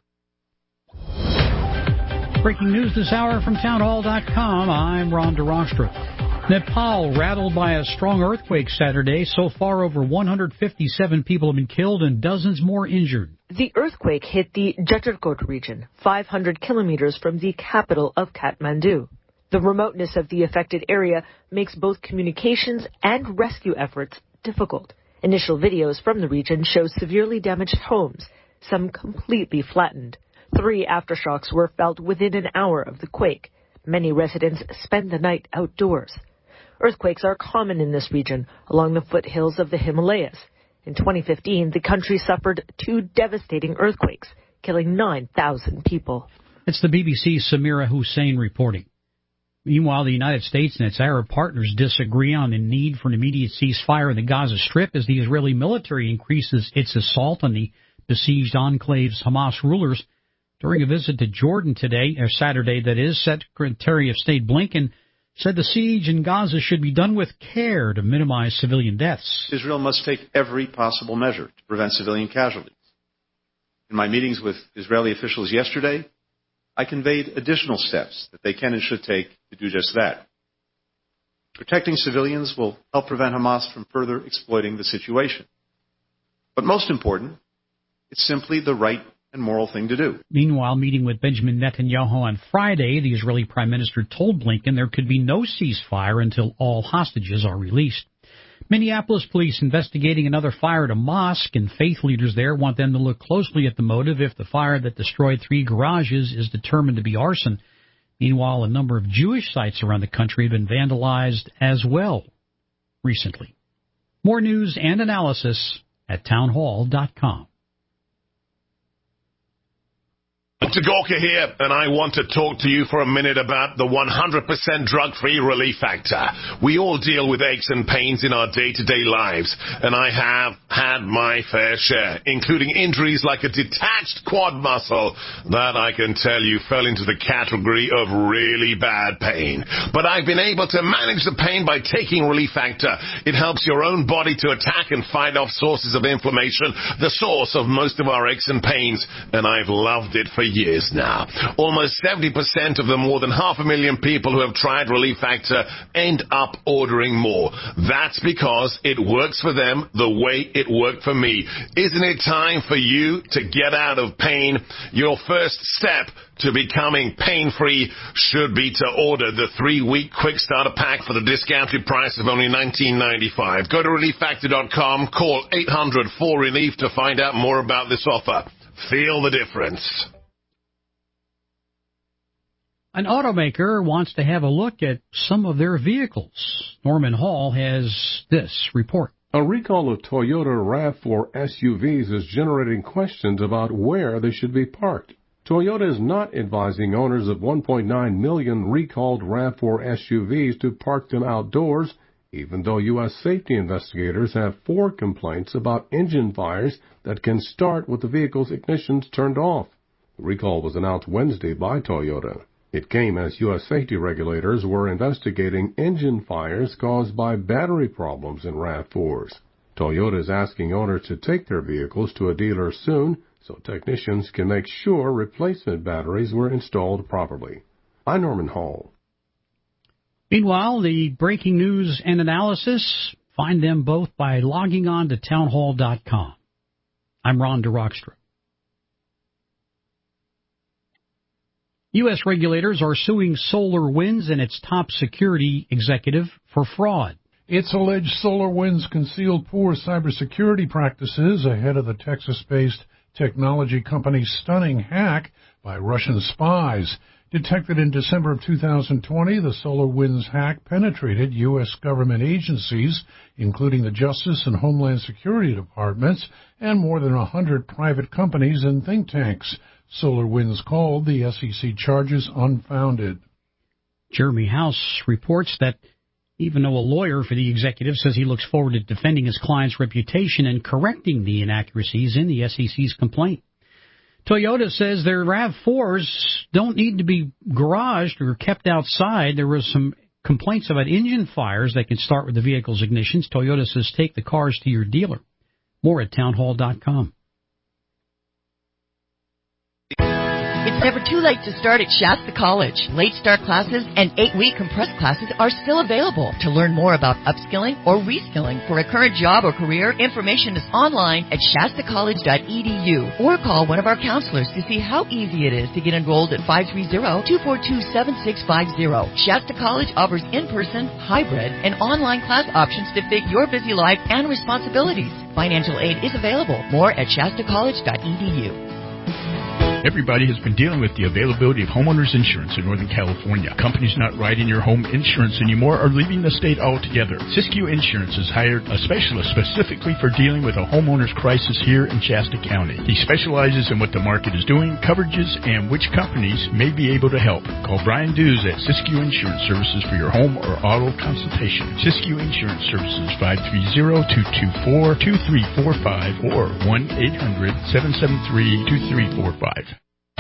Breaking news this hour from townhall.com. I'm Ron DeRostra. Nepal rattled by a strong earthquake Saturday. So far, over 157 people have been killed and dozens more injured. The earthquake hit the Jajarkot region, 500 kilometers from the capital of Kathmandu. The remoteness of the affected area makes both communications and rescue efforts difficult. Initial videos from the region show severely damaged homes, some completely flattened. 3 aftershocks were felt within an hour of the quake. Many residents spend the night outdoors. Earthquakes are common in this region, along the foothills of the Himalayas. In 2015, the country suffered 2 devastating earthquakes, killing 9,000 people. It's the BBC's Samira Hussein reporting. Meanwhile, the United States and its Arab partners disagree on the need for an immediate ceasefire in the Gaza Strip as the Israeli military increases its assault on the besieged enclave's Hamas rulers. During a visit to Jordan Saturday, Secretary of State Blinken said the siege in Gaza should be done with care to minimize civilian deaths. Israel must take every possible measure to prevent civilian casualties. In my meetings with Israeli officials yesterday, I conveyed additional steps that they can and should take to do just that. Protecting civilians will help prevent Hamas from further exploiting the situation. But most important, it's simply the right and moral thing to do. Meanwhile, meeting with Benjamin Netanyahu on Friday, the Israeli Prime Minister told Blinken there could be no ceasefire until all hostages are released. Minneapolis police investigating another fire at a mosque, and faith leaders there want them to look closely at the motive if the fire that destroyed 3 garages is determined to be arson. Meanwhile, a number of Jewish sites around the country have been vandalized as well recently. More news and analysis at townhall.com. Dr. Gorka here, and I want to talk to you for a minute about the 100% drug-free Relief Factor. We all deal with aches and pains in our day-to-day lives, and I have had my fair share, including injuries like a detached quad muscle that I can tell you fell into the category of really bad pain. But I've been able to manage the pain by taking Relief Factor. It helps your own body to attack and fight off sources of inflammation, the source of most of our aches and pains, and I've loved it for years. years now. Almost 70% of the more than 500,000 people who have tried Relief Factor end up ordering more. That's because it works for them the way it worked for me. Isn't it time for you to get out of pain? Your first step to becoming pain-free should be to order the 3-week quick starter pack for the discounted price of only $19.95. Go to ReliefFactor.com, call 800-4RELIEF to find out more about this offer. Feel the difference. An automaker wants to have a look at some of their vehicles. Norman Hall has this report. A recall of Toyota RAV4 SUVs is generating questions about where they should be parked. Toyota is not advising owners of 1.9 million recalled RAV4 SUVs to park them outdoors, even though U.S. safety investigators have 4 complaints about engine fires that can start with the vehicle's ignitions turned off. The recall was announced Wednesday by Toyota. It came as U.S. safety regulators were investigating engine fires caused by battery problems in RAV4s. Toyota is asking owners to take their vehicles to a dealer soon so technicians can make sure replacement batteries were installed properly. I'm Norman Hall. Meanwhile, the breaking news and analysis, find them both by logging on to townhall.com. I'm Ron DeRockstra. U.S. regulators are suing SolarWinds and its top security executive for fraud. It's alleged SolarWinds concealed poor cybersecurity practices ahead of the Texas-based technology company's stunning hack by Russian spies. Detected in December of 2020, the SolarWinds hack penetrated U.S. government agencies, including the Justice and Homeland Security Departments, and more than 100 private companies and think tanks. SolarWinds called the SEC charges unfounded. Jeremy House reports that even though a lawyer for the executive says he looks forward to defending his client's reputation and correcting the inaccuracies in the SEC's complaint. Toyota says their RAV4s don't need to be garaged or kept outside. There were some complaints about engine fires that can start with the vehicle's ignitions. Toyota says take the cars to your dealer. More at townhall.com. It's never too late to start at Shasta College. Late start classes and 8-week compressed classes are still available. To learn more about upskilling or reskilling for a current job or career, information is online at shastacollege.edu or call one of our counselors to see how easy it is to get enrolled at 530-242-7650. Shasta College offers in-person, hybrid, and online class options to fit your busy life and responsibilities. Financial aid is available. More at shastacollege.edu. Everybody has been dealing with the availability of homeowners insurance in Northern California. Companies not writing your home insurance anymore are leaving the state altogether. Siskiyou Insurance has hired a specialist specifically for dealing with a homeowner's crisis here in Shasta County. He specializes in what the market is doing, coverages, and which companies may be able to help. Call Brian Dews at Siskiyou Insurance Services for your home or auto consultation. Siskiyou Insurance Services, 530-224-2345 or 1-800-773-2345.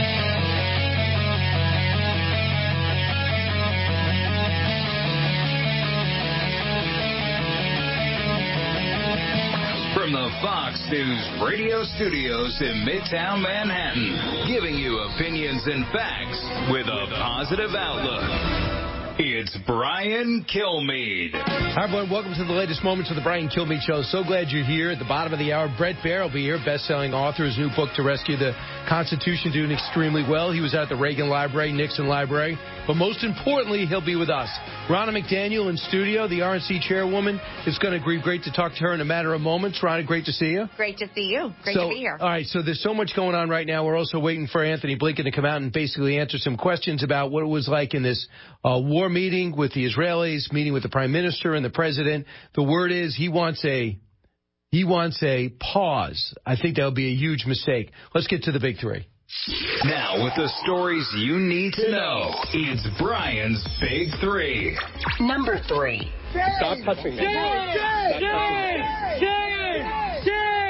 From the Fox News radio studios in Midtown Manhattan, giving you opinions and facts with a positive outlook. It's Brian Kilmeade. Hi, everyone. Welcome to the latest moments of the Brian Kilmeade Show. So glad you're here. At the bottom of the hour, Brett Baer will be here, best-selling author. His new book, To Rescue the Constitution, doing extremely well. He was at the Reagan Library, Nixon Library. But most importantly, he'll be with us. Ronna McDaniel in studio, the RNC chairwoman. It's going to be great to talk to her in a matter of moments. Ronna, great to see you. Great to see you. Great to be here. All right, so there's so much going on right now. We're also waiting for Anthony Blinken to come out and basically answer some questions about what it was like in this war meeting with the Israelis, meeting with the Prime Minister and the President. The word is he wants a pause. I think that would be a huge mistake. Let's get to the big three. Now, with the stories you need to know, it's Brian's Big Three. Number 3. Stop touching me.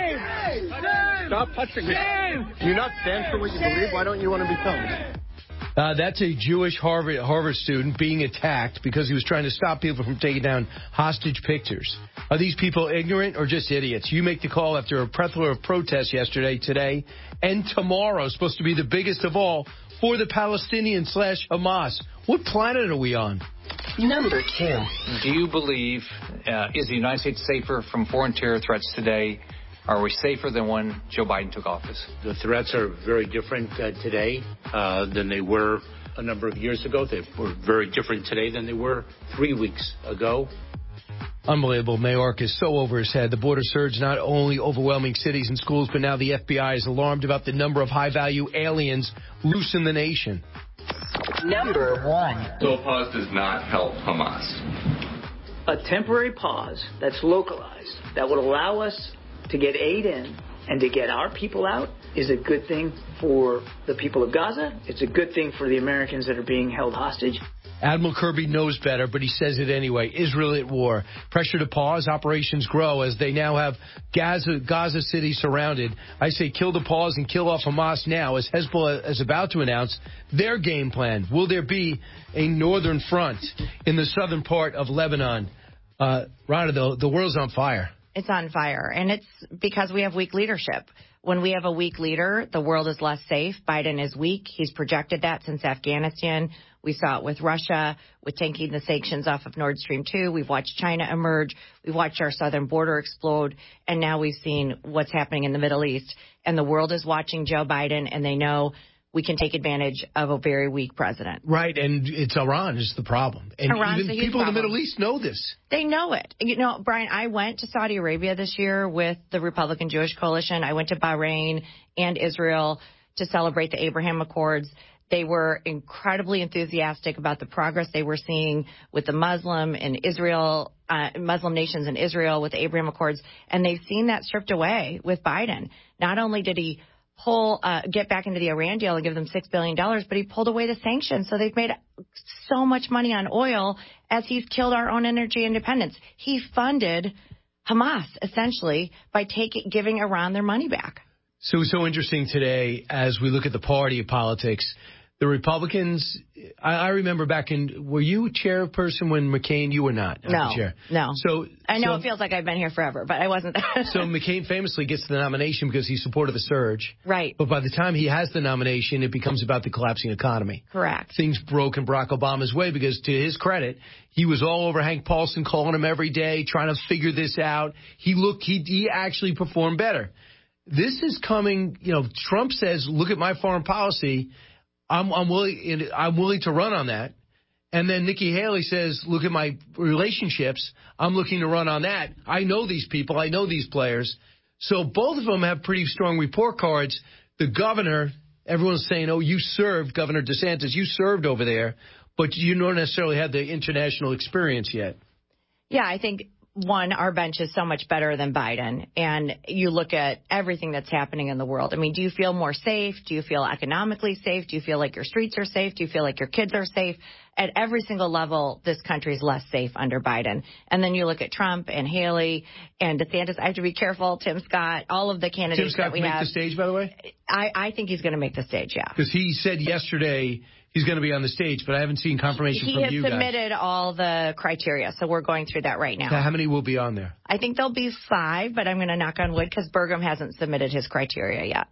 Stop touching me. Do you not stand for what you believe? Why don't you want to be filmed? That's a Jewish Harvard student being attacked because he was trying to stop people from taking down hostage pictures. Are these people ignorant or just idiots? You make the call after a plethora of protests yesterday, today, and tomorrow, supposed to be the biggest of all, for the Palestinian/Hamas. What planet are we on? Number 2. Do you believe, is the United States safer from foreign terror threats today? Are we safer than when Joe Biden took office? The threats are very different today than they were a number of years ago. They were very different today than they were 3 weeks ago. Unbelievable. Mayorkas is so over his head. The border surge not only overwhelming cities and schools, but now the FBI is alarmed about the number of high-value aliens loose in the nation. Number 1. So a pause does not help Hamas. A temporary pause that's localized that would allow us to get aid in and to get our people out is a good thing for the people of Gaza. It's a good thing for the Americans that are being held hostage. Admiral Kirby knows better, but he says it anyway. Israel at war. Pressure to pause. Operations grow as they now have Gaza City surrounded. I say kill the pause and kill off Hamas now, as Hezbollah is about to announce their game plan. Will there be a northern front in the southern part of Lebanon? Rhonda, the world's on fire. It's on fire, and it's because we have weak leadership. When we have a weak leader, the world is less safe. Biden is weak. He's projected that since Afghanistan. We saw it with Russia, with taking the sanctions off of Nord Stream 2. We've watched China emerge. We've watched our southern border explode. And now we've seen what's happening in the Middle East. And the world is watching Joe Biden, and they know we can take advantage of a very weak president. Right, and it's Iran is the problem. And Iran's even a huge people problem. in the Middle East know this. They know it. You know, Brian, I went to Saudi Arabia this year with the Republican Jewish Coalition. I went to Bahrain and Israel to celebrate the Abraham Accords. They were incredibly enthusiastic about the progress they were seeing with the Muslim nations in Israel with the Abraham Accords, and they've seen that stripped away with Biden. Not only did he get back into the Iran deal and give them $6 billion, but he pulled away the sanctions. So they've made so much money on oil as he's killed our own energy independence. He funded Hamas, essentially, by giving Iran their money back. So interesting today as we look at the party of politics. The Republicans, I remember back were you chairperson when McCain, you were not? No. Chair. No. So I know it feels like I've been here forever, but I wasn't. So McCain famously gets the nomination because he supported the surge. Right. But by the time he has the nomination, it becomes about the collapsing economy. Correct. Things broke in Barack Obama's way because, to his credit, he was all over Hank Paulson, calling him every day, trying to figure this out. He actually performed better. This is coming, Trump says, look at my foreign policy. I'm willing to run on that. And then Nikki Haley says, look at my relationships. I'm looking to run on that. I know these people. I know these players. So both of them have pretty strong report cards. The governor, everyone's saying, oh, you served, Governor DeSantis, you served over there, but you don't necessarily have the international experience yet. Yeah, I think, one, our bench is so much better than Biden. And you look at everything that's happening in the world. I mean, do you feel more safe? Do you feel economically safe? Do you feel like your streets are safe? Do you feel like your kids are safe? At every single level, this country's less safe under Biden. And then you look at Trump and Haley and DeSantis. I have to be careful. Tim Scott, all of the candidates that we have. Tim Scott make the stage, by the way? I think he's going to make the stage, yeah. Because he said yesterday he's going to be on the stage, but I haven't seen confirmation from you guys. He has submitted all the criteria, so we're going through that right now. How many will be on there? I think there'll be 5, but I'm going to knock on wood because Burgum hasn't submitted his criteria yet.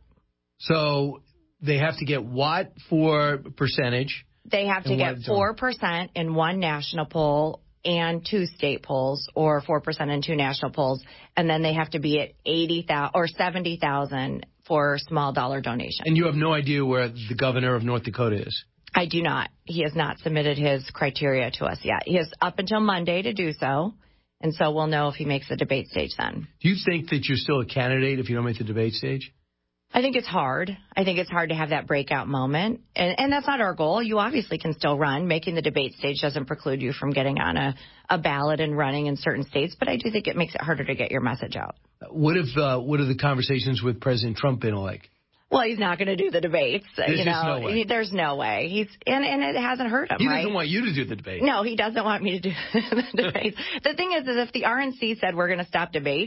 So they have to get what for percentage? They have to get 4% in one national poll and 2 state polls, or 4% in 2 national polls, and then they have to be at 80,000 or 70,000 for small dollar donation. And you have no idea where the governor of North Dakota is? I do not. He has not submitted his criteria to us yet. He has up until Monday to do so, and so we'll know if he makes the debate stage then. Do you think that you're still a candidate if you don't make the debate stage? I think it's hard. I think it's hard to have that breakout moment, and that's not our goal. You obviously can still run. Making the debate stage doesn't preclude you from getting on a ballot and running in certain states, but I do think it makes it harder to get your message out. What have the conversations with President Trump been like? Well, he's not going to do the debates. There's no way. There's no way. And it hasn't hurt him. He doesn't want you to do the debate. No, he doesn't want me to do the debates. The thing is if the RNC said we're going to stop debates,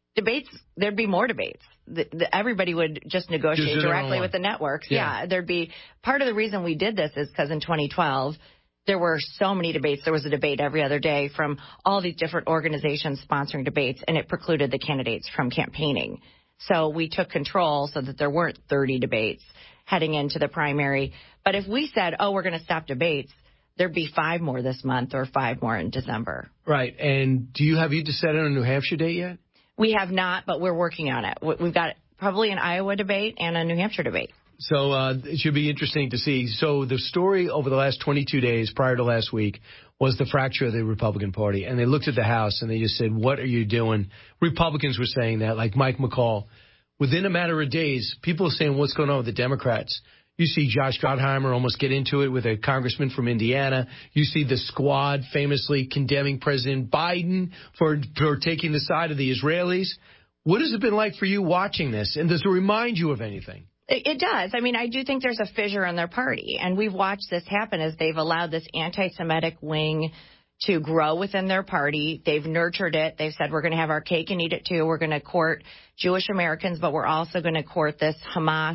Debates, there'd be more debates. Everybody would just negotiate directly with the networks. Yeah, there'd be part of the reason we did this is because in 2012, there were so many debates. There was a debate every other day from all these different organizations sponsoring debates, and it precluded the candidates from campaigning. So we took control so that there weren't 30 debates heading into the primary. But if we said, oh, we're going to stop debates, there'd be 5 more this month or 5 more in December. Right. And have you decided on a New Hampshire date yet? We have not, but we're working on it. We've got probably an Iowa debate and a New Hampshire debate. So it should be interesting to see. So the story over the last 22 days prior to last week was the fracture of the Republican Party. And they looked at the House and they just said, what are you doing? Republicans were saying that, like Mike McCall. Within a matter of days, people are saying, what's going on with the Democrats? You see Josh Gottheimer almost get into it with a congressman from Indiana. You see the Squad famously condemning President Biden for taking the side of the Israelis. What has it been like for you watching this? And does it remind you of anything? It does. I mean, I do think there's a fissure in their party, and we've watched this happen as they've allowed this anti-Semitic wing to grow within their party. They've nurtured it. They've said, we're going to have our cake and eat it too. We're going to court Jewish Americans, but we're also going to court this Hamas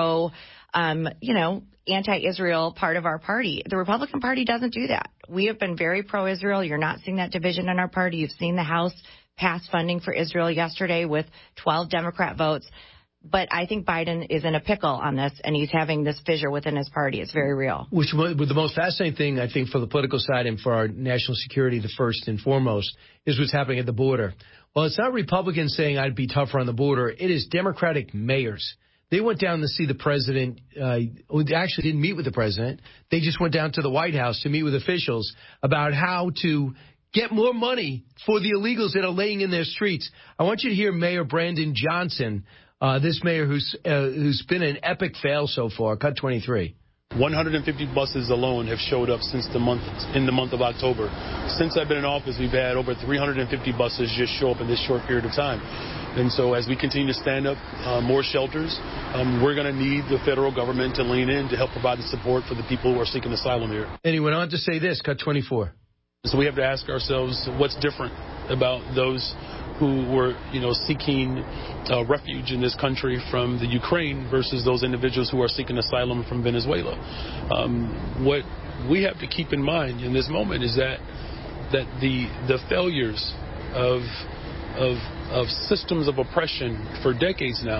anti-Israel part of our party. The Republican Party doesn't do that. We have been very pro-Israel. You're not seeing that division in our party. You've seen the House pass funding for Israel yesterday with 12 Democrat votes. But I think Biden is in a pickle on this, and he's having this fissure within his party. It's very real. Which was the most fascinating thing, I think, for the political side and for our national security, the first and foremost, is what's happening at the border. Well, it's not Republicans saying I'd be tougher on the border. It is Democratic mayors. They went down to see the president. They actually didn't meet with the president. They just went down to the White House to meet with officials about how to get more money for the illegals that are laying in their streets. I want you to hear Mayor Brandon Johnson, this mayor who's been an epic fail so far. Cut 23. 150 buses alone have showed up in the month of October. Since I've been in office, we've had over 350 buses just show up in this short period of time. And so as we continue to stand up more shelters, we're going to need the federal government to lean in to help provide the support for the people who are seeking asylum here. And he went on to say this, cut 24. So we have to ask ourselves what's different about those who were, seeking refuge in this country from the Ukraine versus those individuals who are seeking asylum from Venezuela. What we have to keep in mind in this moment is that the failures of systems of oppression for decades now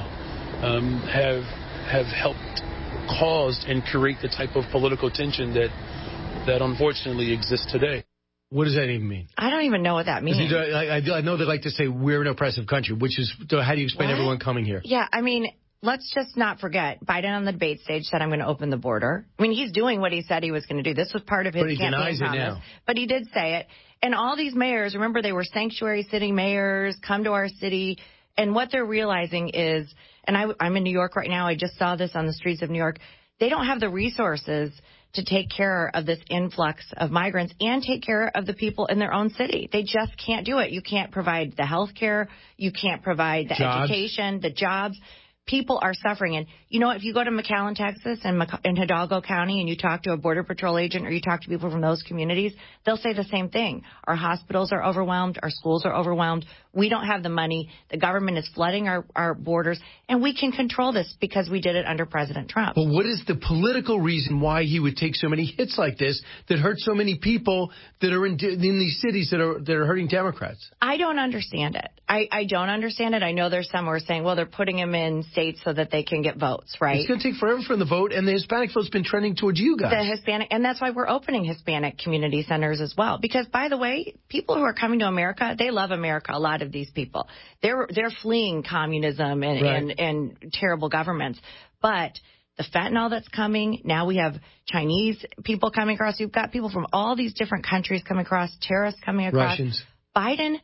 have helped cause and create the type of political tension that unfortunately exists today. What does that even mean? I don't even know what that means. I know they like to say we're an oppressive country, which is, how do you explain everyone coming here? Yeah, I mean, let's just not forget, Biden on the debate stage said, I'm going to open the border. I mean, he's doing what he said he was going to do. This was part of his campaign promise. But he denies it now. But he did say it. And all these mayors, remember, they were sanctuary city mayors, come to our city. And what they're realizing is, and I'm in New York right now, I just saw this on the streets of New York, they don't have the resources to take care of this influx of migrants and take care of the people in their own city. They just can't do it. You can't provide the health care. You can't provide the education, the jobs. People are suffering. And, if you go to McAllen, Texas, and in Hidalgo County, and you talk to a Border Patrol agent or you talk to people from those communities, they'll say the same thing. Our hospitals are overwhelmed. Our schools are overwhelmed. We don't have the money. The government is flooding our borders. And we can control this because we did it under President Trump. But what is the political reason why he would take so many hits like this that hurt so many people that are in these cities that are hurting Democrats? I don't understand it. I don't understand it. I know there's some who are saying, well, they're putting him in states so that they can get votes, right? It's going to take forever for the vote, and the Hispanic vote's been trending towards you guys. The Hispanic, and that's why we're opening Hispanic community centers as well. Because, by the way, people who are coming to America, they love America, a lot of these people. They're fleeing communism and terrible governments. But the fentanyl that's coming, now we have Chinese people coming across. You've got people from all these different countries coming across, terrorists coming across. Russians. Biden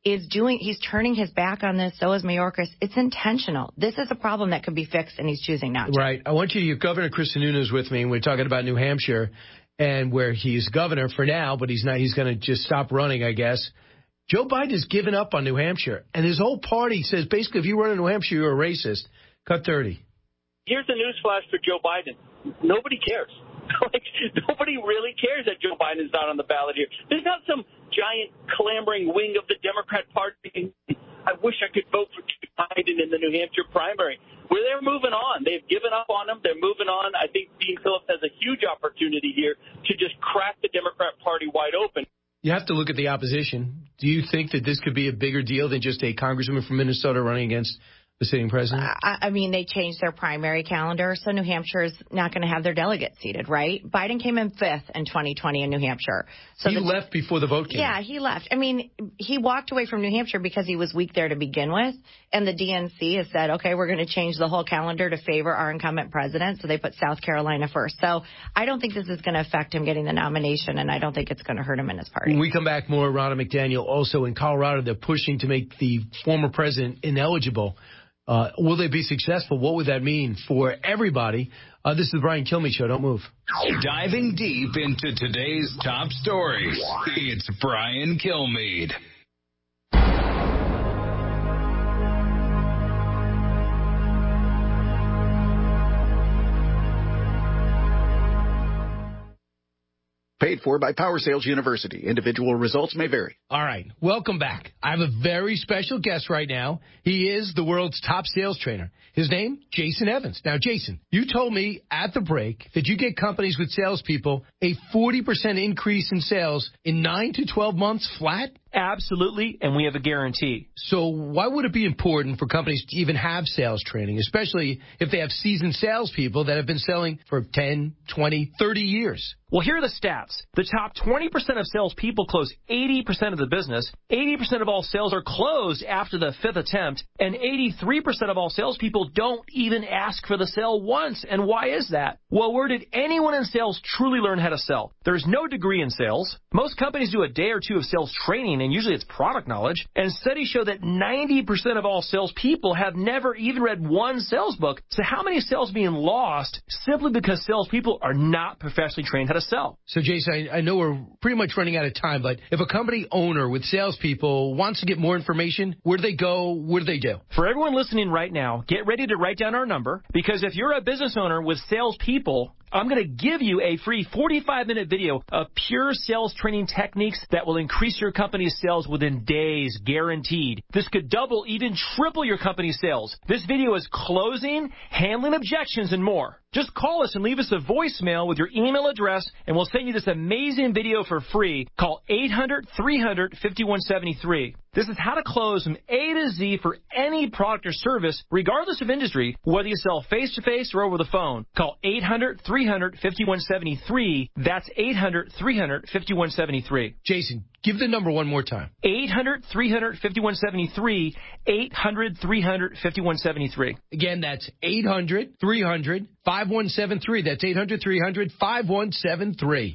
he's turning his back on this. So is Mayorkas. It's intentional. This is a problem that could be fixed, and he's choosing not to. Right. I want you to, Governor Chris Sununu with me, and we're talking about New Hampshire and where he's governor for now, but he's not. He's going to just stop running, I guess. Joe Biden has given up on New Hampshire, and his whole party says basically if you run in New Hampshire, you're a racist. Cut 30. Here's the newsflash for Joe Biden. Nobody cares. Nobody really cares that Joe Biden's not on the ballot here. There's not some giant clamoring wing of the Democrat Party. wish I could vote for Biden in the New Hampshire primary. Where they're moving on. They've given up on him. They're moving on. I think Dean Phillips has a huge opportunity here to just crack the Democrat Party wide open. You have to look at the opposition. Do you think that this could be a bigger deal than just a congresswoman from Minnesota running against the sitting president? I mean, they changed their primary calendar, so New Hampshire is not going to have their delegates seated, right? Biden came in 5th in 2020 in New Hampshire. So he left before the vote came. Yeah, he left. I mean, he walked away from New Hampshire because he was weak there to begin with, and the DNC has said, okay, we're going to change the whole calendar to favor our incumbent president, so they put South Carolina first. So I don't think this is going to affect him getting the nomination, and I don't think it's going to hurt him in his party. When we come back, more Ronna McDaniel. Also in Colorado, they're pushing to make the former president ineligible. Will they be successful? What would that mean for everybody? This is the Brian Kilmeade Show. Don't move. Diving deep into today's top stories, it's Brian Kilmeade. Paid for by Power Sales University. Individual results may vary. All right. Welcome back. I have a very special guest right now. He is the world's top sales trainer. His name, Jason Evans. Now, Jason, you told me at the break that you get companies with salespeople a 40% increase in sales in 9 to 12 months flat? Absolutely, and we have a guarantee. So why would it be important for companies to even have sales training, especially if they have seasoned salespeople that have been selling for 10, 20, 30 years? Well, here are the stats. The top 20% of salespeople close 80% of the business. 80% of all sales are closed after the 5th attempt, and 83% of all salespeople don't even ask for the sale once. And why is that? Well, where did anyone in sales truly learn how to sell? There's no degree in sales. Most companies do a day or two of sales training, and usually it's product knowledge. And studies show that 90% of all salespeople have never even read one sales book. So how many sales being lost simply because salespeople are not professionally trained how to sell? So, Jason, I know we're pretty much running out of time, but if a company owner with salespeople wants to get more information, where do they go? What do they do? For everyone listening right now, get ready to write down our number, because if you're a business owner with salespeople, I'm going to give you a free 45-minute video of pure sales training techniques that will increase your company's sales within days, guaranteed. This could double, even triple your company's sales. This video is closing, handling objections, and more. Just call us and leave us a voicemail with your email address, and we'll send you this amazing video for free. Call 800-300-5173. This is how to close from A to Z for any product or service, regardless of industry, whether you sell face-to-face or over the phone. Call 800-300-5173. That's 800-300-5173. Jason, give the number one more time. 800-300-5173. 800-300-5173. Again, that's 800-300-5173. That's 800-300-5173.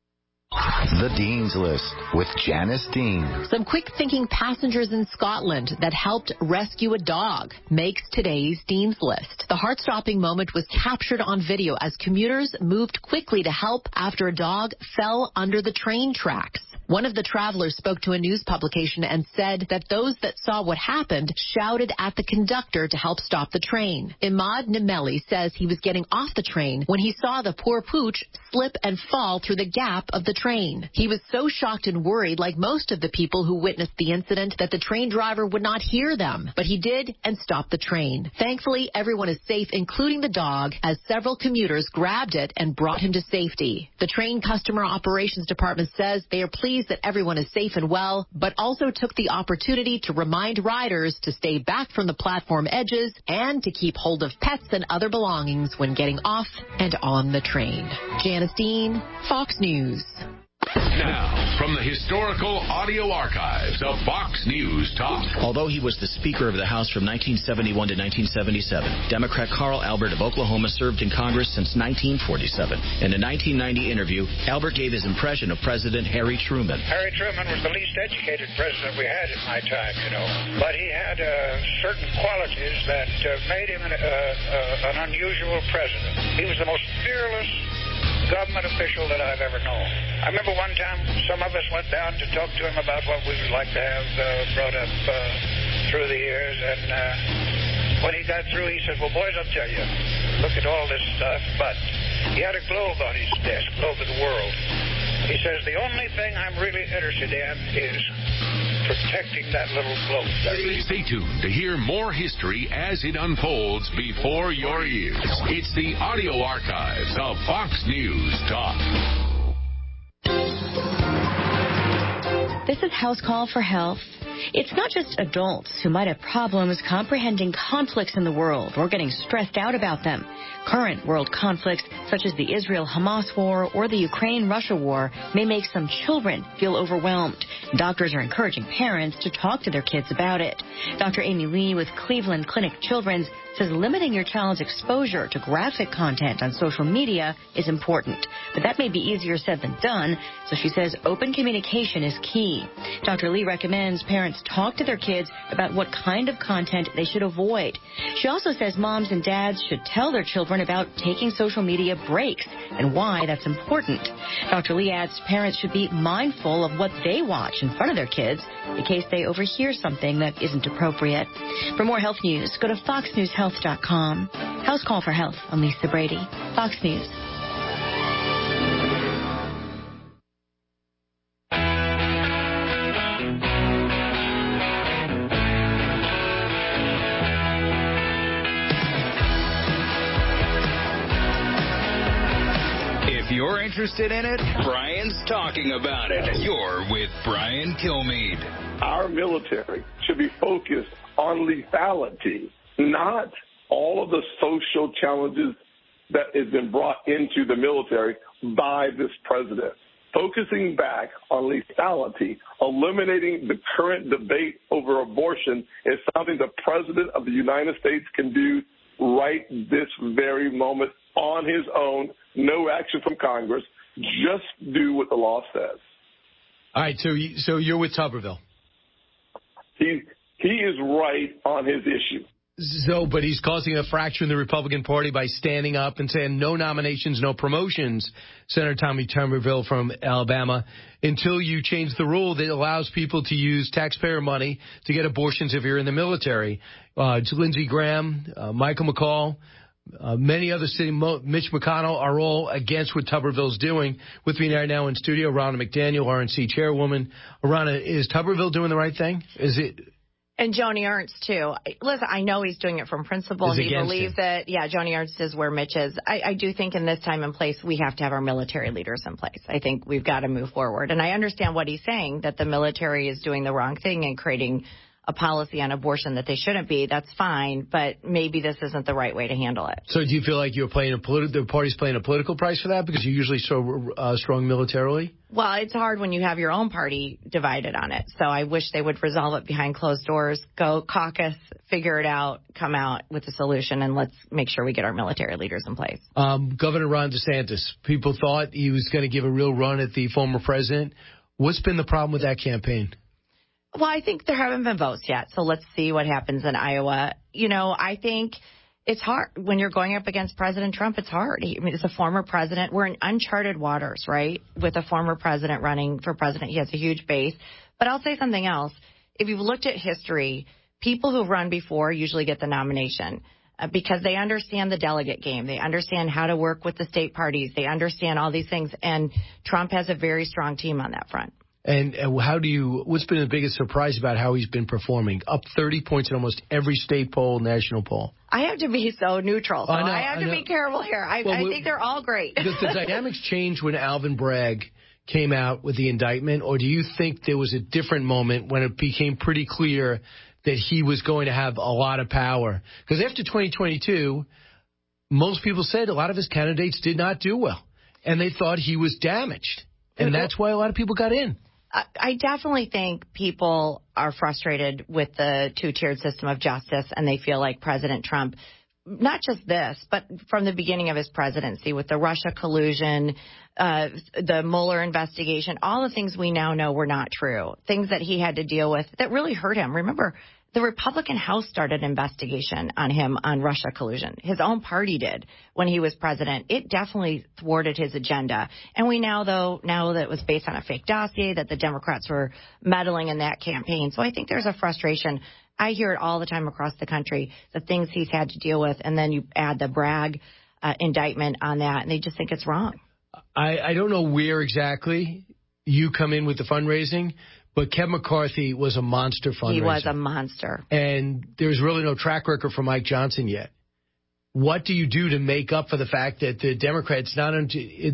The Dean's List with Janice Dean. Some quick-thinking passengers in Scotland that helped rescue a dog makes today's Dean's List. The heart-stopping moment was captured on video as commuters moved quickly to help after a dog fell under the train tracks. One of the travelers spoke to a news publication and said that those that saw what happened shouted at the conductor to help stop the train. Imad Nemeli says he was getting off the train when he saw the poor pooch slip and fall through the gap of the train. He was so shocked and worried, like most of the people who witnessed the incident, that the train driver would not hear them. But he did and stopped the train. Thankfully, everyone is safe, including the dog, as several commuters grabbed it and brought him to safety. The train customer operations department says they are pleased that everyone is safe and well, but also took the opportunity to remind riders to stay back from the platform edges and to keep hold of pets and other belongings when getting off and on the train. Janice Dean, Fox News. Now, from the historical audio archives of Fox News Talk. Although he was the Speaker of the House from 1971 to 1977, Democrat Carl Albert of Oklahoma served in Congress since 1947. In a 1990 interview, Albert gave his impression of President Harry Truman. Harry Truman was the least educated president we had in my time, you know. But he had certain qualities that made him an unusual president. He was the most fearless government official that I've ever known. I remember one time some of us went down to talk to him about what we would like to have brought up through the years, and when he got through, he said, well, boys, I'll tell you, look at all this stuff, but he had a globe on his desk, globe of the world. He says, the only thing I'm really interested in is protecting that little globe. Stay tuned to hear more history as it unfolds before your ears. It's the audio archives of Fox News Talk. This is House Call for Health. It's not just adults who might have problems comprehending conflicts in the world or getting stressed out about them. Current world conflicts, such as the Israel-Hamas war or the Ukraine-Russia war, may make some children feel overwhelmed. Doctors are encouraging parents to talk to their kids about it. Dr. Amy Lee with Cleveland Clinic Children's says limiting your child's exposure to graphic content on social media is important. But that may be easier said than done, so she says open communication is key. Dr. Lee recommends parents talk to their kids about what kind of content they should avoid. She also says moms and dads should tell their children about taking social media breaks and why that's important. Dr. Lee adds parents should be mindful of what they watch in front of their kids in case they overhear something that isn't appropriate. For more health news, go to foxnewshealth.com. House Call for Health. I'm Lisa Brady, Fox News. If you're interested in it, Brian's talking about it. You're with Brian Kilmeade. Our military should be focused on lethality, not all of the social challenges that has been brought into the military by this president. Focusing back on lethality, eliminating the current debate over abortion is something the president of the United States can do right this very moment on his own. No action from Congress. Just do what the law says. All right, so you're with Tuberville. He is right on his issue. So, but he's causing a fracture in the Republican Party by standing up and saying no nominations, no promotions, Senator Tommy Tuberville from Alabama, until you change the rule that allows people to use taxpayer money to get abortions if you're in the military. Lindsey Graham, Michael McCall, many other cities, Mitch McConnell, are all against what Tuberville's doing. With me right now in studio, Ronna McDaniel, RNC chairwoman. Ronna, is Tuberville doing the right thing? Is it? And Joni Ernst, too. Listen, I know he's doing it from principle. He believes it. Yeah, Joni Ernst is where Mitch is. I do think in this time and place, we have to have our military leaders in place. I think we've got to move forward. And I understand what he's saying, that the military is doing the wrong thing and creating a policy on abortion that they shouldn't be. That's fine, but maybe this isn't the right way to handle it. So do you feel like the party's playing a political price for that because you're usually so strong militarily? Well, it's hard when you have your own party divided on it. So I wish they would resolve it behind closed doors, go caucus, figure it out, come out with a solution, and let's make sure we get our military leaders in place. Governor Ron DeSantis, people thought he was going to give a real run at the former president. What's been the problem with that campaign? Well, I think there haven't been votes yet, so let's see what happens in Iowa. You know, I think it's hard. When you're going up against President Trump, it's hard. I mean, it's a former president. We're in uncharted waters, right, with a former president running for president. He has a huge base. But I'll say something else. If you've looked at history, people who've run before usually get the nomination because they understand the delegate game. They understand how to work with the state parties. They understand all these things. And Trump has a very strong team on that front. And what's been the biggest surprise about how he's been performing? Up 30 points in almost every state poll, national poll. I have to be so neutral, so I have to be careful here. I think they're all great. Does the dynamics change when Alvin Bragg came out with the indictment, or do you think there was a different moment when it became pretty clear that he was going to have a lot of power? Because after 2022, most people said a lot of his candidates did not do well, and they thought he was damaged, and that's why a lot of people got in. I definitely think people are frustrated with the two-tiered system of justice, and they feel like President Trump, not just this, but from the beginning of his presidency with the Russia collusion, the Mueller investigation, all the things we now know were not true, things that he had to deal with that really hurt him. Remember, the Republican House started an investigation on him on Russia collusion. His own party did when he was president. It definitely thwarted his agenda. And we now that it was based on a fake dossier, that the Democrats were meddling in that campaign. So I think there's a frustration. I hear it all the time across the country, the things he's had to deal with. And then you add the Bragg indictment on that, and they just think it's wrong. I don't know where exactly you come in with the fundraising, but Kevin McCarthy was a monster fundraiser. He was a monster. And there's really no track record for Mike Johnson yet. What do you do to make up for the fact that the Democrats they're a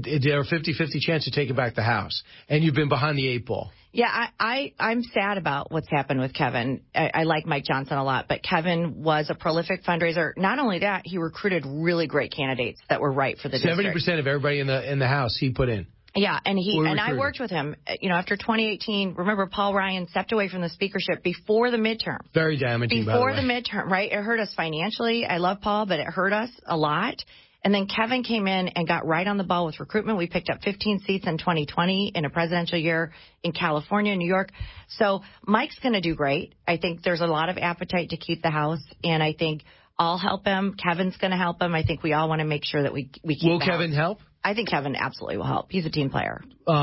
50-50 chance to take back the House, and you've been behind the 8 ball? Yeah, I'm sad about what's happened with Kevin. I like Mike Johnson a lot, but Kevin was a prolific fundraiser. Not only that, he recruited really great candidates that were right for the district. 70% of everybody in the House he put in. Yeah, and I worked with him. After 2018, remember Paul Ryan stepped away from the speakership before the midterm. Very damaging, before by the way. Midterm, right? It hurt us financially. I love Paul, but it hurt us a lot. And then Kevin came in and got right on the ball with recruitment. We picked up 15 seats in 2020 in a presidential year in California, New York. So Mike's going to do great. I think there's a lot of appetite to keep the House, and I think I'll help him. Kevin's going to help him. I think we all want to make sure that we keep Will Kevin help? I think Kevin absolutely will help. He's a team player.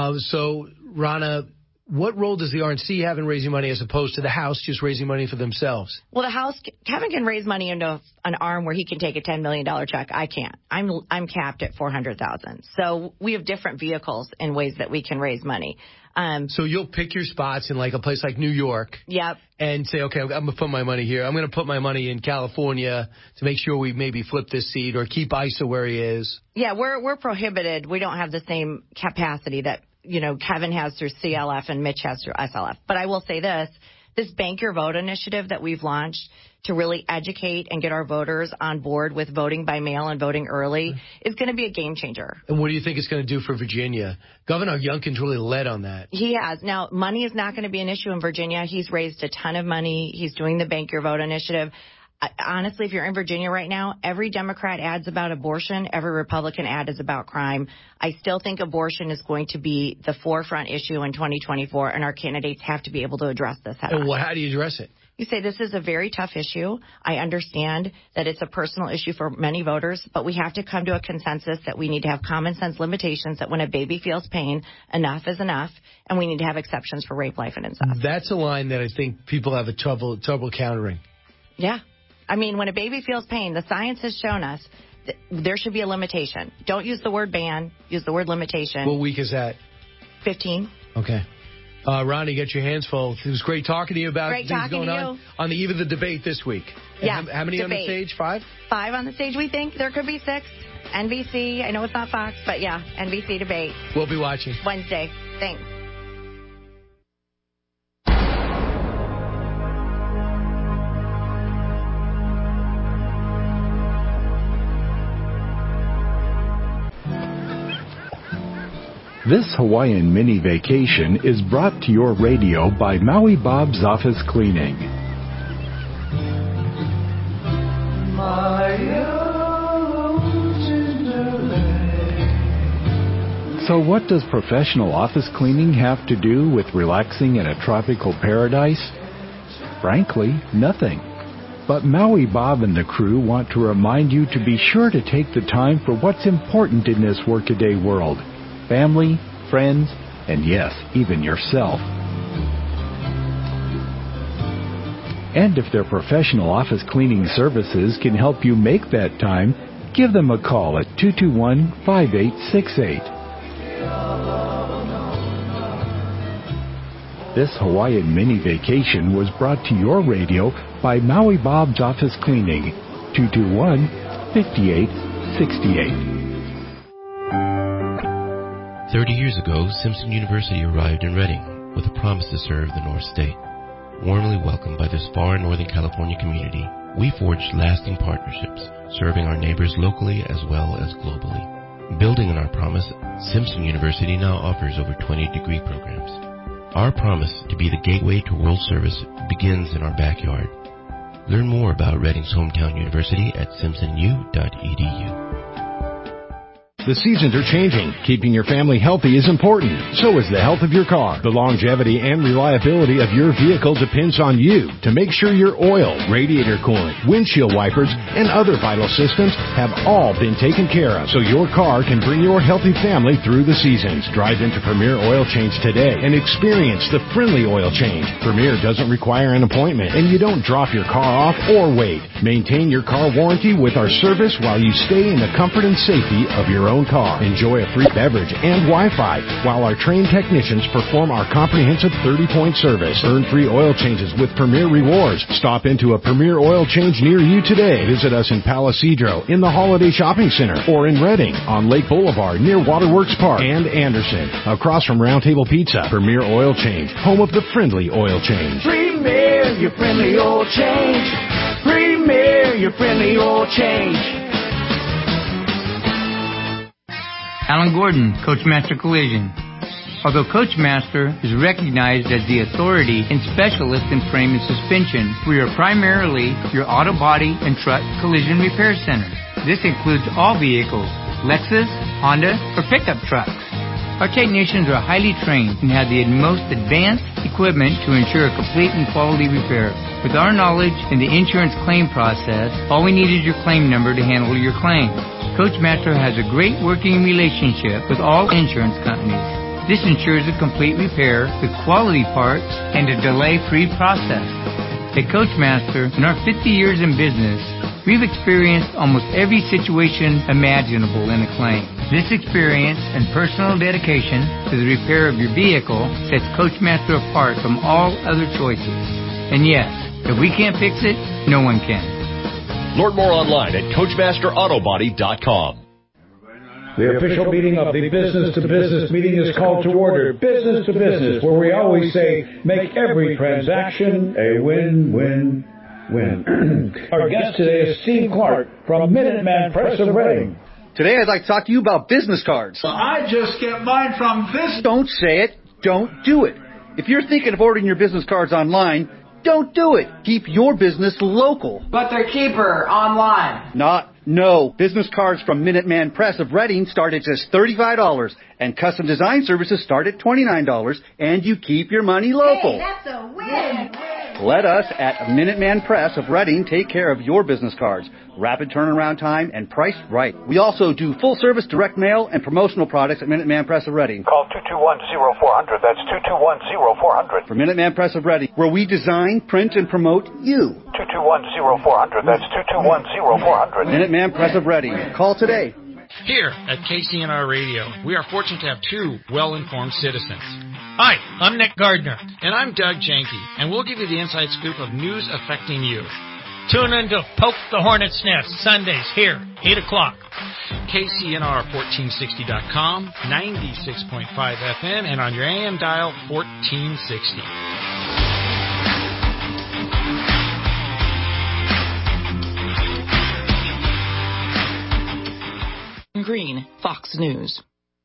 So, Rana, what role does the RNC have in raising money as opposed to the House just raising money for themselves? Well, the House, Kevin can raise money into an arm where he can take a $10 million check. I can't. I'm capped at $400,000. So we have different vehicles and ways that we can raise money. So you'll pick your spots in like a place like New York. Yep. And say, okay, I'm going to put my money here. I'm going to put my money in California to make sure we maybe flip this seat or keep ISA where he is. Yeah, we're prohibited. We don't have the same capacity that, Kevin has through CLF and Mitch has through SLF. But I will say this Bank Your Vote initiative that we've launched to really educate and get our voters on board with voting by mail and voting early is going to be a game changer. And what do you think it's going to do for Virginia? Governor Youngkin's really led on that. He has. Now, money is not going to be an issue in Virginia. He's raised a ton of money. He's doing the Bank Your Vote initiative. Honestly, if you're in Virginia right now, every Democrat ad's about abortion. Every Republican ad is about crime. I still think abortion is going to be the forefront issue in 2024, and our candidates have to be able to address this head on. And how do you address it? You say this is a very tough issue. I understand that it's a personal issue for many voters, but we have to come to a consensus that we need to have common sense limitations, that when a baby feels pain, enough is enough, and we need to have exceptions for rape, life, and incest. That's a line that I think people have trouble countering. Yeah. I mean, when a baby feels pain, the science has shown us that there should be a limitation. Don't use the word ban. Use the word limitation. What week is that? 15. Okay. Ronnie, get your hands full. It was great talking to you about things going on the eve of the debate this week. Yeah. How many debate. on the stage? 5? 5 on the stage, we think. There could be 6. NBC. I know it's not Fox, but yeah, NBC debate. We'll be watching. Wednesday. Thanks. This Hawaiian mini vacation is brought to your radio by Maui Bob's Office Cleaning. So what does professional office cleaning have to do with relaxing in a tropical paradise? Frankly, nothing. But Maui Bob and the crew want to remind you to be sure to take the time for what's important in this workaday world. Family, friends, and yes, even yourself. And if their professional office cleaning services can help you make that time, give them a call at 221-5868. This Hawaiian mini vacation was brought to your radio by Maui Bob's Office Cleaning, 221-5868. 30 years ago, Simpson University arrived in Reading with a promise to serve the North State. Warmly welcomed by this far Northern California community, we forged lasting partnerships, serving our neighbors locally as well as globally. Building on our promise, Simpson University now offers over 20 degree programs. Our promise to be the gateway to world service begins in our backyard. Learn more about Reading's hometown university at simpsonu.edu. The seasons are changing. Keeping your family healthy is important. So is the health of your car. The longevity and reliability of your vehicle depends on you to make sure your oil, radiator coolant, windshield wipers, and other vital systems have all been taken care of so your car can bring your healthy family through the seasons. Drive into Premier Oil Change today and experience the friendly oil change. Premier doesn't require an appointment, and you don't drop your car off or wait. Maintain your car warranty with our service while you stay in the comfort and safety of your own own car. Enjoy a free beverage and Wi-Fi while our trained technicians perform our comprehensive 30-point service. Earn free oil changes with Premier Rewards. Stop into a Premier Oil Change near you today. Visit us in Palisadro, in the Holiday Shopping Center, or in Redding, on Lake Boulevard near Waterworks Park, and Anderson, across from Round Table Pizza. Premier Oil Change, home of the friendly oil change. Premier, your friendly oil change. Premier, your friendly oil change. Alan Gordon, Coachmaster Collision. Although Coachmaster is recognized as the authority and specialist in frame and suspension, we are primarily your auto body and truck collision repair center. This includes all vehicles, Lexus, Honda, or pickup trucks. Our technicians are highly trained and have the most advanced equipment to ensure a complete and quality repair. With our knowledge in the insurance claim process, all we need is your claim number to handle your claim. Coachmaster has a great working relationship with all insurance companies. This ensures a complete repair with quality parts and a delay-free process. At Coachmaster, in our 50 years in business, we've experienced almost every situation imaginable in a claim. This experience and personal dedication to the repair of your vehicle sets Coachmaster apart from all other choices. And yes, if we can't fix it, no one can. Learn more online at CoachmasterAutobody.com. The official meeting of the business-to-business meeting is called to order. Business to business, where we always say, make every transaction a win-win-win. Our guest today is Steve Clark from Minuteman Press of Reading. Today I'd like to talk to you about business cards. I just get mine from this. Don't say it. Don't do it. If you're thinking of ordering your business cards online, don't do it. Keep your business local. But they're cheaper online. No. Business cards from Minuteman Press of Reading start at just $35, and custom design services start at $29, and you keep your money local. Hey, that's a win. Let us at Minuteman Press of Reading take care of your business cards. Rapid turnaround time and priced right. We also do full-service direct mail and promotional products at Minuteman Press of Reading. Call 221-0400. That's 221-0400. For Minuteman Press of Reading, where we design, print, and promote you. 221-0400. That's 221-0400. Minuteman Press of Reading. Call today. Here at KCNR Radio, we are fortunate to have two well-informed citizens. Hi, I'm Nick Gardner. And I'm Doug Janke, and we'll give you the inside scoop of news affecting you. Tune in to Poke the Hornet's Nest, Sundays here, 8 o'clock. KCNR1460.com, 96.5 FM, and on your AM dial, 1460. Green, Fox News.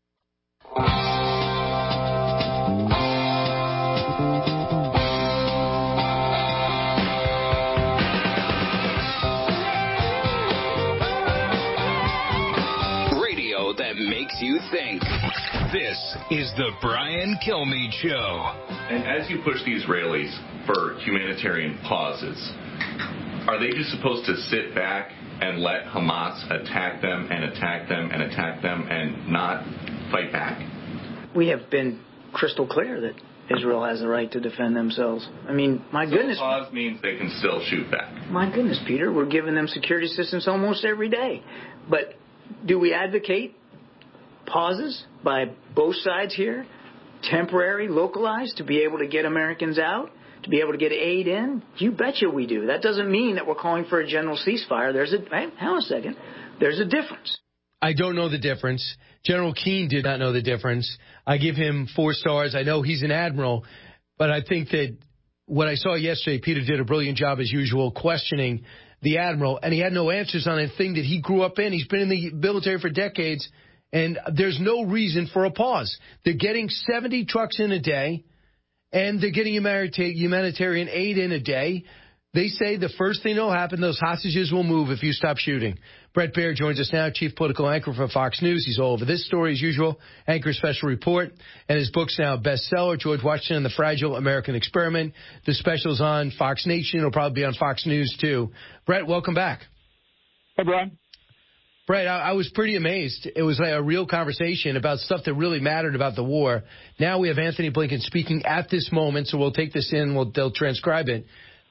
Radio that makes you think. This is the Brian Kilmeade Show. And as you push the Israelis for humanitarian pauses, are they just supposed to sit back and let Hamas attack them and attack them and attack them and not fight back? We have been crystal clear that Israel has the right to defend themselves. I mean, my goodness. Pause means they can still shoot back. My goodness, Peter, we're giving them security assistance almost every day. But do we advocate pauses by both sides here? Temporary, localized, to be able to get Americans out? To be able to get aid in? You betcha we do. That doesn't mean that we're calling for a general ceasefire. Hang on a second. There's a difference. I don't know the difference. General Keane did not know the difference. I give him 4 stars. I know he's an admiral, but I think that what I saw yesterday, Peter did a brilliant job as usual questioning the admiral, and he had no answers on a thing that he grew up in. He's been in the military for decades, and there's no reason for a pause. They're getting 70 trucks in a day. And they're getting humanitarian aid in a day. They say the first thing that will happen, those hostages will move if you stop shooting. Bret Baier joins us now, chief political anchor for Fox News. He's all over this story as usual, anchor special report. And his book's now a bestseller, George Washington and the Fragile American Experiment. The special's on Fox Nation. It'll probably be on Fox News, too. Bret, welcome back. Hey, Brian. Bret, I was pretty amazed. It was like a real conversation about stuff that really mattered about the war. Now we have Anthony Blinken speaking at this moment, so we'll take this in. They'll transcribe it.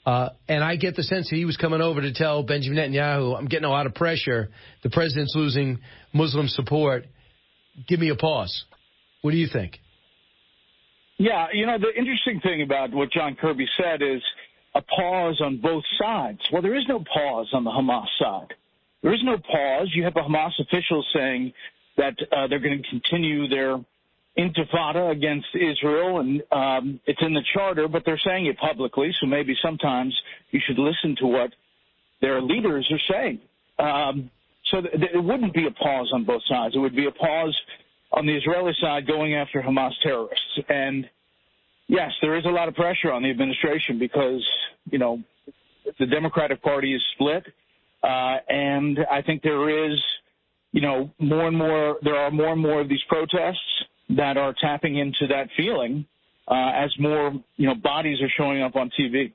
And I get the sense that he was coming over to tell Benjamin Netanyahu, I'm getting a lot of pressure. The president's losing Muslim support. Give me a pause. What do you think? Yeah, the interesting thing about what John Kirby said is a pause on both sides. Well, there is no pause on the Hamas side. There is no pause. You have the Hamas officials saying that they're going to continue their intifada against Israel, and it's in the charter, but they're saying it publicly, so maybe sometimes you should listen to what their leaders are saying. So it wouldn't be a pause on both sides. It would be a pause on the Israeli side going after Hamas terrorists. And, yes, there is a lot of pressure on the administration because, the Democratic Party is split, and I think there is, more and more of these protests that are tapping into that feeling as more, bodies are showing up on TV.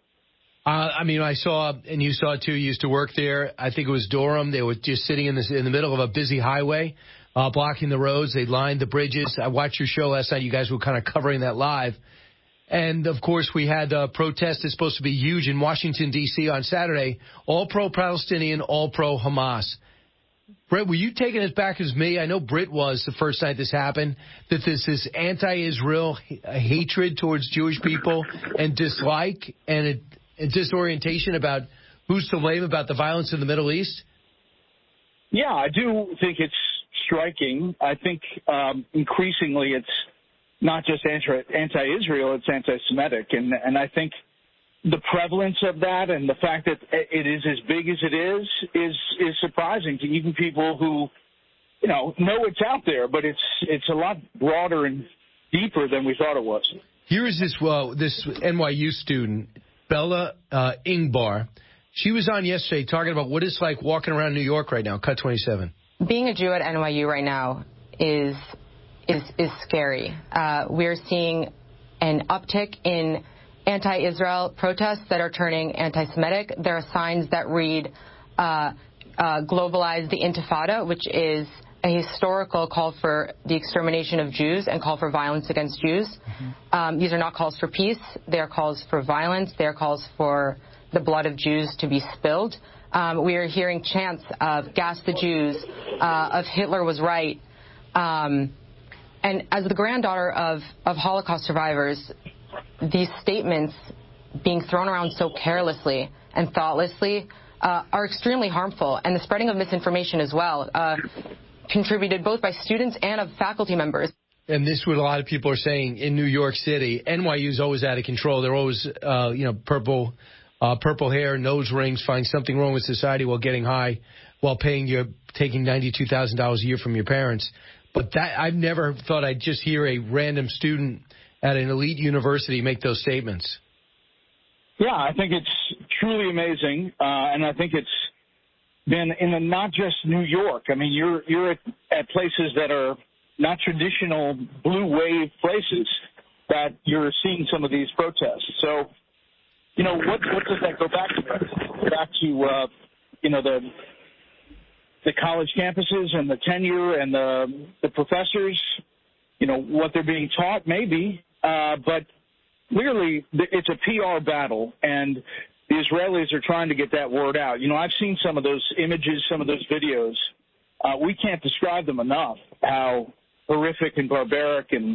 I saw, and you saw too, you used to work there. I think it was Durham. They were just sitting in the middle of a busy highway, blocking the roads. They lined the bridges. I watched your show last night. You guys were kind of covering that live. And, of course, we had a protest that's supposed to be huge in Washington, D.C. on Saturday, all pro-Palestinian, all pro-Hamas. Brett, were you taking it back as me? I know Britt was the first night this happened, that there's this anti-Israel hatred towards Jewish people and dislike and a disorientation about who's to blame about the violence in the Middle East? Yeah, I do think it's striking. I think increasingly it's not just anti-Israel, it's anti-Semitic. And I think the prevalence of that and the fact that it is as big as it is surprising to even people who, know it's out there, but it's a lot broader and deeper than we thought it was. Here is this NYU student, Bella Ingbar. She was on yesterday talking about what it's like walking around New York right now. Cut 27. Being a Jew at NYU right now is scary. We're seeing an uptick in anti-Israel protests that are turning anti-Semitic. There are signs that read globalize the Intifada, which is a historical call for the extermination of Jews and call for violence against Jews. Mm-hmm. These are not calls for peace. They are calls for violence. They are calls for the blood of Jews to be spilled. We are hearing chants of gas the Jews, of Hitler was right. And as the granddaughter of Holocaust survivors, these statements being thrown around so carelessly and thoughtlessly are extremely harmful. And the spreading of misinformation as well, contributed both by students and of faculty members. And this is what a lot of people are saying in New York City. NYU is always out of control. They're always, purple hair, nose rings, finding something wrong with society while getting high, while taking $92,000 a year from your parents. But that I've never thought I'd just hear a random student at an elite university make those statements. Yeah, I think it's truly amazing, and I think it's been in not just New York. I mean, you're at places that are not traditional blue wave places that you're seeing some of these protests. So, what does that go back to? Go back to the college campuses and the tenure and the professors, what they're being taught, maybe. But clearly it's a PR battle, and the Israelis are trying to get that word out. I've seen some of those images, some of those videos. We can't describe them enough, how horrific and barbaric and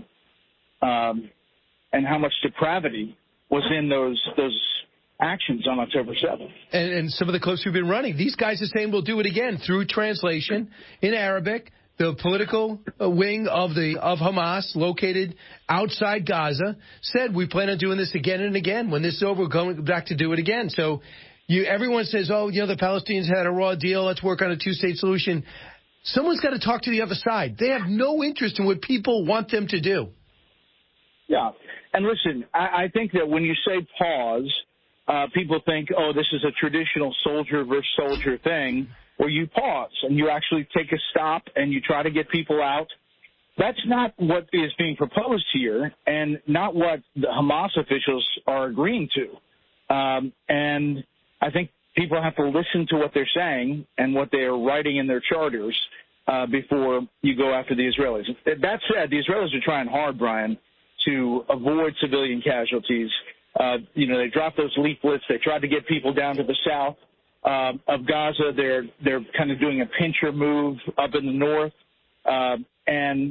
how much depravity was in those actions on October 7th. And some of the clips we've been running, these guys are saying we'll do it again through translation in Arabic. The political wing of Hamas, located outside Gaza, said we plan on doing this again and again. When this is over, we're going back to do it again. So everyone says, the Palestinians had a raw deal. Let's work on a two-state solution. Someone's got to talk to the other side. They have no interest in what people want them to do. Yeah. And listen, I think that when you say pause, people think, this is a traditional soldier versus soldier thing, where you pause and you actually take a stop and you try to get people out. That's not what is being proposed here and not what the Hamas officials are agreeing to. And I think people have to listen to what they're saying and what they are writing in their charters before you go after the Israelis. That said, the Israelis are trying hard, Brian, to avoid civilian casualties. They dropped those leaflets. They tried to get people down to the south of Gaza. They're kind of doing a pincher move up in the north. And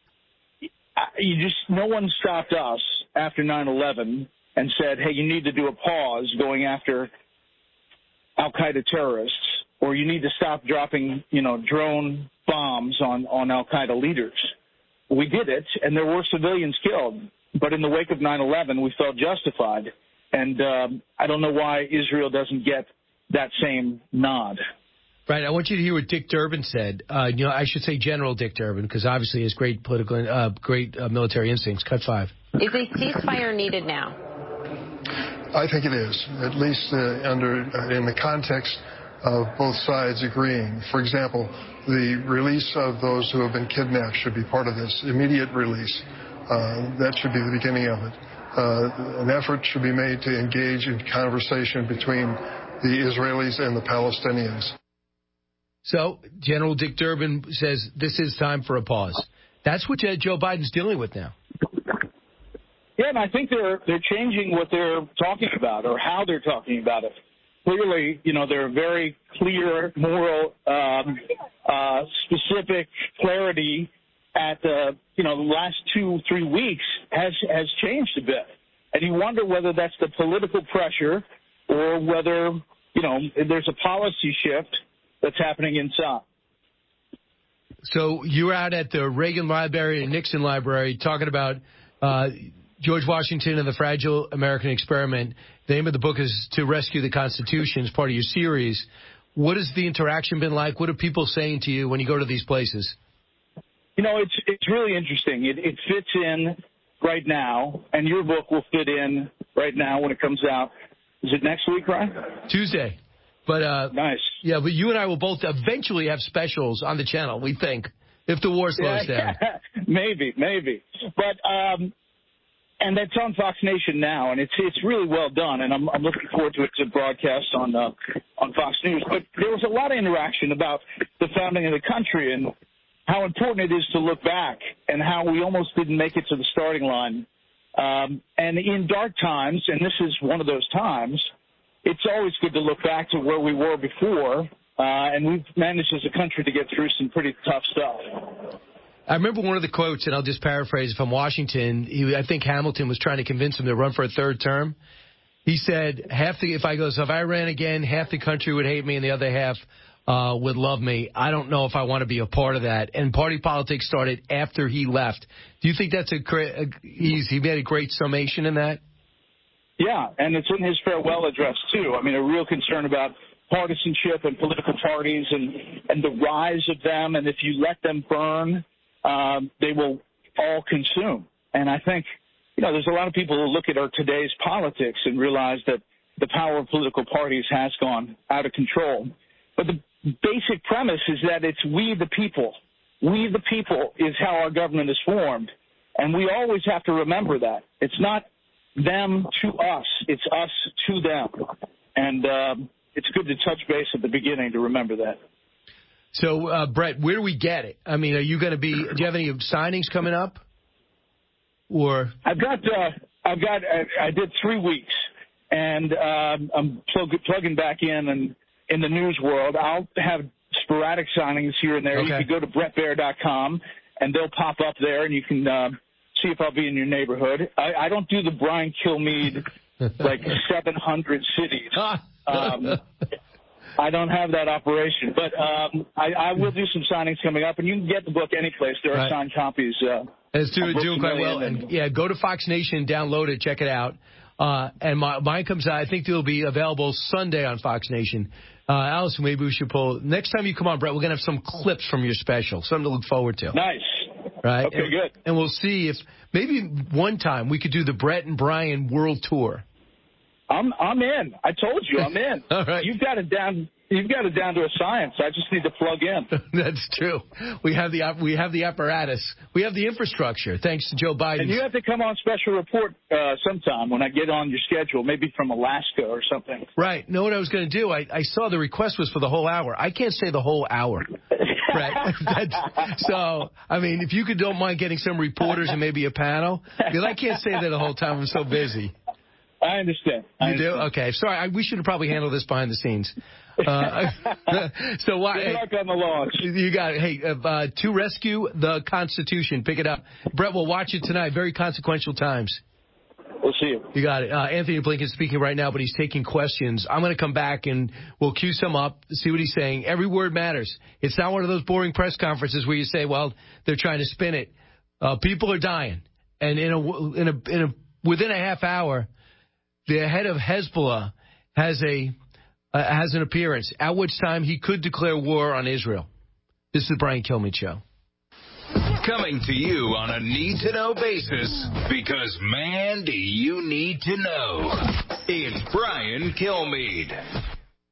no one stopped us after 9/11 and said, hey, you need to do a pause going after al-Qaeda terrorists, or you need to stop dropping, drone bombs on al-Qaeda leaders. We did it, and there were civilians killed. But in the wake of 9/11, we felt justified. And I don't know why Israel doesn't get that same nod. Right. I want you to hear what Dick Durbin said. I should say General Dick Durbin, because obviously he has great military instincts. Cut 5. Is a ceasefire needed now? I think it is, at least in the context of both sides agreeing. For example, the release of those who have been kidnapped should be part of this, immediate release. That should be the beginning of it. An effort should be made to engage in conversation between the Israelis and the Palestinians. So General Dick Durbin says this is time for a pause. That's what Joe Biden's dealing with now. Yeah, and I think they're changing what they're talking about or how they're talking about it. Clearly, there are very clear moral, specific clarity at the last 2-3 weeks has changed a bit. And you wonder whether that's the political pressure or whether, there's a policy shift that's happening inside. So you were out at the Reagan Library and Nixon Library talking about George Washington and the Fragile American Experiment. The name of the book is To Rescue the Constitution. It's part of your series. What has the interaction been like? What are people saying to you when you go to these places? It's really interesting. It fits in right now, and your book will fit in right now when it comes out. Is it next week, Ryan? Tuesday. But nice. Yeah, but you and I will both eventually have specials on the channel, we think, if the war slows down. Maybe. But and that's on Fox Nation now, and it's really well done, and I'm looking forward to it as a broadcast on Fox News. But there was a lot of interaction about the founding of the country and how important it is to look back and how we almost didn't make it to the starting line. And in dark times, and this is one of those times, it's always good to look back to where we were before, and we've managed as a country to get through some pretty tough stuff. I remember one of the quotes, and I'll just paraphrase from Washington. I think Hamilton was trying to convince him to run for a third term. He said, if I ran again, half the country would hate me and the other half would love me. I don't know if I want to be a part of that. And party politics started after he left. Do you think that's he made a great summation in that? Yeah, and it's in his farewell address, too. I mean, a real concern about partisanship and political parties and the rise of them. And if you let them burn, they will all consume. And I think, there's a lot of people who look at today's politics and realize that the power of political parties has gone out of control. But the basic premise is that it's we the people. We the people is how our government is formed. And we always have to remember that. It's not them to us. It's us to them. And it's good to touch base at the beginning to remember that. So, Brett, where do we get it? I mean, do you have any signings coming up? Or I did 3 weeks, and I'm plugging back in the news world. I'll have sporadic signings here and there. Okay. You can go to brettbaier.com, and they'll pop up there, and you can see if I'll be in your neighborhood. I don't do the Brian Kilmeade, 700 cities. I don't have that operation, but I will do some signings coming up, and you can get the book any place. There are signed copies. It's doing quite well. And go to Fox Nation, download it, check it out. And mine comes out, I think it'll be available Sunday on Fox Nation. Allison, maybe we should pull. Next time you come on, Brett, we're going to have some clips from your special, something to look forward to. Nice. Right? Okay, good. And we'll see if maybe one time we could do the Brett and Brian World Tour. I'm in. I told you I'm in. All right. You've got it down to a science. I just need to plug in. That's true. We have the apparatus. We have the infrastructure, thanks to Joe Biden. And you have to come on special report sometime when I get on your schedule, maybe from Alaska or something. Right. Know what I was going to do? I saw the request was for the whole hour. I can't stay the whole hour. Right. So, I mean, if you don't mind getting some reporters and maybe a panel, because I can't stay there the whole time. I'm so busy. I understand. You do? Okay. Sorry, we should have probably handled this behind the scenes. So why? Good luck on the launch. You got it. Hey, to rescue the Constitution, pick it up. Brett will watch it tonight. Very consequential times. We'll see you. You got it. Anthony Blinken is speaking right now, but he's taking questions. I'm going to come back and we'll cue some up, see what he's saying. Every word matters. It's not one of those boring press conferences where you say, well, they're trying to spin it. People are dying, and within a half hour, the head of Hezbollah has an appearance, at which time he could declare war on Israel. This is the Brian Kilmeade Show. Coming to you on a need-to-know basis, because, man, do you need to know. It's Brian Kilmeade.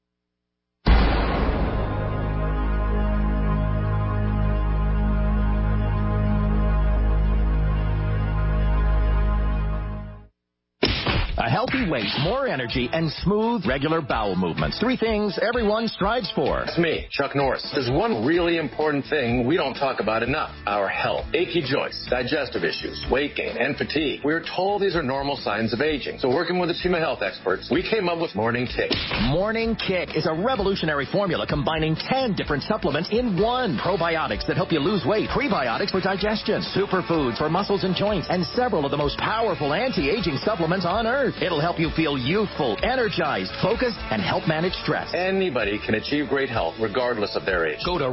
A healthy weight, more energy, and smooth, regular bowel movements. 3 things everyone strives for. It's me, Chuck Norris. There's one really important thing we don't talk about enough: our health. Achy joints, digestive issues, weight gain, and fatigue. We're told these are normal signs of aging. So working with the team of health experts, we came up with Morning Kick. Morning Kick is a revolutionary formula combining 10 different supplements in one. Probiotics that help you lose weight, prebiotics for digestion, superfoods for muscles and joints, and several of the most powerful anti-aging supplements on earth. It'll help you feel youthful, energized, focused, and help manage stress. Anybody can achieve great health regardless of their age. Go to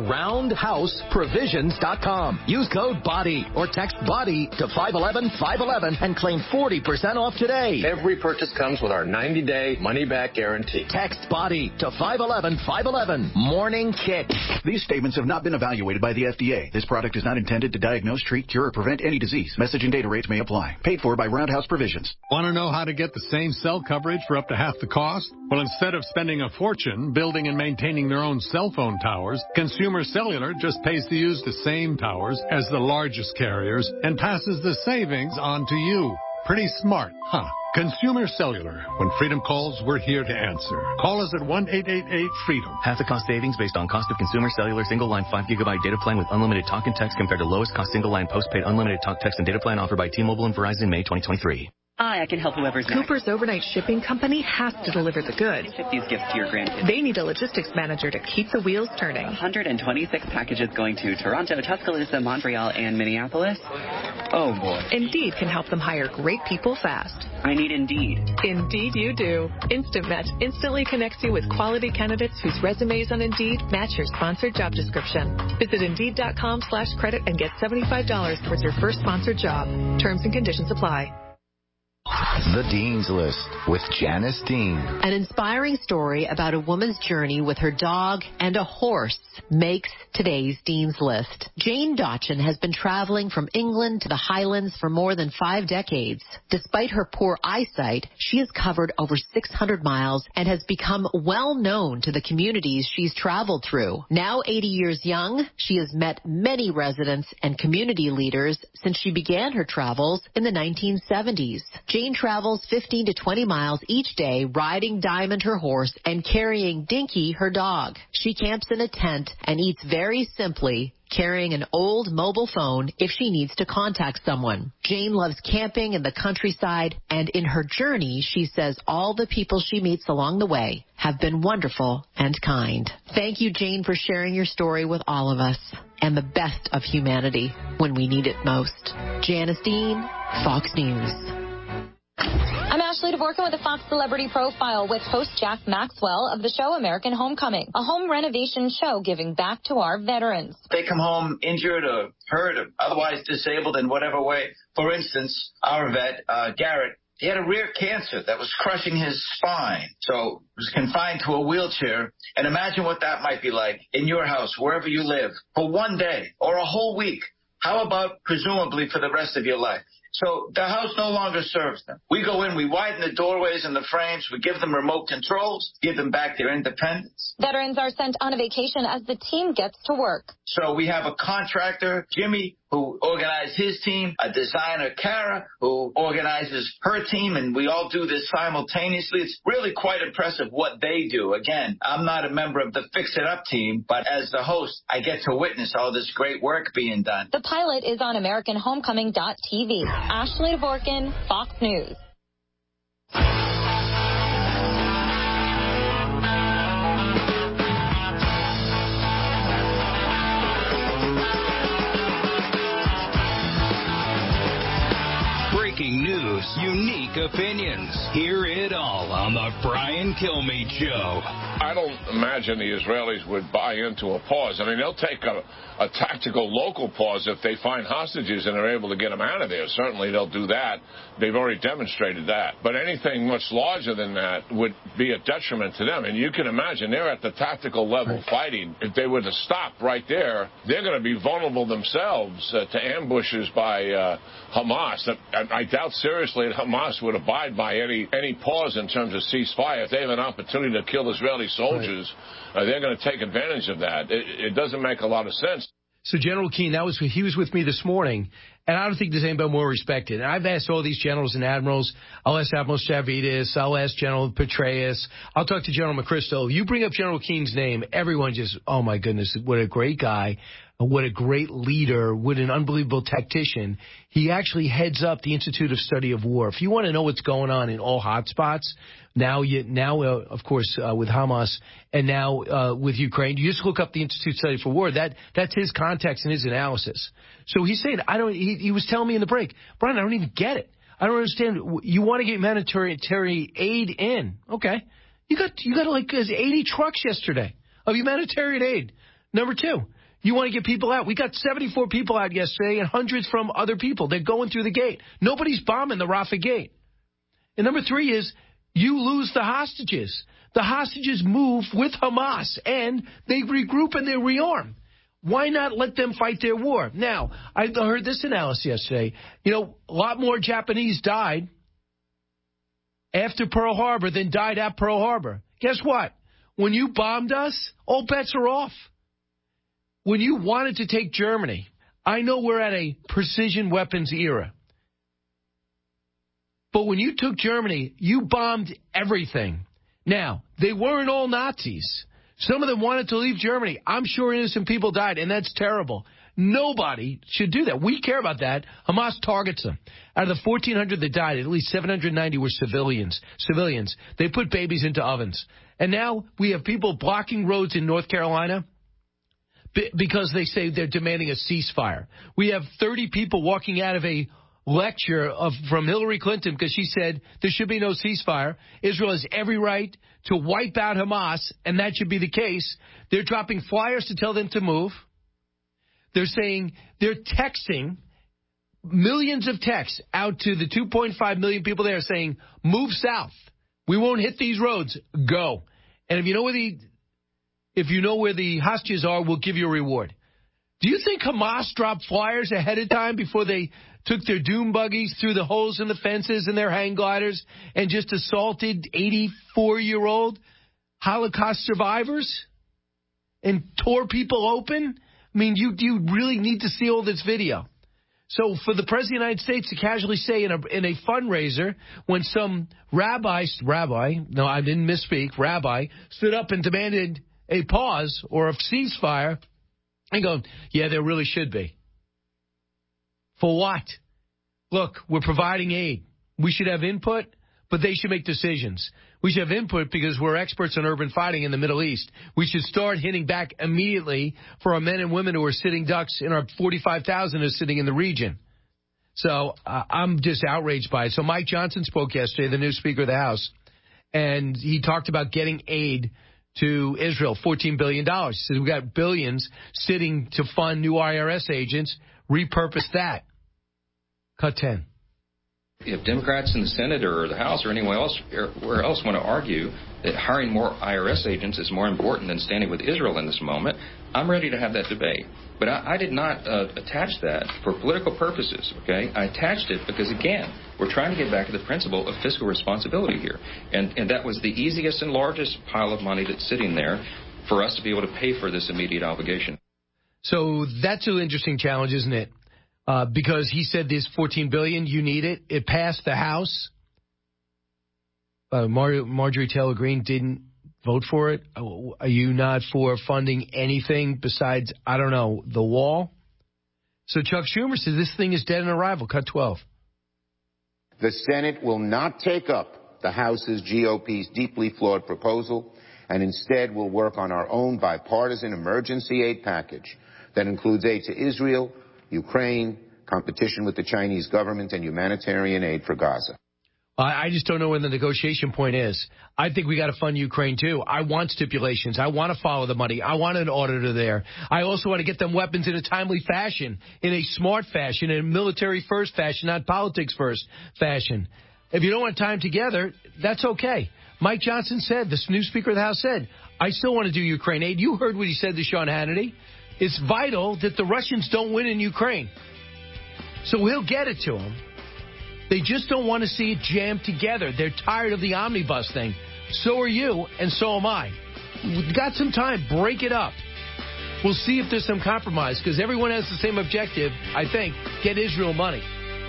roundhouseprovisions.com. Use code BODY or text BODY to 511-511 and claim 40% off today. Every purchase comes with our 90-day money-back guarantee. Text BODY to 511-511. Morning Kick. These statements have not been evaluated by the FDA. This product is not intended to diagnose, treat, cure, or prevent any disease. Message and data rates may apply. Paid for by Roundhouse Provisions. Want to know how to get the same cell coverage for up to half the cost? Well, instead of spending a fortune building and maintaining their own cell phone towers, Consumer Cellular just pays to use the same towers as the largest carriers and passes the savings on to you. Pretty smart, huh? Consumer Cellular. When freedom calls, we're here to answer. Call us at 1-888-FREEDOM. Half the cost savings based on cost of Consumer Cellular single-line 5GB data plan with unlimited talk and text compared to lowest cost single-line postpaid unlimited talk, text, and data plan offered by T-Mobile and Verizon May 2023. I can help whoever's next. Cooper's overnight shipping company has to deliver the goods. Ship these gifts to your grandkids. They need a logistics manager to keep the wheels turning. 126 packages going to Toronto, Tuscaloosa, Montreal, and Minneapolis. Oh, boy. Indeed can help them hire great people fast. I need Indeed. Indeed you do. Instant Match instantly connects you with quality candidates whose resumes on Indeed match your sponsored job description. Visit Indeed.com/credit and get $75 towards your first sponsored job. Terms and conditions apply. The Dean's List with Janice Dean. An inspiring story about a woman's journey with her dog and a horse makes today's Dean's List. Jane Dotchin has been traveling from England to the Highlands for more than 5 decades. Despite her poor eyesight, she has covered over 600 miles and has become well known to the communities she's traveled through. Now 80 years young, she has met many residents and community leaders since she began her travels in the 1970s. Jane travels 15 to 20 miles each day, riding Diamond, her horse, and carrying Dinky, her dog. She camps in a tent and eats very simply, carrying an old mobile phone if she needs to contact someone. Jane loves camping in the countryside, and in her journey, she says all the people she meets along the way have been wonderful and kind. Thank you, Jane, for sharing your story with all of us and the best of humanity when we need it most. Janice Dean, Fox News. I'm Ashley DeVorkin with the Fox Celebrity Profile with host Jack Maxwell of the show American Homecoming, a home renovation show giving back to our veterans. They come home injured or hurt or otherwise disabled in whatever way. For instance, our vet, Garrett, he had a rare cancer that was crushing his spine, so he was confined to a wheelchair. And imagine what that might be like in your house, wherever you live, for one day or a whole week. How about presumably for the rest of your life? So the house no longer serves them. We go in, we widen the doorways and the frames, we give them remote controls, give them back their independence. Veterans are sent on a vacation as the team gets to work. So we have a contractor, Jimmy, who organized his team, a designer, Kara, who organizes her team, and we all do this simultaneously. It's really quite impressive what they do. Again, I'm not a member of the Fix It Up team, but as the host, I get to witness all this great work being done. The pilot is on AmericanHomecoming.tv. Ashley DeVorkin, Fox News. news. Hear it all on the Brian Kilmeade Show. I don't imagine the Israelis would buy into a pause. I mean, they'll take a tactical local pause if they find hostages and are able to get them out of there. Certainly they'll do that. They've already demonstrated that. But anything much larger than that would be a detriment to them. And you can imagine they're at the tactical level fighting. If they were to stop right there, they're going to be vulnerable themselves to ambushes by Hamas. I doubt seriously that Hamas would abide by any pause in terms of ceasefire. If they have an opportunity to kill Israeli soldiers, they're going to take advantage of that. It doesn't make a lot of sense. So General Keane, he was with me this morning, and I don't think there's anybody more respected. And I've asked all these generals and admirals. I'll ask Admiral Stavridis. I'll ask General Petraeus. I'll talk to General McChrystal. You bring up General Keane's name, everyone just, oh, my goodness, what a great guy. What a great leader, what an unbelievable tactician. He actually heads up the Institute of Study of War. If you want to know what's going on in all hotspots, of course, with Hamas and now with Ukraine, you just look up the Institute of Study for War. That's his context and his analysis. So he's saying, he was telling me in the break, Brian, I don't even get it. I don't understand. You want to get humanitarian aid in. Okay. You got like 80 trucks yesterday of humanitarian aid. Number two. You want to get people out. We got 74 people out yesterday and hundreds from other people. They're going through the gate. Nobody's bombing the Rafah gate. And number three is you lose the hostages. The hostages move with Hamas, and they regroup and they rearm. Why not let them fight their war? Now, I heard this analysis yesterday. A lot more Japanese died after Pearl Harbor than died at Pearl Harbor. Guess what? When you bombed us, all bets are off. When you wanted to take Germany, I know we're at a precision weapons era. But when you took Germany, you bombed everything. Now, they weren't all Nazis. Some of them wanted to leave Germany. I'm sure innocent people died, and that's terrible. Nobody should do that. We care about that. Hamas targets them. Out of the 1,400 that died, at least 790 were civilians. They put babies into ovens. And now we have people blocking roads in North Carolina because they say they're demanding a ceasefire. We have 30 people walking out of a lecture from Hillary Clinton because she said there should be no ceasefire. Israel has every right to wipe out Hamas, and that should be the case. They're dropping flyers to tell them to move. They're texting millions of texts out to the 2.5 million people there saying, move south. We won't hit these roads. Go. And if you know where the hostages are, we'll give you a reward. Do you think Hamas dropped flyers ahead of time before they took their doom buggies through the holes in the fences and their hang gliders and just assaulted 84-year-old Holocaust survivors and tore people open? I mean, you really need to see all this video. So for the President of the United States to casually say in a fundraiser when some rabbi, no, I didn't misspeak, rabbi, stood up and demanded a pause or a ceasefire, and go, yeah, there really should be. For what? Look, we're providing aid. We should have input, but they should make decisions. We should have input because we're experts on urban fighting in the Middle East. We should start hitting back immediately for our men and women who are sitting ducks and our 45,000 who are sitting in the region. So I'm just outraged by it. So Mike Johnson spoke yesterday, the new Speaker of the House, and he talked about getting aid to Israel, $14 billion. He said, we've got billions sitting to fund new IRS agents. Repurpose that. Cut 10. If Democrats in the Senate or the House or anywhere else want to argue that hiring more IRS agents is more important than standing with Israel in this moment, I'm ready to have that debate. But I did not attach that for political purposes, okay? I attached it because, again, we're trying to get back to the principle of fiscal responsibility here. And that was the easiest and largest pile of money that's sitting there for us to be able to pay for this immediate obligation. So that's an interesting challenge, isn't it? Because he said this $14 billion, you need it. It passed the House. Marjorie Taylor Greene didn't vote for it. Are you not for funding anything besides, I don't know, the wall? So Chuck Schumer says this thing is dead on arrival. Cut 12. The Senate will not take up the House's GOP's deeply flawed proposal and instead will work on our own bipartisan emergency aid package that includes aid to Israel, Ukraine, competition with the Chinese government, and humanitarian aid for Gaza. I just don't know when the negotiation point is. I think we got to fund Ukraine, too. I want stipulations. I want to follow the money. I want an auditor there. I also want to get them weapons in a timely fashion, in a smart fashion, in a military-first fashion, not politics-first fashion. If you don't want to tie them together, that's okay. Mike Johnson said, the new Speaker of the House said, I still want to do Ukraine aid. You heard what he said to Sean Hannity. It's vital that the Russians don't win in Ukraine. So he'll get it to them. They just don't want to see it jammed together. They're tired of the omnibus thing. So are you, and so am I. We've got some time. Break it up. We'll see if there's some compromise, because everyone has the same objective, I think, get Israel money.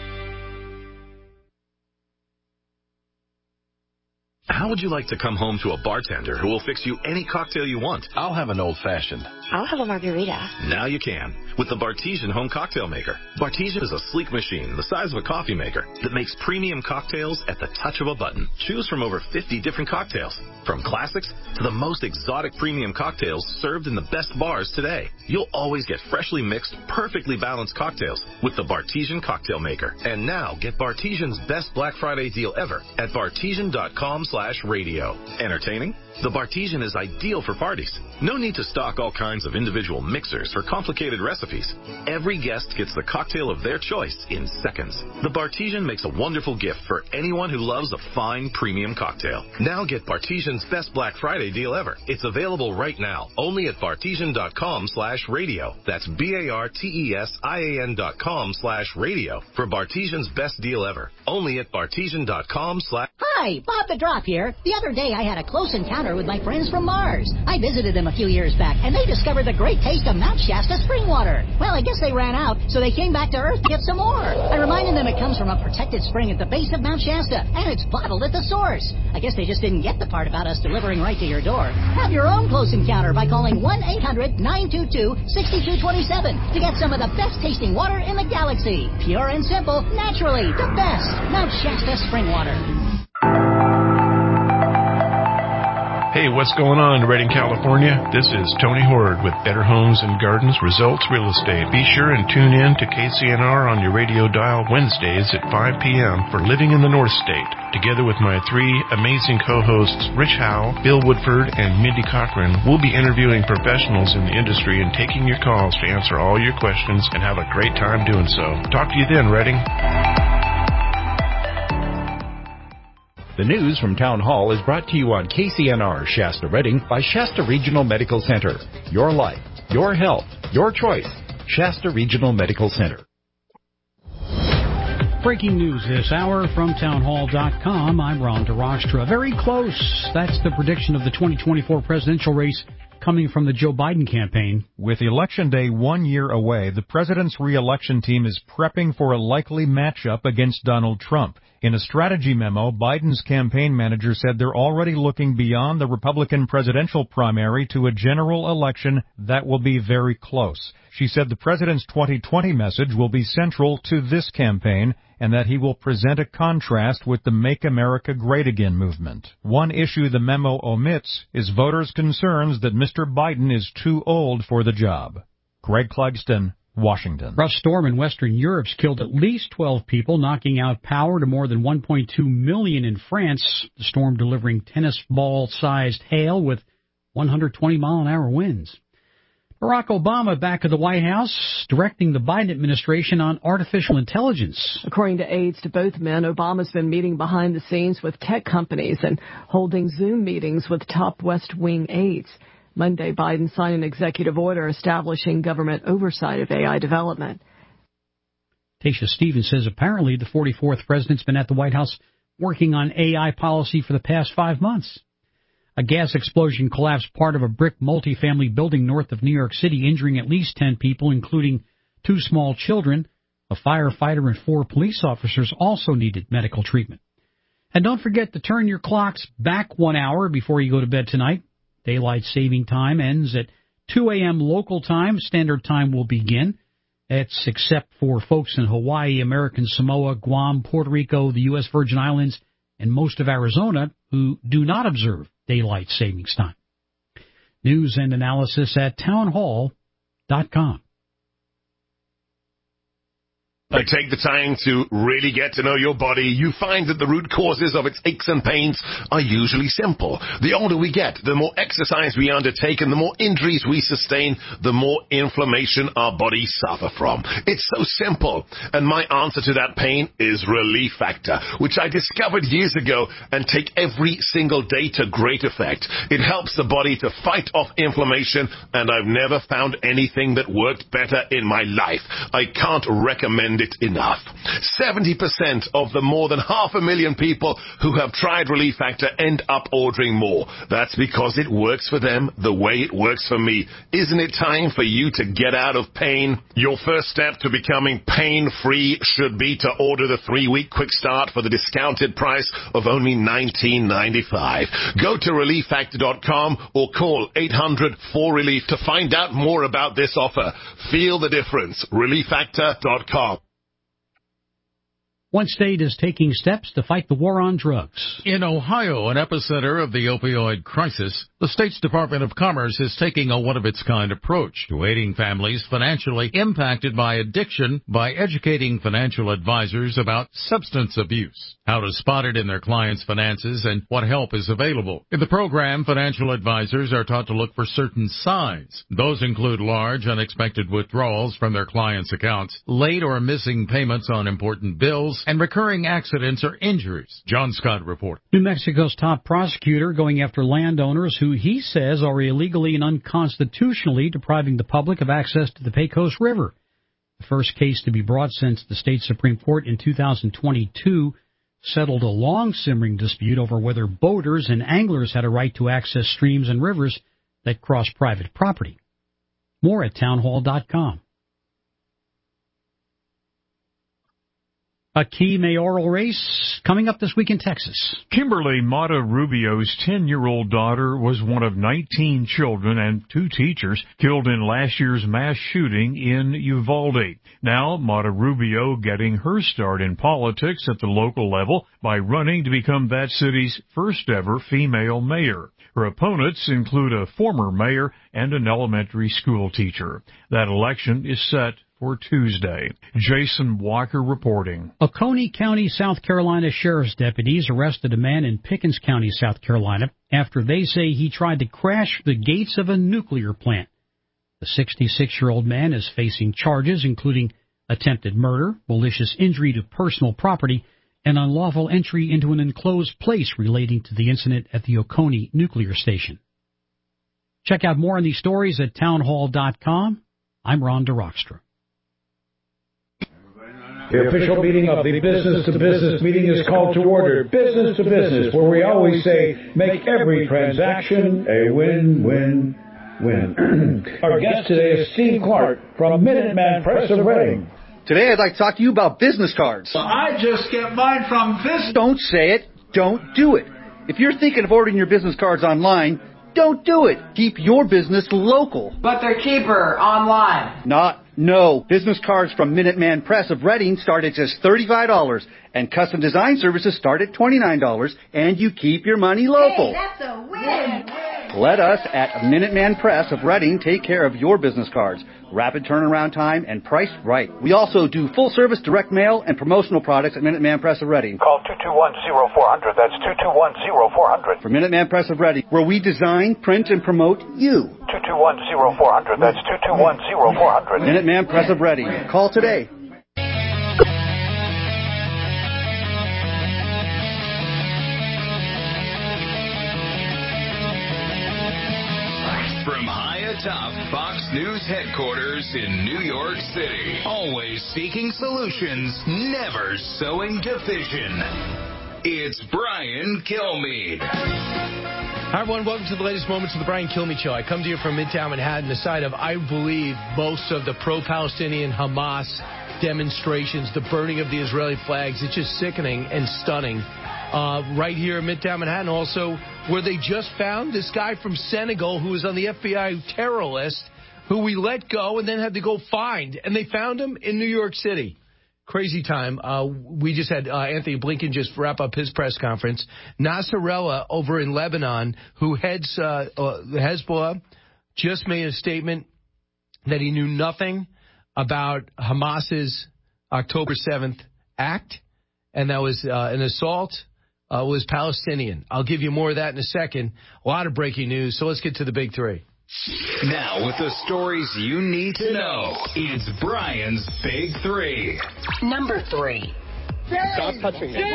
How would you like to come home to a bartender who will fix you any cocktail you want? I'll have an old-fashioned. I'll have a margarita. Now you can, with the Bartesian Home Cocktail Maker. Bartesian is a sleek machine the size of a coffee maker that makes premium cocktails at the touch of a button. Choose from over 50 different cocktails, from classics to the most exotic premium cocktails served in the best bars today. You'll always get freshly mixed, perfectly balanced cocktails with the Bartesian Cocktail Maker. And now get Bartesian's best Black Friday deal ever at bartesian.com/radio. Entertaining? The Bartesian is ideal for parties. No need to stock all kinds of individual mixers for complicated recipes. Every guest gets the cocktail of their choice in seconds. The Bartesian makes a wonderful gift for anyone who loves a fine premium cocktail. Now get Bartesian's best Black Friday deal ever. It's available right now, only at bartesian.com/radio. That's BARTESIAN.com/radio for Bartesian's best deal ever. Only at bartesian.com/. Hi, Bob the Drop here. The other day I had a close encounter with my friends from Mars. I visited them a few years back, and they discovered the great taste of Mount Shasta spring water. Well, I guess they ran out, so they came back to Earth to get some more. I reminded them it comes from a protected spring at the base of Mount Shasta, and it's bottled at the source. I guess they just didn't get the part about us delivering right to your door. Have your own close encounter by calling 1-800-922-6227 to get some of the best tasting water in the galaxy. Pure and simple, naturally, the best. Mount Shasta spring water. Hey, what's going on in Redding, California? This is Tony Horde with Better Homes and Gardens Results Real Estate. Be sure and tune in to KCNR on your radio dial Wednesdays at 5 p.m. for Living in the North State. Together with my three amazing co-hosts, Rich Howe, Bill Woodford, and Mindy Cochran, we'll be interviewing professionals in the industry and taking your calls to answer all your questions and have a great time doing so. Talk to you then, Redding. The news from Town Hall is brought to you on KCNR Shasta Redding by Shasta Regional Medical Center. Your life, your health, your choice. Shasta Regional Medical Center. Breaking news this hour from townhall.com. I'm Ron DeRostra. Very close. That's the prediction of the 2024 presidential race coming from the Joe Biden campaign. With Election Day 1 year away, the president's re-election team is prepping for a likely matchup against Donald Trump. In a strategy memo, Biden's campaign manager said they're already looking beyond the Republican presidential primary to a general election that will be very close. She said the president's 2020 message will be central to this campaign and that he will present a contrast with the Make America Great Again movement. One issue the memo omits is voters' concerns that Mr. Biden is too old for the job. Greg Clugston, Washington. Rough storm in Western Europe's killed at least 12 people, knocking out power to more than 1.2 million in France. The storm delivering tennis ball-sized hail with 120-mile-an-hour winds. Barack Obama back at the White House, directing the Biden administration on artificial intelligence. According to aides to both men, Obama's been meeting behind the scenes with tech companies and holding Zoom meetings with top West Wing aides. Monday, Biden signed an executive order establishing government oversight of AI development. Tasha Stevens says apparently the 44th president's been at the White House working on AI policy for the past 5 months. A gas explosion collapsed part of a brick multifamily building north of New York City, injuring at least 10 people, including 2 small children. A firefighter and 4 police officers also needed medical treatment. And don't forget to turn your clocks back 1 hour before you go to bed tonight. Daylight saving time ends at 2 a.m. local time. Standard time will begin. That's except for folks in Hawaii, American Samoa, Guam, Puerto Rico, the U.S. Virgin Islands, and most of Arizona who do not observe daylight savings time. News and analysis at townhall.com. I take the time to really get to know your body. You find that the root causes of its aches and pains are usually simple. The older we get, the more exercise we undertake, and the more injuries we sustain, the more inflammation our bodies suffer from. It's so simple. And my answer to that pain is Relief Factor, which I discovered years ago and take every single day to great effect. It helps the body to fight off inflammation, and I've never found anything that worked better in my life. I can't recommend it enough. 70% of the more than 500,000 people who have tried Relief Factor end up ordering more. That's because it works for them the way it works for me. Isn't it time for you to get out of pain? Your first step to becoming pain-free should be to order the 3-week quick start for the discounted price of only $19.95. Go to ReliefFactor.com or call 800-4RELIEF to find out more about this offer. Feel the difference. ReliefFactor.com. One state is taking steps to fight the war on drugs. In Ohio, an epicenter of the opioid crisis, the state's Department of Commerce is taking a one-of-its-kind approach to aiding families financially impacted by addiction by educating financial advisors about substance abuse, how to spot it in their clients' finances, and what help is available. In the program, financial advisors are taught to look for certain signs. Those include large, unexpected withdrawals from their clients' accounts, late or missing payments on important bills, and recurring accidents or injuries. John Scott reports. New Mexico's top prosecutor going after landowners who he says are illegally and unconstitutionally depriving the public of access to the Pecos River. The first case to be brought since the state Supreme Court in 2022 settled a long-simmering dispute over whether boaters and anglers had a right to access streams and rivers that cross private property. More at townhall.com. A key mayoral race coming up this week in Texas. Kimberly Mata Rubio's 10-year-old daughter was one of 19 children and 2 teachers killed in last year's mass shooting in Uvalde. Now, Mata Rubio getting her start in politics at the local level by running to become that city's first-ever female mayor. Her opponents include a former mayor and an elementary school teacher. That election is set for Tuesday. Jason Walker reporting. Oconee County, South Carolina sheriff's deputies arrested a man in Pickens County, South Carolina, after they say he tried to crash the gates of a nuclear plant. The 66-year-old man is facing charges including attempted murder, malicious injury to personal property, and unlawful entry into an enclosed place relating to the incident at the Oconee nuclear station. Check out more on these stories at townhall.com. I'm Ron DeRockstra. The official meeting of the business-to-business meeting is called to order. Business-to-business, where we always say, make every transaction a win-win-win. Our guest today is Steve Clark from Minuteman Press of Reading. Today I'd like to talk to you about business cards. Well, I just get mine from this. Don't say it. Don't do it. If you're thinking of ordering your business cards online, don't do it. Keep your business local. But they're cheaper online. No. Business cards from Minuteman Press of Reading start at just $35, and custom design services start at $29, and you keep your money local. Hey, that's a win. Let us at Minuteman Press of Reading take care of your business cards. Rapid turnaround time and priced right. We also do full-service direct mail and promotional products at Minuteman Press of Reading. Call 221-0400. That's 221-0400. For Minuteman Press of Reading, where we design, print, and promote you. 221-0400. That's 221-0400. Minuteman Press of Reading. Call today. From high atop Fox News headquarters in New York City, always seeking solutions, never sowing division. It's Brian Kilmeade. Hi, everyone. Welcome to the latest moments of the Brian Kilmeade Show. I come to you from Midtown Manhattan, the site of, I believe, most of the pro-Palestinian Hamas demonstrations, the burning of the Israeli flags. It's just sickening and stunning. Right here in Midtown Manhattan, also, where they just found this guy from Senegal who was on the FBI terror list, who we let go and then had to go find. And they found him in New York City. Crazy time. We just had Anthony Blinken just wrap up his press conference. Nasrallah over in Lebanon, who heads Hezbollah, just made a statement that he knew nothing about Hamas's October 7th act, and that was an assault. Was Palestinian. I'll give you more of that in a second. A lot of breaking news, so let's get to the big three. Now, with the stories you need to know, it's Brian's Big Three. Number 3. Stop touching me.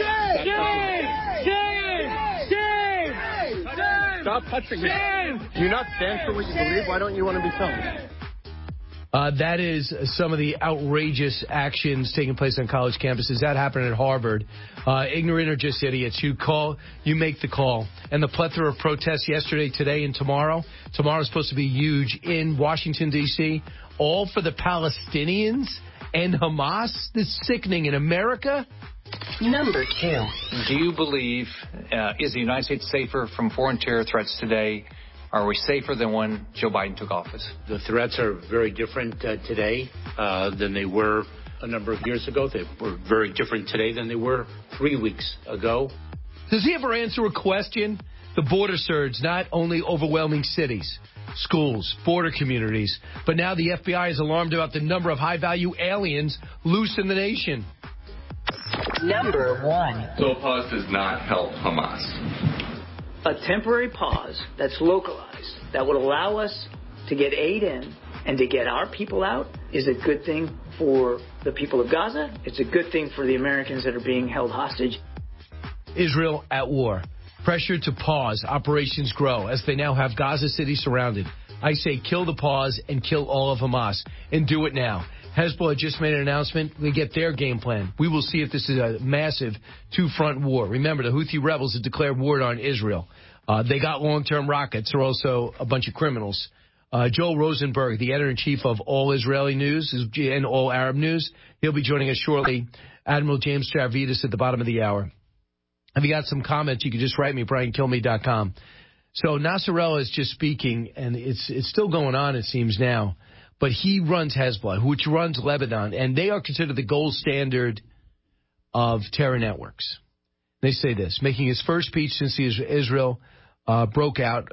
Stop touching me. Do you not stand for what you believe? Why don't you want to be filmed? That is some of the outrageous actions taking place on college campuses. That happened at Harvard. Ignorant or just idiots. You make the call. And the plethora of protests yesterday, today, and tomorrow. Tomorrow's supposed to be huge in Washington, D.C., all for the Palestinians and Hamas. This is sickening in America. Number 2. Do you believe, is the United States safer from foreign terror threats today? Are we safer than when Joe Biden took office? The threats are very different today than they were a number of years ago. They were very different today than they were 3 weeks ago. Does he ever answer a question? The border surge, not only overwhelming cities, schools, border communities, but now the FBI is alarmed about the number of high-value aliens loose in the nation. Number 1. So a pause does not help Hamas. A temporary pause that's localized that would allow us to get aid in and to get our people out is a good thing for the people of Gaza. It's a good thing for the Americans that are being held hostage. Israel at war. Pressure to pause. Operations grow as they now have Gaza City surrounded. I say kill the pause and kill all of Hamas. And do it now. Hezbollah just made an announcement. They get their game plan. We will see if this is a massive two-front war. Remember, the Houthi rebels have declared war on Israel. They got long-term rockets. They're also a bunch of criminals. Joel Rosenberg, the editor-in-chief of All Israeli News and All Arab News, he'll be joining us shortly. Admiral James Stavridis at the bottom of the hour. If you got some comments, you can just write me, BrianKilmeade.com. So Nasrallah is just speaking, and it's still going on, it seems now. But he runs Hezbollah, which runs Lebanon, and they are considered the gold standard of terror networks. They say this, making his first speech since Israel broke out,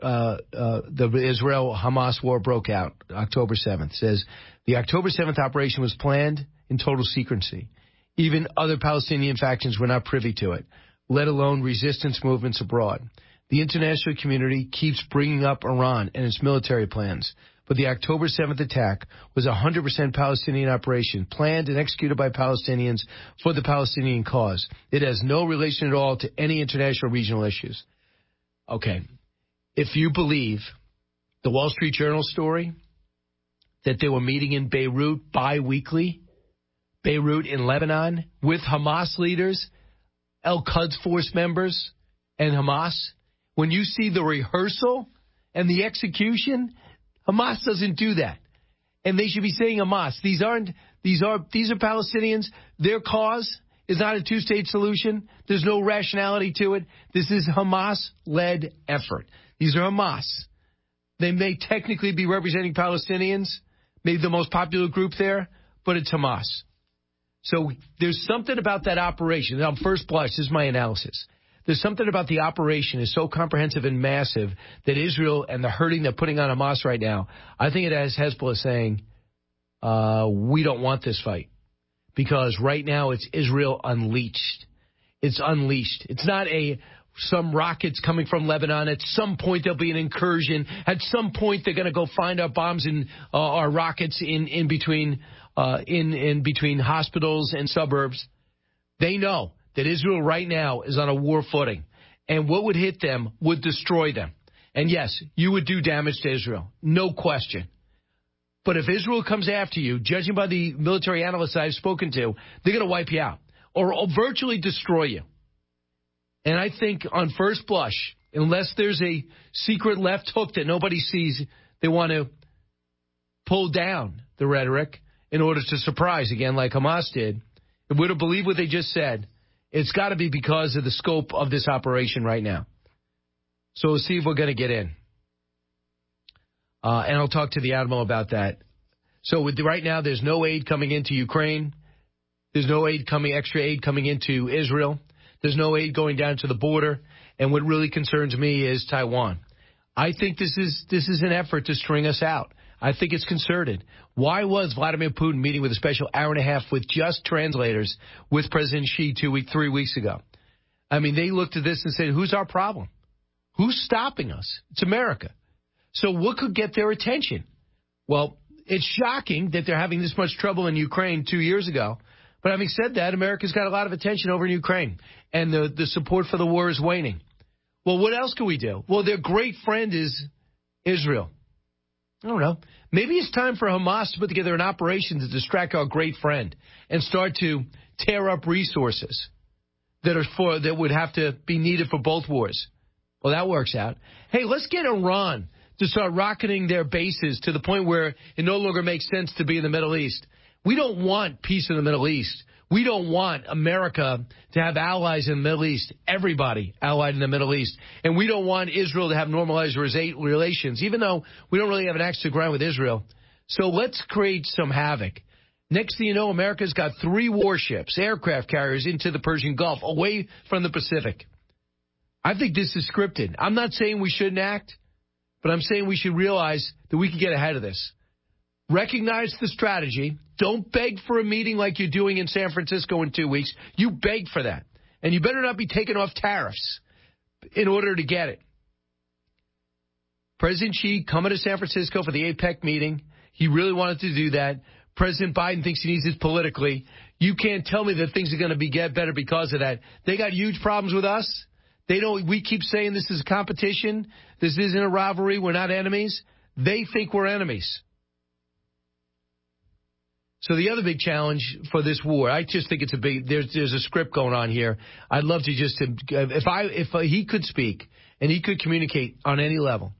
the Israel-Hamas war broke out October 7th, says, the October 7th operation was planned in total secrecy. Even other Palestinian factions were not privy to it, let alone resistance movements abroad. The international community keeps bringing up Iran and its military plans. But the October 7th attack was a 100% Palestinian operation, planned and executed by Palestinians for the Palestinian cause. It has no relation at all to any international regional issues. Okay, if you believe the Wall Street Journal story that they were meeting in Beirut bi-weekly, Beirut in Lebanon, with Hamas leaders, Al-Quds Force members, and Hamas, when you see the rehearsal and the execution, Hamas doesn't do that. And they should be saying Hamas. These are Palestinians. Their cause is not a two-state solution. There's no rationality to it. This is Hamas-led effort. These are Hamas. They may technically be representing Palestinians, maybe the most popular group there, but it's Hamas. So there's something about that operation. On first blush, this is my analysis. There's something about the operation is so comprehensive and massive that Israel and the hurting they're putting on Hamas right now, I think it has Hezbollah saying, we don't want this fight. Because right now it's Israel unleashed. It's unleashed. It's not some rockets coming from Lebanon. At some point there'll be an incursion. At some point they're going to go find our bombs and our rockets in between hospitals and suburbs. They know that Israel right now is on a war footing, and what would hit them would destroy them. And yes, you would do damage to Israel, no question. But if Israel comes after you, judging by the military analysts I've spoken to, they're going to wipe you out or virtually destroy you. And I think on first blush, unless there's a secret left hook that nobody sees, they want to pull down the rhetoric in order to surprise again like Hamas did. If we're to believe what they just said, it's got to be because of the scope of this operation right now. So we'll see if we're going to get in. And I'll talk to the Admiral about that. So right now, there's no aid coming into Ukraine. There's no extra aid coming into Israel. There's no aid going down to the border. And what really concerns me is Taiwan. I think this is an effort to string us out. I think it's concerted. Why was Vladimir Putin meeting with a special hour and a half with just translators with President Xi 3 weeks ago? I mean, they looked at this and said, who's our problem? Who's stopping us? It's America. So what could get their attention? Well, it's shocking that they're having this much trouble in Ukraine 2 years ago. But having said that, America's got a lot of attention over in Ukraine, and the support for the war is waning. Well, what else can we do? Well, their great friend is Israel. I don't know. Maybe it's time for Hamas to put together an operation to distract our great friend and start to tear up resources that would have to be needed for both wars. Well, that works out. Hey, let's get Iran to start rocketing their bases to the point where it no longer makes sense to be in the Middle East. We don't want peace in the Middle East. We don't want America to have allies in the Middle East, everybody allied in the Middle East. And we don't want Israel to have normalized relations, even though we don't really have an axe to grind with Israel. So let's create some havoc. Next thing you know, America's got 3 warships, aircraft carriers into the Persian Gulf, away from the Pacific. I think this is scripted. I'm not saying we shouldn't act, but I'm saying we should realize that we can get ahead of this. Recognize the strategy. Don't beg for a meeting like you're doing in San Francisco in 2 weeks. You beg for that. And you better not be taking off tariffs in order to get it. President Xi coming to San Francisco for the APEC meeting. He really wanted to do that. President Biden thinks he needs it politically. You can't tell me that things are going to get better because of that. They got huge problems with us. We keep saying this is a competition. This isn't a rivalry. We're not enemies. They think we're enemies. So the other big challenge for this war, I just think it's a big, there's a script going on here. I'd love to just, if he could speak and he could communicate on any level.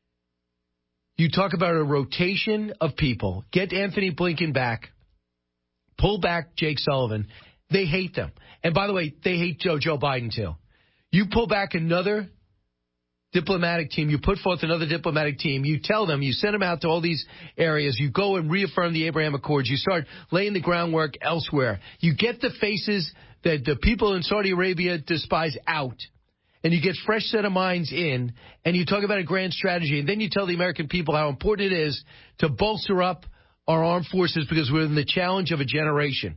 You talk about a rotation of people. Get Anthony Blinken back. Pull back Jake Sullivan. They hate them. And by the way, they hate Joe Biden too. You pull back another diplomatic team, you put forth another diplomatic team, you tell them, you send them out to all these areas, you go and reaffirm the Abraham Accords, you start laying the groundwork elsewhere. You get the faces that the people in Saudi Arabia despise out, and you get fresh set of minds in, and you talk about a grand strategy, and then you tell the American people how important it is to bolster up our armed forces because we're in the challenge of a generation.